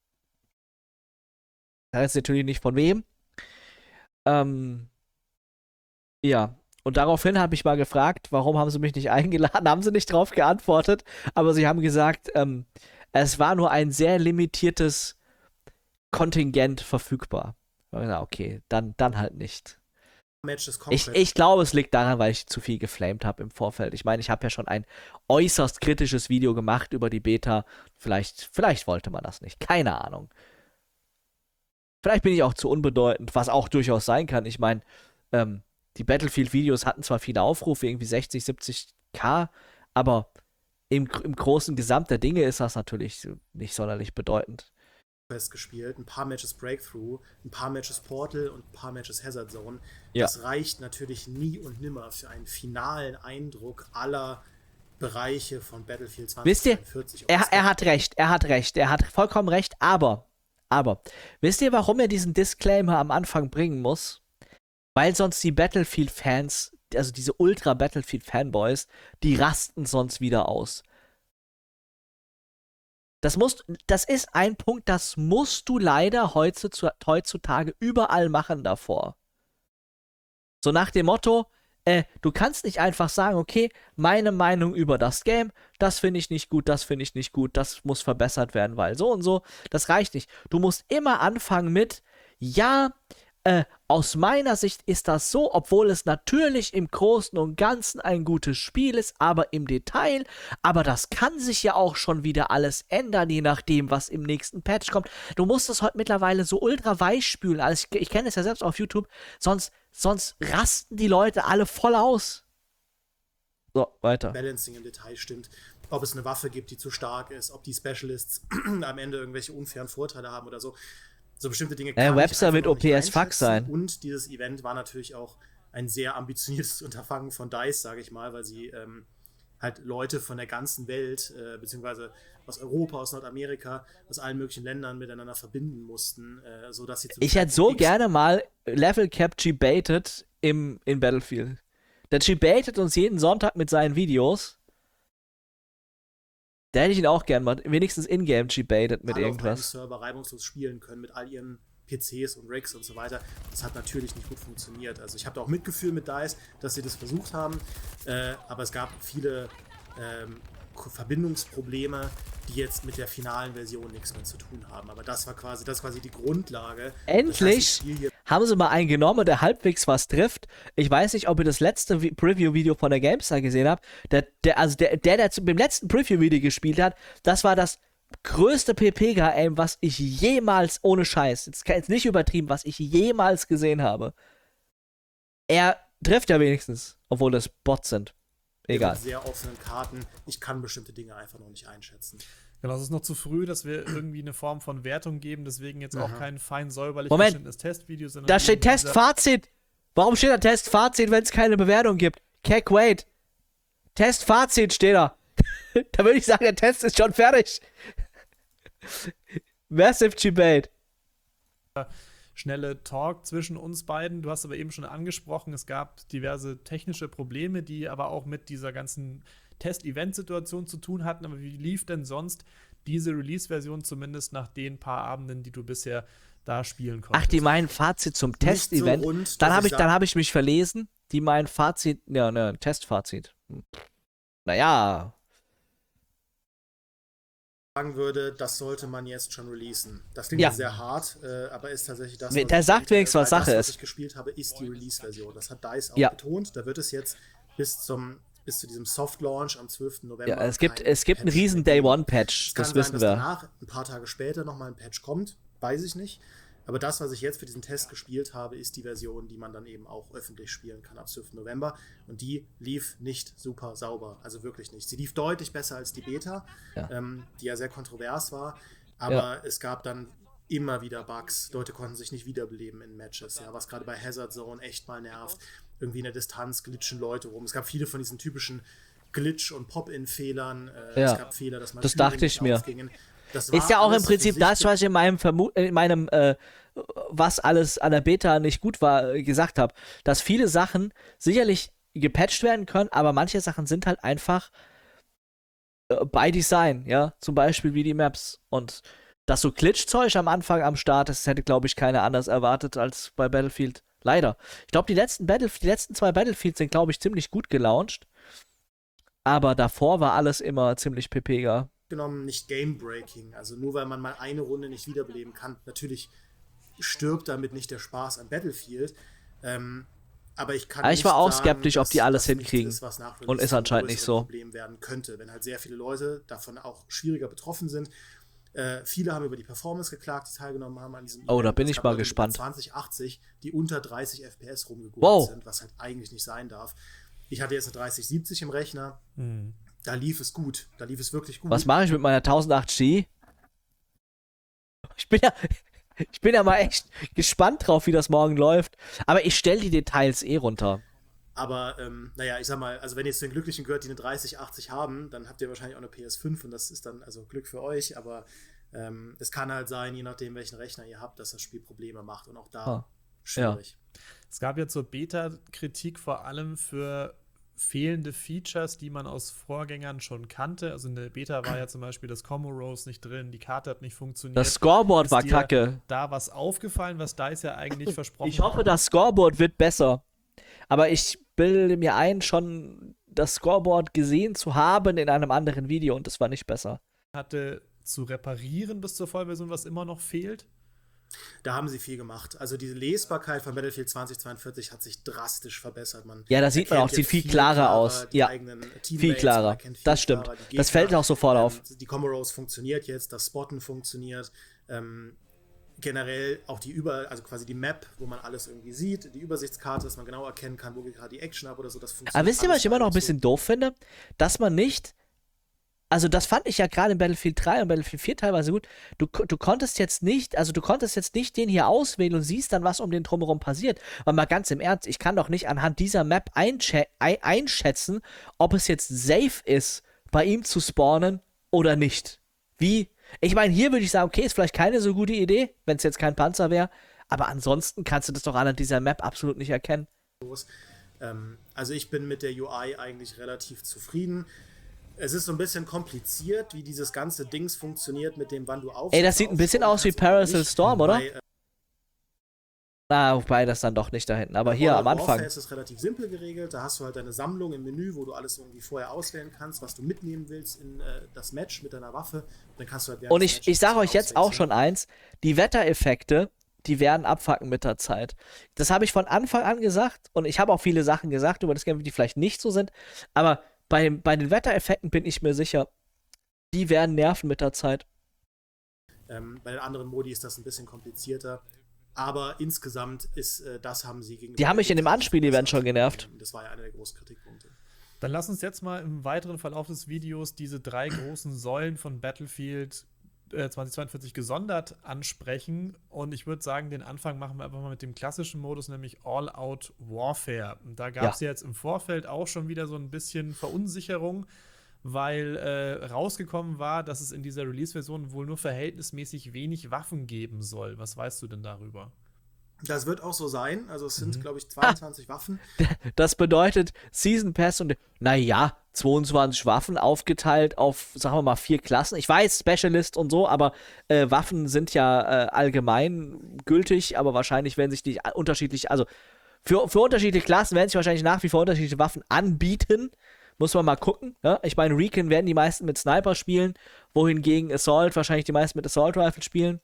Ich weiß natürlich nicht von wem. Ja, und daraufhin habe ich mal gefragt, warum haben sie mich nicht eingeladen? Haben sie nicht drauf geantwortet, aber sie haben gesagt, es war nur ein sehr limitiertes Kontingent verfügbar. Okay, dann halt nicht. Matches Ich glaube, es liegt daran, weil ich zu viel geflamed habe im Vorfeld. Ich meine, ich habe ja schon ein äußerst kritisches Video gemacht über die Beta. Vielleicht wollte man das nicht. Keine Ahnung. Vielleicht bin ich auch zu unbedeutend, was auch durchaus sein kann. Ich meine, die Battlefield-Videos hatten zwar viele Aufrufe, irgendwie 60, 70k, aber im großen Gesamt der Dinge ist das natürlich nicht sonderlich bedeutend. gespielt, ein paar Matches Breakthrough, ein paar Matches Portal und ein paar Matches Hazard Zone. Ja. Das reicht natürlich nie und nimmer für einen finalen Eindruck aller Bereiche von Battlefield 2042. Wisst ihr, er hat recht, er hat vollkommen recht, aber, wisst ihr, warum er diesen Disclaimer am Anfang bringen muss? Weil sonst die Battlefield-Fans, also diese Ultra-Battlefield-Fanboys, die rasten sonst wieder aus. Das ist ein Punkt, das musst du leider heutzutage überall machen davor. So nach dem Motto, du kannst nicht einfach sagen, okay, meine Meinung über das Game, das finde ich nicht gut, das muss verbessert werden, weil so und so, das reicht nicht. Du musst immer anfangen mit, ja, aus meiner Sicht ist das so, obwohl es natürlich im Großen und Ganzen ein gutes Spiel ist, aber im Detail, aber das kann sich ja auch schon wieder alles ändern, je nachdem, was im nächsten Patch kommt. Du musst das heute mittlerweile so ultra weich spülen, also ich kenne es ja selbst auf YouTube, sonst rasten die Leute alle voll aus. So, weiter. Balancing im Detail stimmt. Ob es eine Waffe gibt, die zu stark ist, ob die Specialists am Ende irgendwelche unfairen Vorteile haben oder so. So bestimmte Dinge kann Webster wird OPS fuck sein. Und dieses Event war natürlich auch ein sehr ambitioniertes Unterfangen von DICE, sage ich mal, weil sie halt Leute von der ganzen Welt, beziehungsweise aus Europa, aus Nordamerika, aus allen möglichen Ländern miteinander verbinden mussten, sodass sie Ich hätte so gerne mal Level Cap gebaitet in Battlefield. Der gebaitet uns jeden Sonntag mit seinen Videos. Da hätte ich ihn auch gern mal, wenigstens in-game gebaitet mit irgendwas. Auf einem Server reibungslos spielen können mit all ihren PCs und Rigs und so weiter. Das hat natürlich nicht gut funktioniert. Also ich habe da auch Mitgefühl mit DICE, dass sie das versucht haben, aber es gab viele Verbindungsprobleme, die jetzt mit der finalen Version nichts mehr zu tun haben. Aber das war quasi die Grundlage. Endlich haben sie mal einen genommen, der halbwegs was trifft. Ich weiß nicht, ob ihr das letzte Preview-Video von der GameStar gesehen habt. Der beim letzten Preview-Video gespielt hat, das war das größte PPK-Aim, was ich jemals, ohne Scheiß, jetzt nicht übertrieben, was ich jemals gesehen habe. Er trifft ja wenigstens, obwohl das Bots sind. Egal. Mit sehr offenen Karten. Ich kann bestimmte Dinge einfach noch nicht einschätzen. Genau, es ist noch zu früh, dass wir irgendwie eine Form von Wertung geben, deswegen jetzt auch kein fein säuberlich Moment, geschnittenes Testvideo. Sondern da steht Testfazit. Warum steht da Testfazit, wenn es keine Bewertung gibt? Keck, wait. Testfazit steht da. Da würde ich sagen, der Test ist schon fertig. Massive Debate. Schnelle Talk zwischen uns beiden. Du hast aber eben schon angesprochen, es gab diverse technische Probleme, die aber auch mit dieser ganzen Test-Event-Situation zu tun hatten. Aber wie lief denn sonst diese Release-Version zumindest nach den paar Abenden, die du bisher da spielen konntest? Ach, die meinen Fazit zum Test-Event. So dann habe ich mich verlesen. Die meinen Fazit, Testfazit. Naja. Sagen würde, das sollte man jetzt schon releasen. Das klingt sehr hart, aber ist tatsächlich das, Der sagt wenigstens, was Sache ist. Was ich gespielt habe, ist die Release-Version. Das hat DICE auch betont. Da wird es jetzt bis zu diesem Soft-Launch am 12. November. Ja, es gibt einen riesen Day-One-Patch, das wissen wir. Danach, ein paar Tage später, nochmal ein Patch kommt, weiß ich nicht. Aber das, was ich jetzt für diesen Test gespielt habe, ist die Version, die man dann eben auch öffentlich spielen kann ab 12. November. Und die lief nicht super sauber, also wirklich nicht. Sie lief deutlich besser als die Beta, die ja sehr kontrovers war. Aber es gab dann immer wieder Bugs. Leute konnten sich nicht wiederbeleben in Matches, was gerade bei Hazard Zone echt mal nervt. Irgendwie in der Distanz glitschen Leute rum. Es gab viele von diesen typischen Glitch- und Pop-In-Fehlern. Es gab Fehler, dass man das dachte ich mir. Aufgingen. Ist ja auch im Prinzip das, was ich in meinem was alles an der Beta nicht gut war, gesagt habe. Dass viele Sachen sicherlich gepatcht werden können, aber manche Sachen sind halt einfach by Design, zum Beispiel wie die Maps. Und dass so Glitch-Zeug am Anfang am Start ist, hätte, glaube ich, keiner anders erwartet als bei Battlefield. Leider. Ich glaube, die letzten zwei Battlefields sind, glaube ich, ziemlich gut gelauncht. Aber davor war alles immer ziemlich pepega. Genommen nicht Game-Breaking. Also nur weil man mal eine Runde nicht wiederbeleben kann. Natürlich stirbt damit nicht der Spaß an Battlefield. Aber ich kann Aber ich war auch sagen, skeptisch, ob die dass alles das nichts hinkriegen. ist, was nach Und ist Release anscheinend ein nicht so. Problem werden könnte, wenn halt sehr viele Leute davon auch schwieriger betroffen sind. Viele haben über die Performance geklagt, die teilgenommen haben an diesem Oh, da Event. bin Es ich gab mal Leute mit gespannt. 2080, die unter 30 FPS rumgegurt Wow. sind, was halt eigentlich nicht sein darf. Ich hatte jetzt eine 3070 im Rechner. Hm. Da lief es gut. Da lief es wirklich gut. Was mache ich mit meiner 1080? Ich bin ja mal echt gespannt drauf, wie das morgen läuft. Aber ich stelle die Details runter. Aber, naja, ich sag mal, also wenn ihr zu den Glücklichen gehört, die eine 3080 haben, dann habt ihr wahrscheinlich auch eine PS5 und das ist dann also Glück für euch, aber es kann halt sein, je nachdem, welchen Rechner ihr habt, dass das Spiel Probleme macht und auch da schwierig. Es gab ja zur Beta-Kritik vor allem für fehlende Features, die man aus Vorgängern schon kannte. Also in der Beta war ja zum Beispiel das Comoros nicht drin, die Karte hat nicht funktioniert. Das Scoreboard Ist war dir kacke. da was aufgefallen, was DICE ja eigentlich versprochen Ich hoffe, das Scoreboard wird besser. Aber ich bilde mir ein, schon das Scoreboard gesehen zu haben in einem anderen Video und das war nicht besser. hatte, zu reparieren bis zur Vollversion, was immer noch fehlt. Da haben sie viel gemacht. Also diese Lesbarkeit von Battlefield 2042 hat sich drastisch verbessert. Ja, da sieht man auch, erkennt sieht jetzt viel klarer aus. Die Ja, eigenen Teammates, viel klarer. man erkennt viel Das stimmt. klarer die Das Gegner. fällt auch sofort auf. Die Comoros funktioniert jetzt, das Spotten funktioniert. Generell auch also quasi die Map, wo man alles irgendwie sieht, die Übersichtskarte, dass man genau erkennen kann, wo geht gerade die Action ab oder so, das funktioniert. Aber wisst ihr, was ich immer noch ein alles bisschen doof finde? Dass man nicht, also das fand ich ja gerade in Battlefield 3 und Battlefield 4 teilweise gut, du konntest jetzt nicht den hier auswählen und siehst dann, was um den drumherum passiert. Aber mal ganz im Ernst, ich kann doch nicht anhand dieser Map einschätzen, ob es jetzt safe ist, bei ihm zu spawnen oder nicht. Wie? Ich meine, hier würde ich sagen, okay, ist vielleicht keine so gute Idee, wenn es jetzt kein Panzer wäre, aber ansonsten kannst du das doch anhand dieser Map absolut nicht erkennen. Also ich bin mit der UI eigentlich relativ zufrieden. Es ist so ein bisschen kompliziert, wie dieses ganze Dings funktioniert, mit dem, wann du auf. Ey, das sieht ein bisschen aus wie Parasol Storm, oder? Wobei das dann doch nicht da hinten. Aber hier am Anfang. Ist es relativ simpel geregelt. Da hast du halt deine Sammlung im Menü, wo du alles irgendwie vorher auswählen kannst, was du mitnehmen willst in das Match mit deiner Waffe. Dann kannst du halt Und ich sage euch jetzt auch schon eins: Die Wettereffekte, die werden abfacken mit der Zeit. Das habe ich von Anfang an gesagt und ich habe auch viele Sachen gesagt über das Game, die vielleicht nicht so sind. Aber bei den Wettereffekten bin ich mir sicher, die werden nerven mit der Zeit. Bei den anderen Modi ist das ein bisschen komplizierter. Aber insgesamt haben sie gegenüber. Die haben mich in dem Anspiel-Event schon genervt. Das war ja einer der großen Kritikpunkte. Dann lass uns jetzt mal im weiteren Verlauf des Videos diese 3 großen Säulen von Battlefield 2042 gesondert ansprechen. Und ich würde sagen, den Anfang machen wir einfach mal mit dem klassischen Modus, nämlich All-Out Warfare. Und da gab es ja jetzt im Vorfeld auch schon wieder so ein bisschen Verunsicherung, weil rausgekommen war, dass es in dieser Release-Version wohl nur verhältnismäßig wenig Waffen geben soll. Was weißt du denn darüber? Das wird auch so sein. Also es sind, glaube ich, 22 Waffen. Das bedeutet Season Pass und, naja, 22 Waffen aufgeteilt auf, sagen wir mal, 4 Klassen. Ich weiß, Specialist und so, aber Waffen sind ja allgemein gültig, aber wahrscheinlich werden sich die unterschiedlich, also für unterschiedliche Klassen werden sich wahrscheinlich nach wie vor unterschiedliche Waffen anbieten. Muss man mal gucken. Ja? Ich meine, Recon werden die meisten mit Sniper spielen, wohingegen Assault wahrscheinlich die meisten mit Assault Rifle spielen.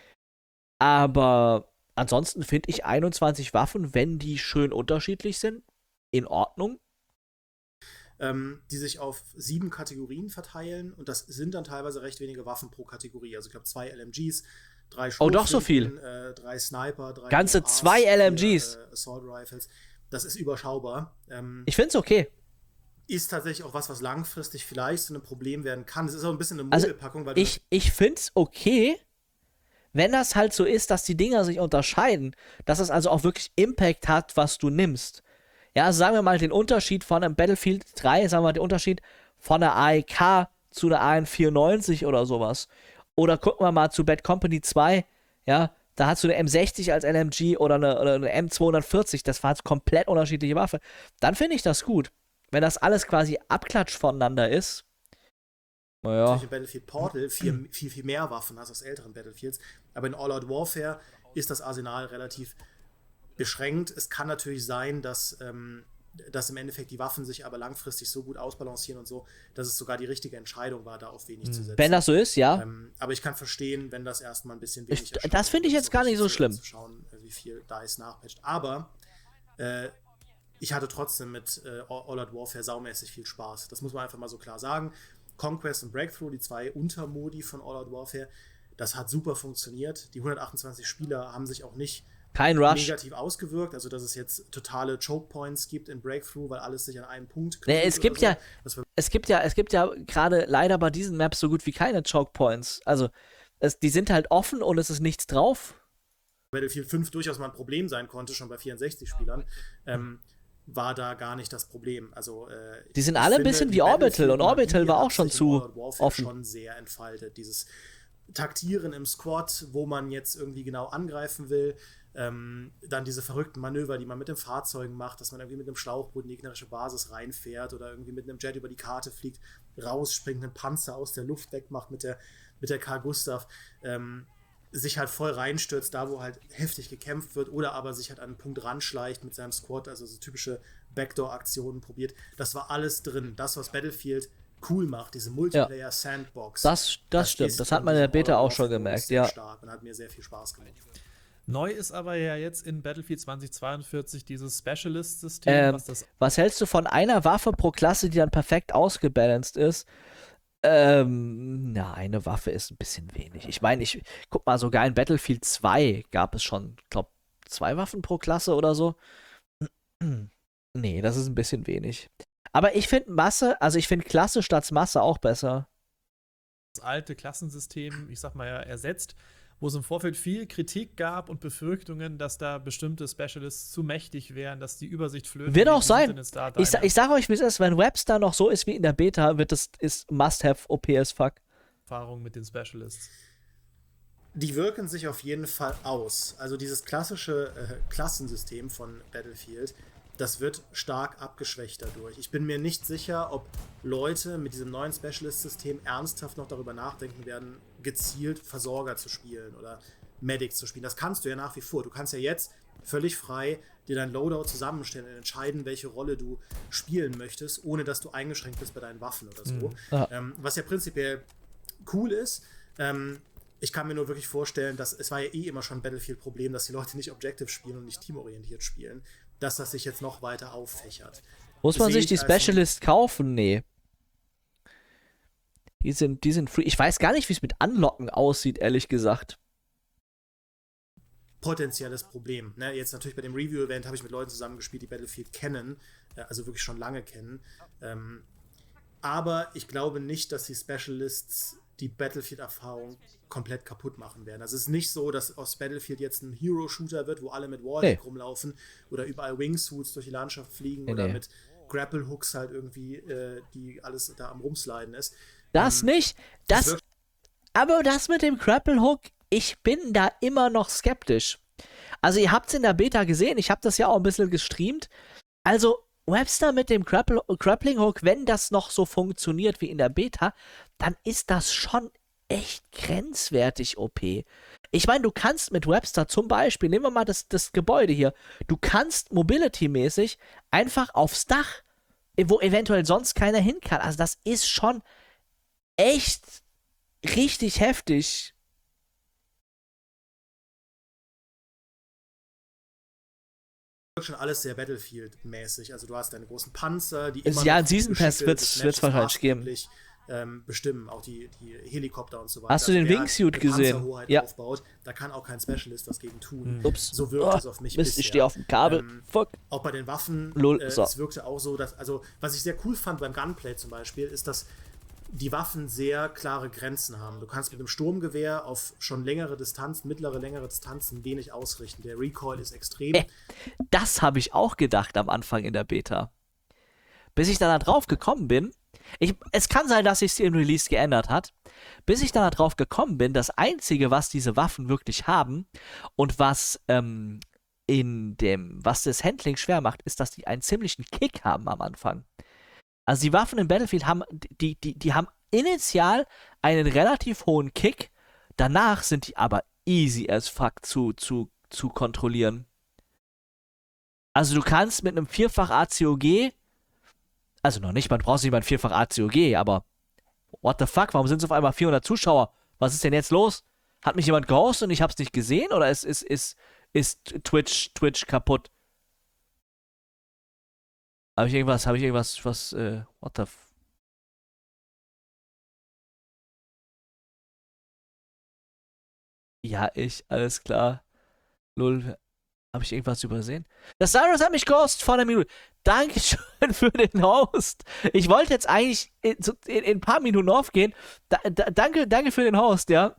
Aber ansonsten finde ich 21 Waffen, wenn die schön unterschiedlich sind, in Ordnung. Die sich auf 7 Kategorien verteilen und das sind dann teilweise recht wenige Waffen pro Kategorie. Also ich glaube 2 LMGs, 3 Oh, doch so viel. 3 Sniper, 3 Ganze ARs, 2 LMGs. 4, Assault Rifles. Das ist überschaubar. Ich finde es okay. Ist tatsächlich auch was langfristig vielleicht zu einem Problem werden kann. Es ist auch ein bisschen eine Also Mogelpackung, weil ich finde es okay, wenn das halt so ist, dass die Dinger sich unterscheiden, dass es also auch wirklich Impact hat, was du nimmst. Ja, also sagen wir mal den Unterschied von einem Battlefield 3, sagen wir mal den Unterschied von einer AEK zu einer AN94 oder sowas. Oder gucken wir mal zu Bad Company 2, ja, da hast du eine M60 als LMG oder eine M240, das war jetzt komplett unterschiedliche Waffe. Dann finde ich das gut. Wenn das alles quasi Abklatsch voneinander ist, naja. Natürlich in Battlefield Portal viel mehr Waffen als aus älteren Battlefields. Aber in All-Out Warfare ist das Arsenal relativ beschränkt. Es kann natürlich sein, dass im Endeffekt die Waffen sich aber langfristig so gut ausbalancieren und so, dass es sogar die richtige Entscheidung war, da auf wenig zu setzen. Wenn das so ist, ja. Aber ich kann verstehen, wenn das erstmal ein bisschen wenig Das finde ich jetzt gar nicht so schlimm. Zu schauen, wie viel DICE nachpatcht. Aber ich hatte trotzdem mit All Out Warfare saumäßig viel Spaß. Das muss man einfach mal so klar sagen. Conquest und Breakthrough, die 2 Untermodi von All Out Warfare, das hat super funktioniert. Die 128 Spieler haben sich auch nicht Kein Rush. negativ ausgewirkt, also dass es jetzt totale Choke Points gibt in Breakthrough, weil alles sich an einem Punkt Nee, knüpft es gibt oder ja, es gibt ja gerade leider bei diesen Maps so gut wie keine Choke Points. Also, die sind halt offen und es ist nichts drauf. Battlefield 5 durchaus mal ein Problem sein konnte, schon bei 64 Spielern, war da gar nicht das Problem. Also, Die sind ich alle ein finde, bisschen die wie Orbital und Battlefield-Magie Orbital war hat auch schon sich in zu All Out Warfare offen. schon sehr entfaltet. Dieses Taktieren im Squad, wo man jetzt irgendwie genau angreifen will, dann diese verrückten Manöver, die man mit den Fahrzeugen macht, dass man irgendwie mit einem Schlauchboot in die gegnerische Basis reinfährt oder irgendwie mit einem Jet über die Karte fliegt, rausspringt, einen Panzer aus der Luft wegmacht mit der Carl Gustav, sich halt voll reinstürzt, da wo halt heftig gekämpft wird, oder aber sich halt an einen Punkt ranschleicht mit seinem Squad, also so typische Backdoor-Aktionen probiert. Das war alles drin. Das, was Battlefield cool macht, diese Multiplayer-Sandbox. Das stimmt. ist Das hat man in der wirklich Beta All Out auch schon Warfare gemerkt, sehr ja. stark und hat mir sehr viel Spaß gemacht. Neu ist aber ja jetzt in Battlefield 2042 dieses Specialist-System, Was hältst du von einer Waffe pro Klasse, die dann perfekt ausgebalanced ist? Eine Waffe ist ein bisschen wenig. Ich meine, guck mal, sogar in Battlefield 2 gab es schon, glaube 2 Waffen pro Klasse oder so. Nee, das ist ein bisschen wenig. Aber ich finde ich finde Klasse statt Masse auch besser. das alte Klassensystem, ich sag mal ja, ersetzt, wo es im Vorfeld viel Kritik gab und Befürchtungen, dass da bestimmte Specialists zu mächtig wären, dass die Übersicht flöten Wird geht. auch Die sein. sind in Star Ich Dynamo sage euch, wie es ist, wenn Webster noch so ist wie in der Beta, ist Must-Have OP as fuck. Erfahrung mit den Specialists. Die wirken sich auf jeden Fall aus. Also dieses klassische Klassensystem von Battlefield, das wird stark abgeschwächt dadurch. Ich bin mir nicht sicher, ob Leute mit diesem neuen Specialist-System ernsthaft noch darüber nachdenken werden, gezielt Versorger zu spielen oder Medic zu spielen. Das kannst du ja nach wie vor. Du kannst ja jetzt völlig frei dir dein Loadout zusammenstellen und entscheiden, welche Rolle du spielen möchtest, ohne dass du eingeschränkt bist bei deinen Waffen oder so. Ja. Was ja prinzipiell cool ist. Ich kann mir nur wirklich vorstellen, dass es war ja immer schon ein Battlefield-Problem, dass die Leute nicht Objective spielen und nicht teamorientiert spielen, dass das sich jetzt noch weiter auffächert. Muss man Sehe sich die ich als ein- Specialist kaufen? Nee. Die sind free. Ich weiß gar nicht, wie es mit Anlocken aussieht, ehrlich gesagt. Potenzielles Problem. Ne? Jetzt natürlich bei dem Review-Event habe ich mit Leuten zusammengespielt, die Battlefield kennen, also wirklich schon lange kennen. Aber ich glaube nicht, dass die Specialists die Battlefield-Erfahrung komplett kaputt machen werden. Also es ist nicht so, dass aus Battlefield jetzt ein Hero-Shooter wird, wo alle mit Wallhack rumlaufen oder überall Wingsuits durch die Landschaft fliegen oder mit Grapple-Hooks halt irgendwie, die alles da am Rumsliden ist. Das nicht. Aber das mit dem Grapple-Hook, ich bin da immer noch skeptisch. Also ihr habt es in der Beta gesehen, ich habe das ja auch ein bisschen gestreamt. Also Webster mit dem Grappling-Hook, wenn das noch so funktioniert wie in der Beta, dann ist das schon echt grenzwertig OP. Ich meine, du kannst mit Webster zum Beispiel, nehmen wir mal das Gebäude hier, du kannst Mobility-mäßig einfach aufs Dach, wo eventuell sonst keiner hin kann. Also das ist schon echt richtig heftig. Schon alles sehr Battlefield-mäßig. Also du hast deine großen Panzer, die Ja, immer noch ein Season Pass Geschicke wird's des Matches wahrscheinlich geben. maßgeblich, bestimmen, auch die Helikopter und so weiter. Hast du den wer Wingsuit eine gesehen? Panzerhoheit Ja. aufbaut, da kann auch kein Specialist was gegen tun. Ups. So wirkt es auf mich Mist, bisher. ich stehe auf dem Kabel. Fuck. Auch bei den Waffen, Lol, so. es wirkte auch so, dass, also was ich sehr cool fand beim Gunplay zum Beispiel, ist, dass die Waffen sehr klare Grenzen haben. Du kannst mit einem Sturmgewehr auf schon längere Distanzen, längere Distanzen wenig ausrichten. Der Recoil ist extrem. Das habe ich auch gedacht am Anfang in der Beta. Bis ich dann da drauf gekommen bin, es kann sein, dass sich im Release geändert hat, bis ich dann da drauf gekommen bin, das Einzige, was diese Waffen wirklich haben und was was das Handling schwer macht, ist, dass die einen ziemlichen Kick haben am Anfang. Also die Waffen im Battlefield haben, die haben initial einen relativ hohen Kick, danach sind die aber easy as fuck zu kontrollieren. Also du kannst mit einem Vierfach ACOG, also noch nicht, man braucht nicht mal ein Vierfach ACOG, aber what the fuck, warum sind es auf einmal 400 Zuschauer? Was ist denn jetzt los? Hat mich jemand gehostet und ich hab's nicht gesehen oder ist Twitch kaputt? Habe ich irgendwas, what the Ja, alles klar. Lol, habe ich irgendwas übersehen? Das Cyrus hat mich gehostet vor einer Minute. Dankeschön für den Host. Ich wollte jetzt eigentlich in ein paar Minuten aufgehen. Danke für den Host, ja.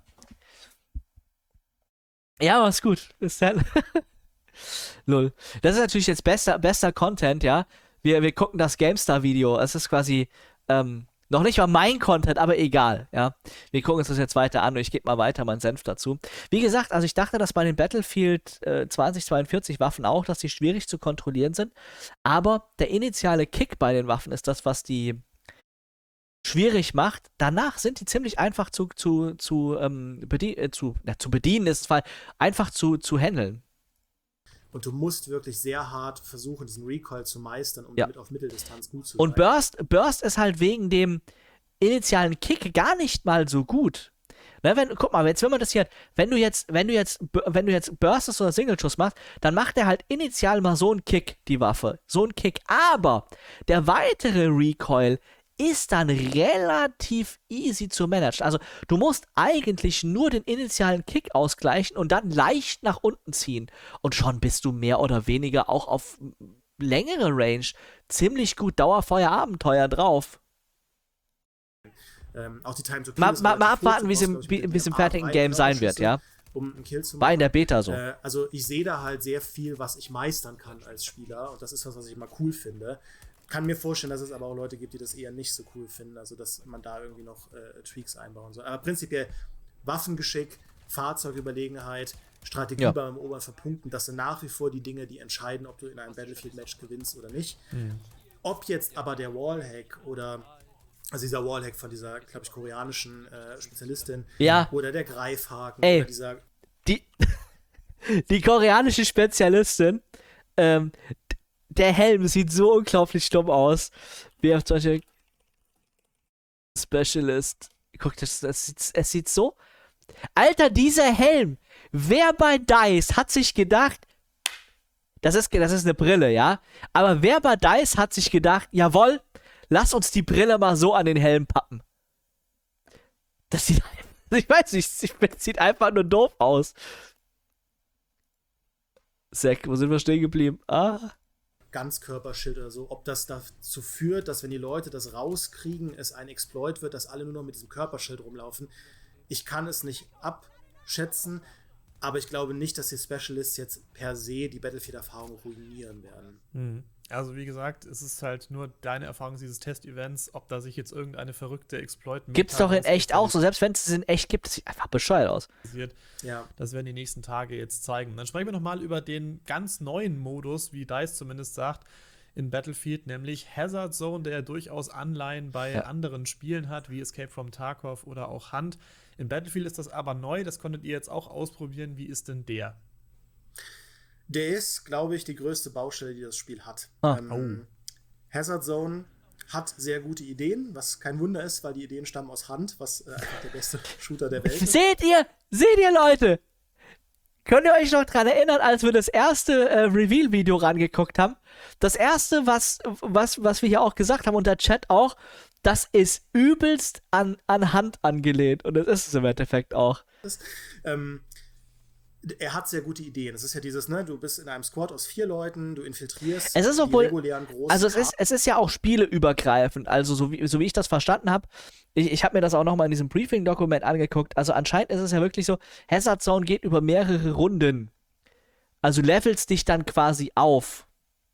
Ja, war's gut. Bis dann. Lol. Das ist natürlich jetzt bester Content, ja. Wir gucken das GameStar-Video. Es ist quasi, noch nicht mal mein Content, aber egal, ja. Wir gucken uns das jetzt weiter an und ich gebe mal weiter meinen Senf dazu. Wie gesagt, also ich dachte, dass bei den Battlefield 2042 Waffen auch, dass die schwierig zu kontrollieren sind, aber der initiale Kick bei den Waffen ist das, was die schwierig macht. Danach sind die ziemlich einfach zu bedienen, ist zwar einfach zu handeln. Und du musst wirklich sehr hart versuchen, diesen Recoil zu meistern, um Ja. damit auf Mitteldistanz gut zu Und sein. Burst ist halt wegen dem initialen Kick gar nicht mal so gut. Ne, guck mal, jetzt wenn man das hier, wenn du jetzt burstest oder Single-Schuss machst, dann macht er halt initial mal so einen Kick, die Waffe. So einen Kick. Aber der weitere Recoil ist dann relativ easy zu managen. Also du musst eigentlich nur den initialen Kick ausgleichen und dann leicht nach unten ziehen. Und schon bist du mehr oder weniger auch auf längere Range ziemlich gut Dauerfeuer-Abenteuer drauf. Auch die Time to Kill ist Mal relativ abwarten, kurz. wie Du brauchst, glaub ich, es im mit fertigen A3 Game sein wird, Schüsse, ja. um einen Kill zu machen. War in der Beta so. Also ich sehe da halt sehr viel, was ich meistern kann als Spieler und das ist was ich immer cool finde. Kann mir vorstellen, dass es aber auch Leute gibt, die das eher nicht so cool finden, also dass man da irgendwie noch Tweaks einbauen soll. Aber prinzipiell Waffengeschick, Fahrzeugüberlegenheit, Strategie beim Erobern von Punkten, das sind nach wie vor die Dinge, die entscheiden, ob du in einem Battlefield-Match gewinnst oder nicht. Ob jetzt aber der Wallhack oder also dieser Wallhack von dieser, glaube ich, koreanischen Spezialistin oder der Greifhaken oder dieser Die koreanische Spezialistin, der Helm sieht so unglaublich dumm aus. Wie auf zum Beispiel Specialist. Guck, es sieht so. Alter, dieser Helm. Wer bei DICE hat sich gedacht, das ist eine Brille, ja? Aber wer bei DICE hat sich gedacht, jawohl, lass uns die Brille mal so an den Helm pappen. Das sieht, ich weiß nicht, sieht einfach nur doof aus. Zack, wo sind wir stehen geblieben? Ganzkörperschild oder so, ob das dazu führt, dass wenn die Leute das rauskriegen, es ein Exploit wird, dass alle nur noch mit diesem Körperschild rumlaufen. Ich kann es nicht abschätzen, aber ich glaube nicht, dass die Specialists jetzt per se die Battlefield-Erfahrung ruinieren werden. Also wie gesagt, es ist halt nur deine Erfahrung dieses Test-Events, ob da sich jetzt irgendeine verrückte Exploit gibt's doch in echt auch so, selbst wenn es in echt gibt, es sieht einfach bescheuert aus. Ja. Das werden die nächsten Tage jetzt zeigen. Dann sprechen wir nochmal über den ganz neuen Modus, wie DICE zumindest sagt, in Battlefield, nämlich Hazard Zone, der durchaus Anleihen bei anderen Spielen hat, wie Escape from Tarkov oder auch Hunt. In Battlefield ist das aber neu, das konntet ihr jetzt auch ausprobieren. Wie ist denn der? Der ist, glaube ich, die größte Baustelle, die das Spiel hat. Ah. Hazard Zone hat sehr gute Ideen, was kein Wunder ist, weil die Ideen stammen aus Hunt, was einfach der beste Shooter der Welt ist. Seht ihr, Leute? Könnt ihr euch noch dran erinnern, als wir das erste Reveal-Video rangeguckt haben? Das erste, was wir hier auch gesagt haben und der Chat auch, das ist übelst an Hunt angelehnt. Und das ist es im Endeffekt auch. Er hat sehr gute Ideen. Es ist ja dieses, ne, du bist in einem Squad aus 4 Leuten, du infiltrierst es ist die obwohl, regulären großen also es ist ja auch spieleübergreifend, also so wie ich das verstanden habe, ich habe mir das auch nochmal in diesem Briefing-Dokument angeguckt, also anscheinend ist es ja wirklich so, Hazard Zone geht über mehrere Runden. Also levelst dich dann quasi auf.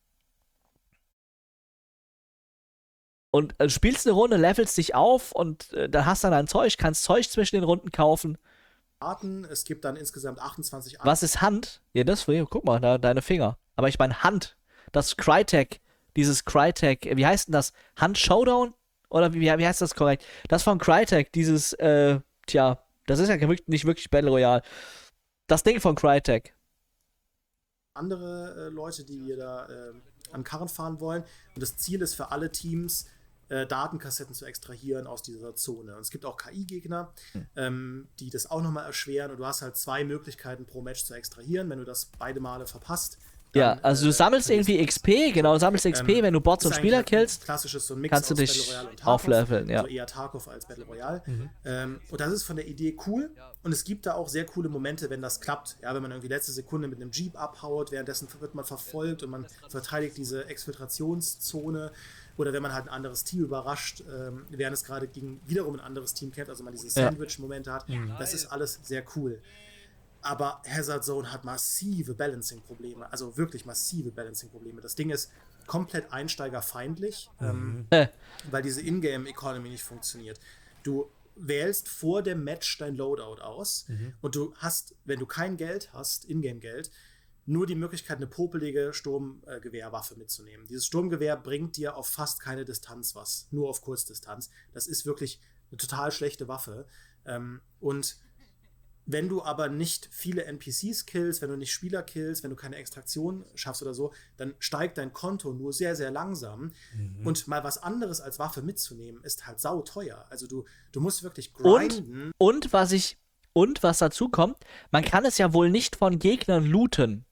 Und spielst eine Runde, levelst dich auf und dann hast dann dein Zeug, kannst Zeug zwischen den Runden kaufen. Es gibt dann insgesamt 28 Was ist Hand? Ja, guck mal, da deine Finger. Aber ich meine Hand. Das Crytek, wie heißt denn das? Hand Showdown? Oder wie heißt das korrekt? Das von Crytek, das ist ja nicht wirklich Battle Royale. Das Ding von Crytek. Andere Leute, die wir da an Karren fahren wollen. Und das Ziel ist für alle Teams, Datenkassetten zu extrahieren aus dieser Zone. Und es gibt auch KI-Gegner, die das auch nochmal erschweren. Und du hast halt 2 Möglichkeiten pro Match zu extrahieren. Wenn du das beide Male verpasst, Ja, also du sammelst irgendwie XP, genau, du sammelst XP, wenn du Bots und Spieler killst, klassisches so ein Mix kannst du aus dich Battle Royale und Tarkov. aufleveln, ja. Also eher Tarkov als Battle Royale. Und das ist von der Idee cool. Und es gibt da auch sehr coole Momente, wenn das klappt. Ja, wenn man irgendwie letzte Sekunde mit einem Jeep abhaut, währenddessen wird man verfolgt und man verteidigt diese Exfiltrationszone. Oder wenn man halt ein anderes Team überrascht, während es gerade gegen wiederum ein anderes Team kämpft, also man diese Sandwich-Momente hat. Das ist alles sehr cool. Aber Hazard Zone hat massive Balancing-Probleme, also wirklich massive Balancing-Probleme. Das Ding ist komplett einsteigerfeindlich, weil diese Ingame-Economy nicht funktioniert. Du wählst vor dem Match dein Loadout aus und du hast, wenn du kein Geld hast, Ingame-Geld, nur die Möglichkeit, eine popelige Sturmgewehrwaffe mitzunehmen. Dieses Sturmgewehr bringt dir auf fast keine Distanz was, nur auf Kurzdistanz. Das ist wirklich eine total schlechte Waffe. Und wenn du aber nicht viele NPCs killst, wenn du nicht Spieler killst, wenn du keine Extraktion schaffst oder so, dann steigt dein Konto nur sehr, sehr langsam. Und mal was anderes als Waffe mitzunehmen, ist halt sauteuer. Also du musst wirklich grinden. Und was dazu kommt, man kann es ja wohl nicht von Gegnern looten.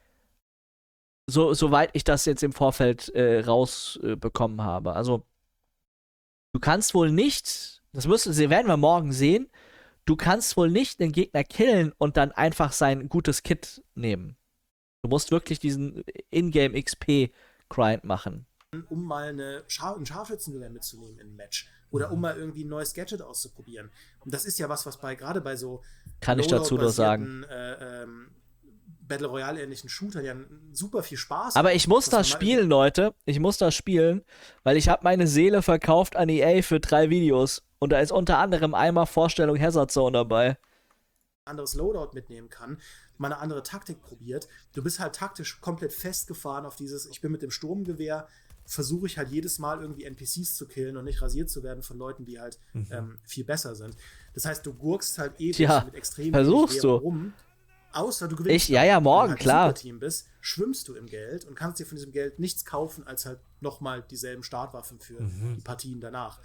Soweit ich das jetzt im Vorfeld rausbekommen habe. Also, du kannst wohl nicht, werden wir morgen sehen, du kannst wohl nicht den Gegner killen und dann einfach sein gutes Kit nehmen. Du musst wirklich diesen Ingame XP-Grind machen. Um mal ein Scharfschützengewehr mitzunehmen in ein Match. Oder um mal irgendwie ein neues Gadget auszuprobieren. Und das ist ja was gerade bei so kann ich dazu nur sagen. Battle Royale-ähnlichen Shootern ja super viel Spaß. Aber ich muss das spielen, Leute. Ich muss das spielen, weil ich habe meine Seele verkauft an EA für 3 Videos. Und da ist unter anderem einmal Vorstellung Hazard Zone dabei. Anderes Loadout mitnehmen kann, mal eine andere Taktik probiert. Du bist halt taktisch komplett festgefahren auf dieses, ich bin mit dem Sturmgewehr, versuche ich halt jedes Mal irgendwie NPCs zu killen und nicht rasiert zu werden von Leuten, die halt viel besser sind. Das heißt, du gurkst halt ewig mit extrem versuchst du rum. Außer du gewinnst. Morgen, wenn du halt klar. Ein Superteam bist, schwimmst du im Geld und kannst dir von diesem Geld nichts kaufen, als halt nochmal dieselben Startwaffen für die Partien danach.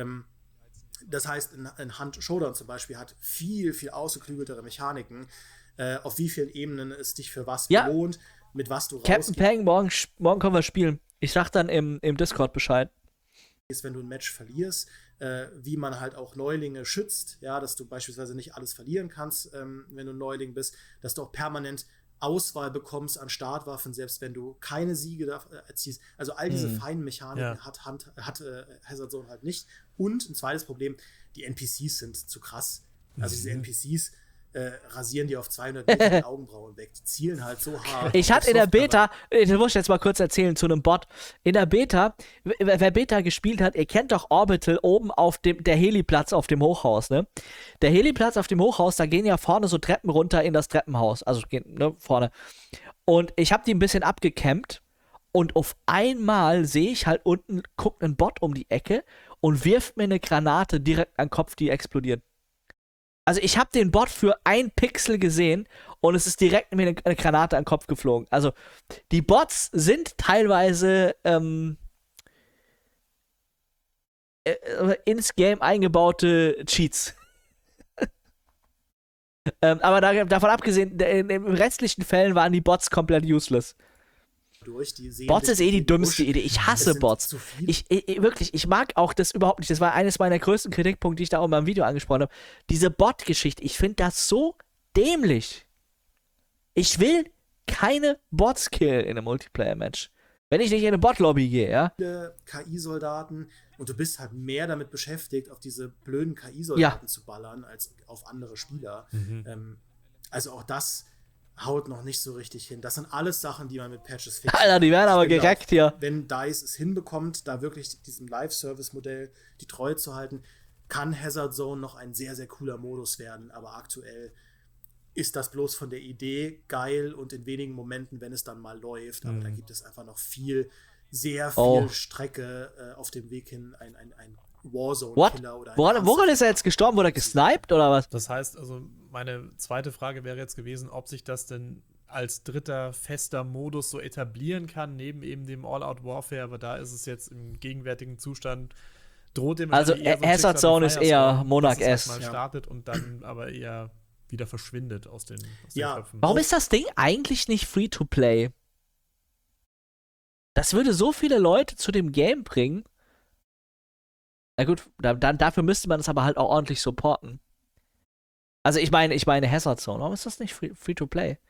Das heißt, ein Hunt Showdown zum Beispiel hat viel, viel ausgeklügeltere Mechaniken, auf wie vielen Ebenen es dich für was belohnt, mit was du rausgehst. Captain Peng, morgen können wir spielen. Ich sag dann im Discord Bescheid. Wenn du ein Match verlierst, wie man halt auch Neulinge schützt, ja, dass du beispielsweise nicht alles verlieren kannst, wenn du ein Neuling bist, dass du auch permanent Auswahl bekommst an Startwaffen, selbst wenn du keine Siege erziehst. Also all diese feinen Mechaniken hat Hazard Zone halt nicht. Und ein zweites Problem, die NPCs sind zu krass. Also diese NPCs rasieren dir auf 200 Meter die Augenbrauen weg. Die zielen halt so hart. Ich hatte in der Beta, das muss ich jetzt mal kurz erzählen zu einem Bot. In der Beta, wer Beta gespielt hat, ihr kennt doch Orbital oben auf der Heliplatz auf dem Hochhaus, ne? Der Heliplatz auf dem Hochhaus, da gehen ja vorne so Treppen runter in das Treppenhaus. Also vorne. Und ich habe die ein bisschen abgecampt und auf einmal sehe ich halt unten, guckt ein Bot um die Ecke und wirft mir eine Granate direkt an den Kopf, die explodiert. Also ich habe den Bot für 1 Pixel gesehen und es ist direkt mir eine Granate an den Kopf geflogen. Also die Bots sind teilweise ins Game eingebaute Cheats. Aber davon abgesehen, in den restlichen Fällen waren die Bots komplett useless. Bots ist die dümmste Idee. Ich hasse Bots. Ich mag auch das überhaupt nicht. Das war eines meiner größten Kritikpunkte, die ich da auch in meinem Video angesprochen habe. Diese Bot-Geschichte, ich finde das so dämlich. Ich will keine Bots killen in einem Multiplayer-Match. Wenn ich nicht in eine Bot-Lobby gehe, ja. KI-Soldaten und du bist halt mehr damit beschäftigt, auf diese blöden KI-Soldaten zu ballern, als auf andere Spieler. Also auch das haut noch nicht so richtig hin. Das sind alles Sachen, die man mit Patches fixen. Alter, die werden aber gereckt hier. Wenn DICE es hinbekommt, da wirklich diesem Live-Service-Modell die Treue zu halten, kann Hazard Zone noch ein sehr, sehr cooler Modus werden. Aber aktuell ist das bloß von der Idee geil und in wenigen Momenten, wenn es dann mal läuft. Aber da gibt es einfach noch sehr viel Strecke auf dem Weg hin, ein Warzone-Killer oder woran ist er jetzt gestorben? Wurde er gesniped oder was? Das heißt, also meine zweite Frage wäre jetzt gewesen, ob sich das denn als dritter fester Modus so etablieren kann, neben eben dem All-Out-Warfare, aber da ist es jetzt im gegenwärtigen Zustand, droht dem also eher so ein Hazard Zone ist eher Monarch S. Mal startet und dann aber eher wieder verschwindet aus den Köpfen. Warum ist das Ding eigentlich nicht Free-to-Play? Das würde so viele Leute zu dem Game bringen. Na gut, dann dafür müsste man es aber halt auch ordentlich supporten. Also ich meine Hazard Zone, warum ist das nicht free to play?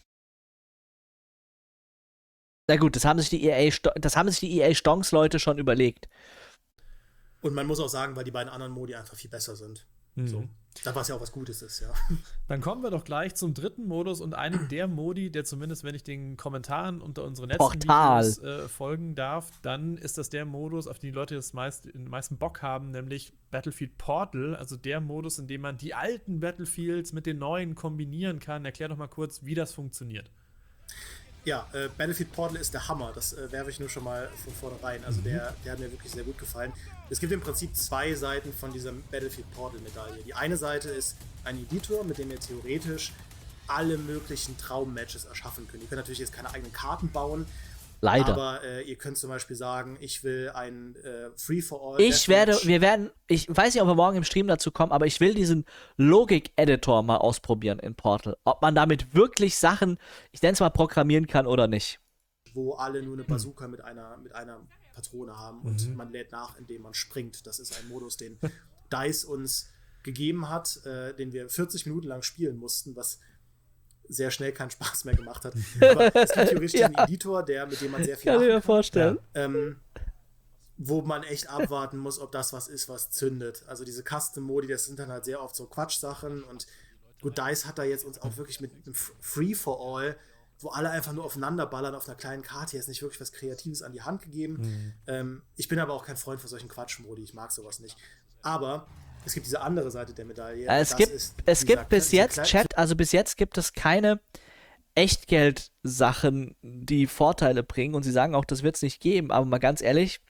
Na gut, das haben sich die EA-Stonks-Leute schon überlegt. Und man muss auch sagen, weil die beiden anderen Modi einfach viel besser sind. So. Da was ja auch was Gutes ist, ja. Dann kommen wir doch gleich zum dritten Modus und einem der Modi, der zumindest, wenn ich den Kommentaren unter unseren letzten Portal. Videos folgen darf, dann ist das der Modus, auf den die Leute den meisten Bock haben, nämlich Battlefield Portal, also der Modus, in dem man die alten Battlefields mit den neuen kombinieren kann. Erklär doch mal kurz, wie das funktioniert. Ja, Battlefield Portal ist der Hammer, das werfe ich nur schon mal von vornherein. Also der hat mir wirklich sehr gut gefallen. Es gibt im Prinzip zwei Seiten von dieser Battlefield Portal-Medaille. Die eine Seite ist ein Editor, mit dem ihr theoretisch alle möglichen Traummatches erschaffen könnt. Ihr könnt natürlich jetzt keine eigenen Karten bauen. Leider. Aber ihr könnt zum Beispiel sagen, ich will ein Free-for-All. Ich weiß nicht, ob wir morgen im Stream dazu kommen, aber ich will diesen Logik-Editor mal ausprobieren in Portal. Ob man damit wirklich Sachen, ich nenne es mal, programmieren kann oder nicht. Wo alle nur eine Bazooka mit einer Patrone haben und man lädt nach, indem man springt. Das ist ein Modus, den DICE uns gegeben hat, den wir 40 Minuten lang spielen mussten, was sehr schnell keinen Spaß mehr gemacht hat. Aber es gibt theoretisch diesen Editor, mit dem man sehr viel kann ich mir machen vorstellen. wo man echt abwarten muss, ob das was ist, was zündet. Also diese Custom-Modi, das sind dann halt sehr oft so Quatschsachen und gut, DICE hat da jetzt uns auch wirklich mit einem Free-for-All, wo alle einfach nur aufeinander ballern auf einer kleinen Karte, jetzt nicht wirklich was Kreatives an die Hand gegeben. Ich bin aber auch kein Freund von solchen Quatschmodi, ich mag sowas nicht. Aber es gibt diese andere Seite der Medaille. Es gibt bis jetzt, Chat, also bis jetzt gibt es keine Echtgeld-Sachen, die Vorteile bringen und sie sagen auch, das wird es nicht geben, aber mal ganz ehrlich,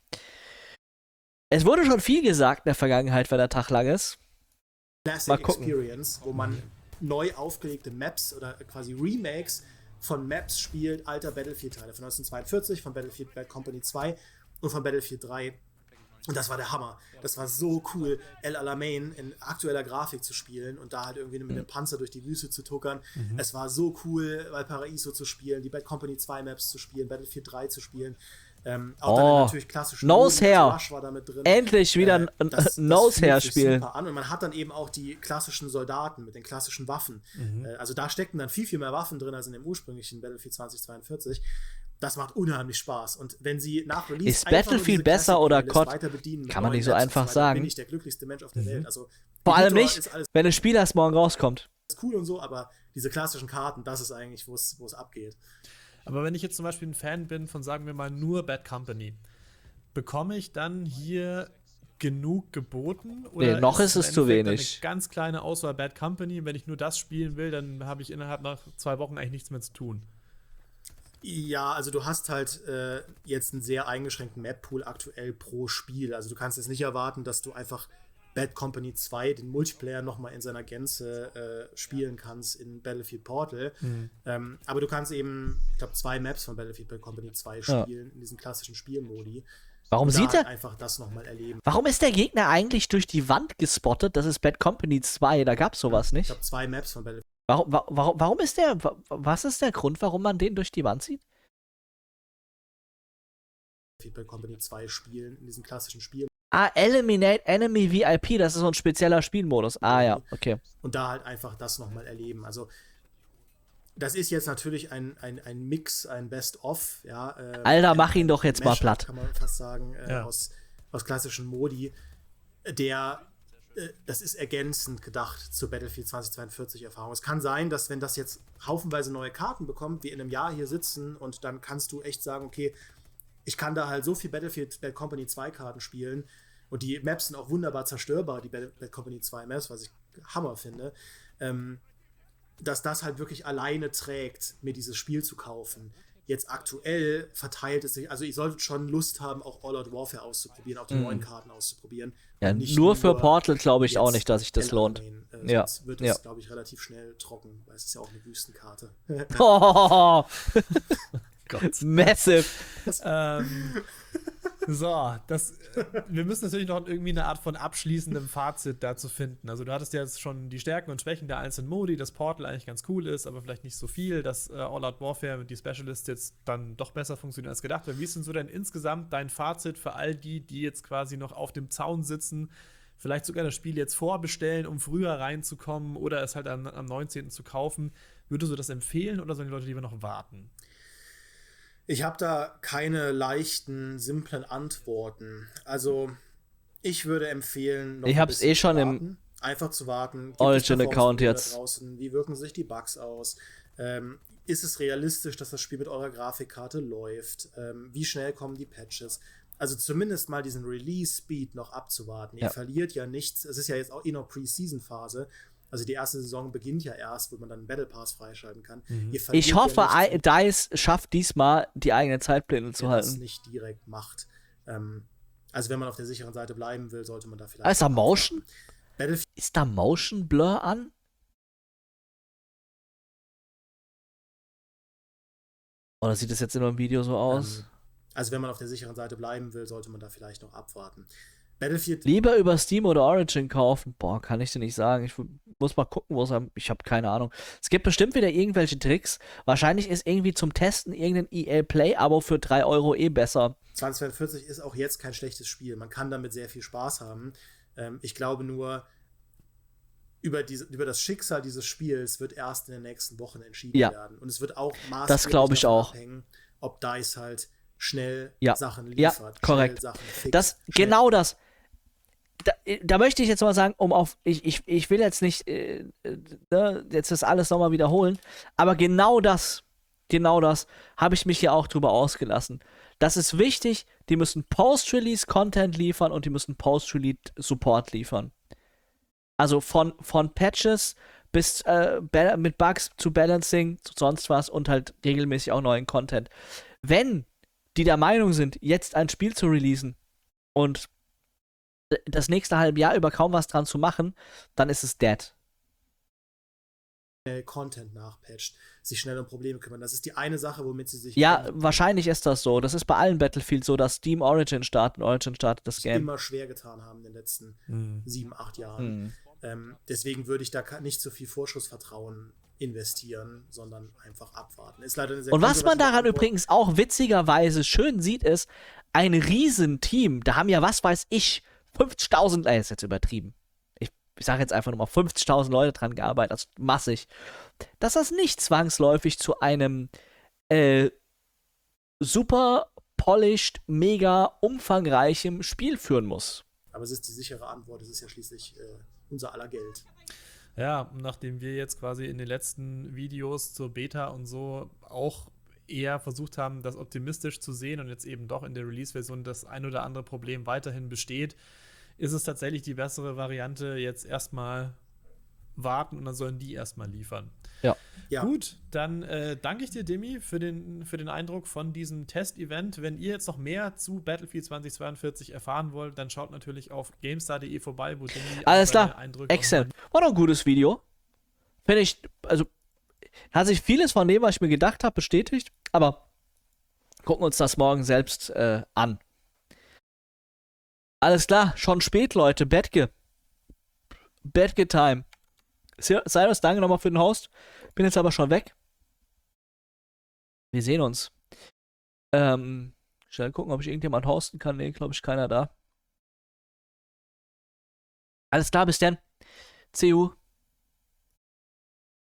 es wurde schon viel gesagt in der Vergangenheit, wenn der Tag lang ist. Classic Experience, wo man neu aufgelegte Maps oder quasi Remakes von Maps spielt, alter Battlefield-Teile von 1942, von Battlefield Bad Company 2 und von Battlefield 3. Und das war der Hammer. Das war so cool, El Alamein in aktueller Grafik zu spielen und da halt irgendwie mit dem Panzer durch die Wüste zu tuckern. Es war so cool, Valparaiso zu spielen, die Bad Company 2 Maps zu spielen, Battlefield 3 zu spielen. Auch dann natürlich klassisch Nosehair war da mit drin. Endlich wieder ein Nosehair-Spiel. An und man hat dann eben auch die klassischen Soldaten mit den klassischen Waffen. Also da steckten dann viel mehr Waffen drin als in dem ursprünglichen Battlefield 2042. Das macht unheimlich Spaß. Und wenn sie nach Release ist Battlefield besser oder COD? Kann man nicht so einfach sagen. Bin ich der glücklichste Mensch auf der Welt. Also vor allem nicht, wenn ein Spiel erst morgen rauskommt. Ist cool und so, aber diese klassischen Karten, das ist eigentlich, wo es abgeht. Aber wenn ich jetzt zum Beispiel ein Fan bin von, sagen wir mal, nur Bad Company, bekomme ich dann hier genug geboten? Oder nee, noch ist es zu wenig. Eine ganz kleine Auswahl Bad Company. Wenn ich nur das spielen will, dann habe ich innerhalb nach 2 Wochen eigentlich nichts mehr zu tun. Ja, also du hast halt jetzt einen sehr eingeschränkten Map-Pool aktuell pro Spiel. Also du kannst jetzt nicht erwarten, dass du einfach Bad Company 2, den Multiplayer, nochmal in seiner Gänze spielen kannst in Battlefield Portal. Aber du kannst eben, ich glaube, 2 Maps von Battlefield Bad Company 2 spielen, in diesen klassischen Spielmodi. Warum sieht er einfach das nochmal erleben? Warum ist der Gegner eigentlich durch die Wand gespottet? Das ist Bad Company 2, da gab's sowas nicht. Ich glaube, 2 Maps von Battlefield. Warum ist was ist der Grund, warum man den durch die Wand zieht? Bad Company 2 spielen, in diesen klassischen Spielen. Eliminate Enemy VIP, das ist so ein spezieller Spielmodus. Ja, okay. Und da halt einfach das nochmal erleben. Also, das ist jetzt natürlich ein Mix, ein Best-of, ja. Alter, mach ihn doch jetzt mal platt. Kann man fast sagen, aus klassischen Modi, das ist ergänzend gedacht zur Battlefield 2042 Erfahrung. Es kann sein, dass wenn das jetzt haufenweise neue Karten bekommt, wir in einem Jahr hier sitzen und dann kannst du echt sagen, okay, ich kann da halt so viel Battlefield Bad Company 2 Karten spielen und die Maps sind auch wunderbar zerstörbar, die Bad Company 2 Maps, was ich Hammer finde, dass das halt wirklich alleine trägt, mir dieses Spiel zu kaufen. Jetzt aktuell verteilt es sich, also ihr solltet schon Lust haben, auch All Out Warfare auszuprobieren, auch die neuen Karten auszuprobieren. Ja, nur für Portal glaube ich auch nicht, dass sich das lohnt. Sonst wird es, glaube ich, relativ schnell trocken, weil es ist ja auch eine Wüstenkarte. Oh, Gott. Massive. So, wir müssen natürlich noch irgendwie eine Art von abschließendem Fazit dazu finden. Also du hattest ja jetzt schon die Stärken und Schwächen der einzelnen Modi, dass Portal eigentlich ganz cool ist, aber vielleicht nicht so viel, dass All-Out Warfare mit die Specialists jetzt dann doch besser funktionieren als gedacht. Wie ist denn so denn insgesamt dein Fazit für all die jetzt quasi noch auf dem Zaun sitzen, vielleicht sogar das Spiel jetzt vorbestellen, um früher reinzukommen oder es halt am 19. zu kaufen? Würdest du das empfehlen oder sollen die Leute lieber noch warten? Ich habe da keine leichten, simplen Antworten. Also, ich würde empfehlen, noch Ich ein hab's bisschen schon zu im warten. Einfach zu warten. Gibt es Origin-Account Performance-Probleme jetzt. da draußen? Wie wirken sich die Bugs aus? Ist es realistisch, dass das Spiel mit eurer Grafikkarte läuft? Wie schnell kommen die Patches? Also zumindest mal diesen Release-Speed noch abzuwarten. Ihr verliert ja nichts. Es ist ja jetzt auch noch Pre-Season-Phase. Also die erste Saison beginnt ja erst, wo man dann einen Battle Pass freischalten kann. Ich hoffe, DICE schafft diesmal, die eigenen Zeitpläne zu der das halten. nicht direkt macht. Also wenn man auf der sicheren Seite bleiben will, sollte man da vielleicht... Ist da Motion? Battlefield Ist da Motion Blur an? Oder sieht das jetzt in einem Video so aus? also wenn man auf der sicheren Seite bleiben will, sollte man da vielleicht noch abwarten. Battlefield... Lieber über Steam oder Origin kaufen? Boah, kann ich dir nicht sagen. Ich muss mal gucken, wo es am... Ich habe keine Ahnung. Es gibt bestimmt wieder irgendwelche Tricks. Wahrscheinlich ist irgendwie zum Testen irgendein EA Play-Abo für 3 Euro besser. 2042 ist auch jetzt kein schlechtes Spiel. Man kann damit sehr viel Spaß haben. Ich glaube nur, über das Schicksal dieses Spiels wird erst in den nächsten Wochen entschieden werden. Und es wird auch maßgeblich davon abhängen, ob DICE halt schnell Sachen liefert. Ja, korrekt. Sachen fixt, genau das. Da möchte ich jetzt mal sagen, ich will jetzt nicht jetzt das alles nochmal wiederholen, aber genau das habe ich mich ja auch drüber ausgelassen. Das ist wichtig, die müssen Post-Release-Content liefern und die müssen Post-Release-Support liefern. Also von Patches bis mit Bugs zu Balancing, zu sonst was und halt regelmäßig auch neuen Content. Wenn die der Meinung sind, jetzt ein Spiel zu releasen und das nächste halbe Jahr über kaum was dran zu machen, dann ist es dead. Content nachpatcht, sich schnell um Probleme kümmern. Das ist die eine Sache, womit sie sich... Ja, wahrscheinlich ist das so. Das ist bei allen Battlefield so, dass Steam Origin startet das Game. immer schwer getan haben in den letzten 7, 8 Jahren. Deswegen würde ich da nicht so viel Vorschussvertrauen investieren, sondern einfach abwarten. Ist leider eine sehr Und was man daran Antwort. übrigens auch witzigerweise schön sieht, ist, ein Riesenteam, da haben ja, was weiß ich, 50.000, ist jetzt übertrieben. Ich sage jetzt einfach nur mal 50.000 Leute dran gearbeitet, also massig. Dass das nicht zwangsläufig zu einem super polished, mega umfangreichem Spiel führen muss. Aber es ist die sichere Antwort, es ist ja schließlich unser aller Geld. Ja, nachdem wir jetzt quasi in den letzten Videos zur Beta und so auch eher versucht haben, das optimistisch zu sehen und jetzt eben doch in der Release-Version das ein oder andere Problem weiterhin besteht, ist es tatsächlich die bessere Variante, jetzt erstmal warten und dann sollen die erstmal liefern. Ja. Gut, dann danke ich dir, Demi, für den Eindruck von diesem Test-Event. Wenn ihr jetzt noch mehr zu Battlefield 2042 erfahren wollt, dann schaut natürlich auf GameStar.de vorbei, wo Demi alles klar, Eindrücke excellent. War doch ein gutes Video. Finde ich, also hat sich vieles von dem, was ich mir gedacht habe, bestätigt, aber gucken uns das morgen selbst an. Alles klar, schon spät, Leute. Bettge Time. Cyrus, danke nochmal für den Host. Bin jetzt aber schon weg. Wir sehen uns. Schnell gucken, ob ich irgendjemand hosten kann. Nee, glaube ich, keiner da. Alles klar, bis dann. CU.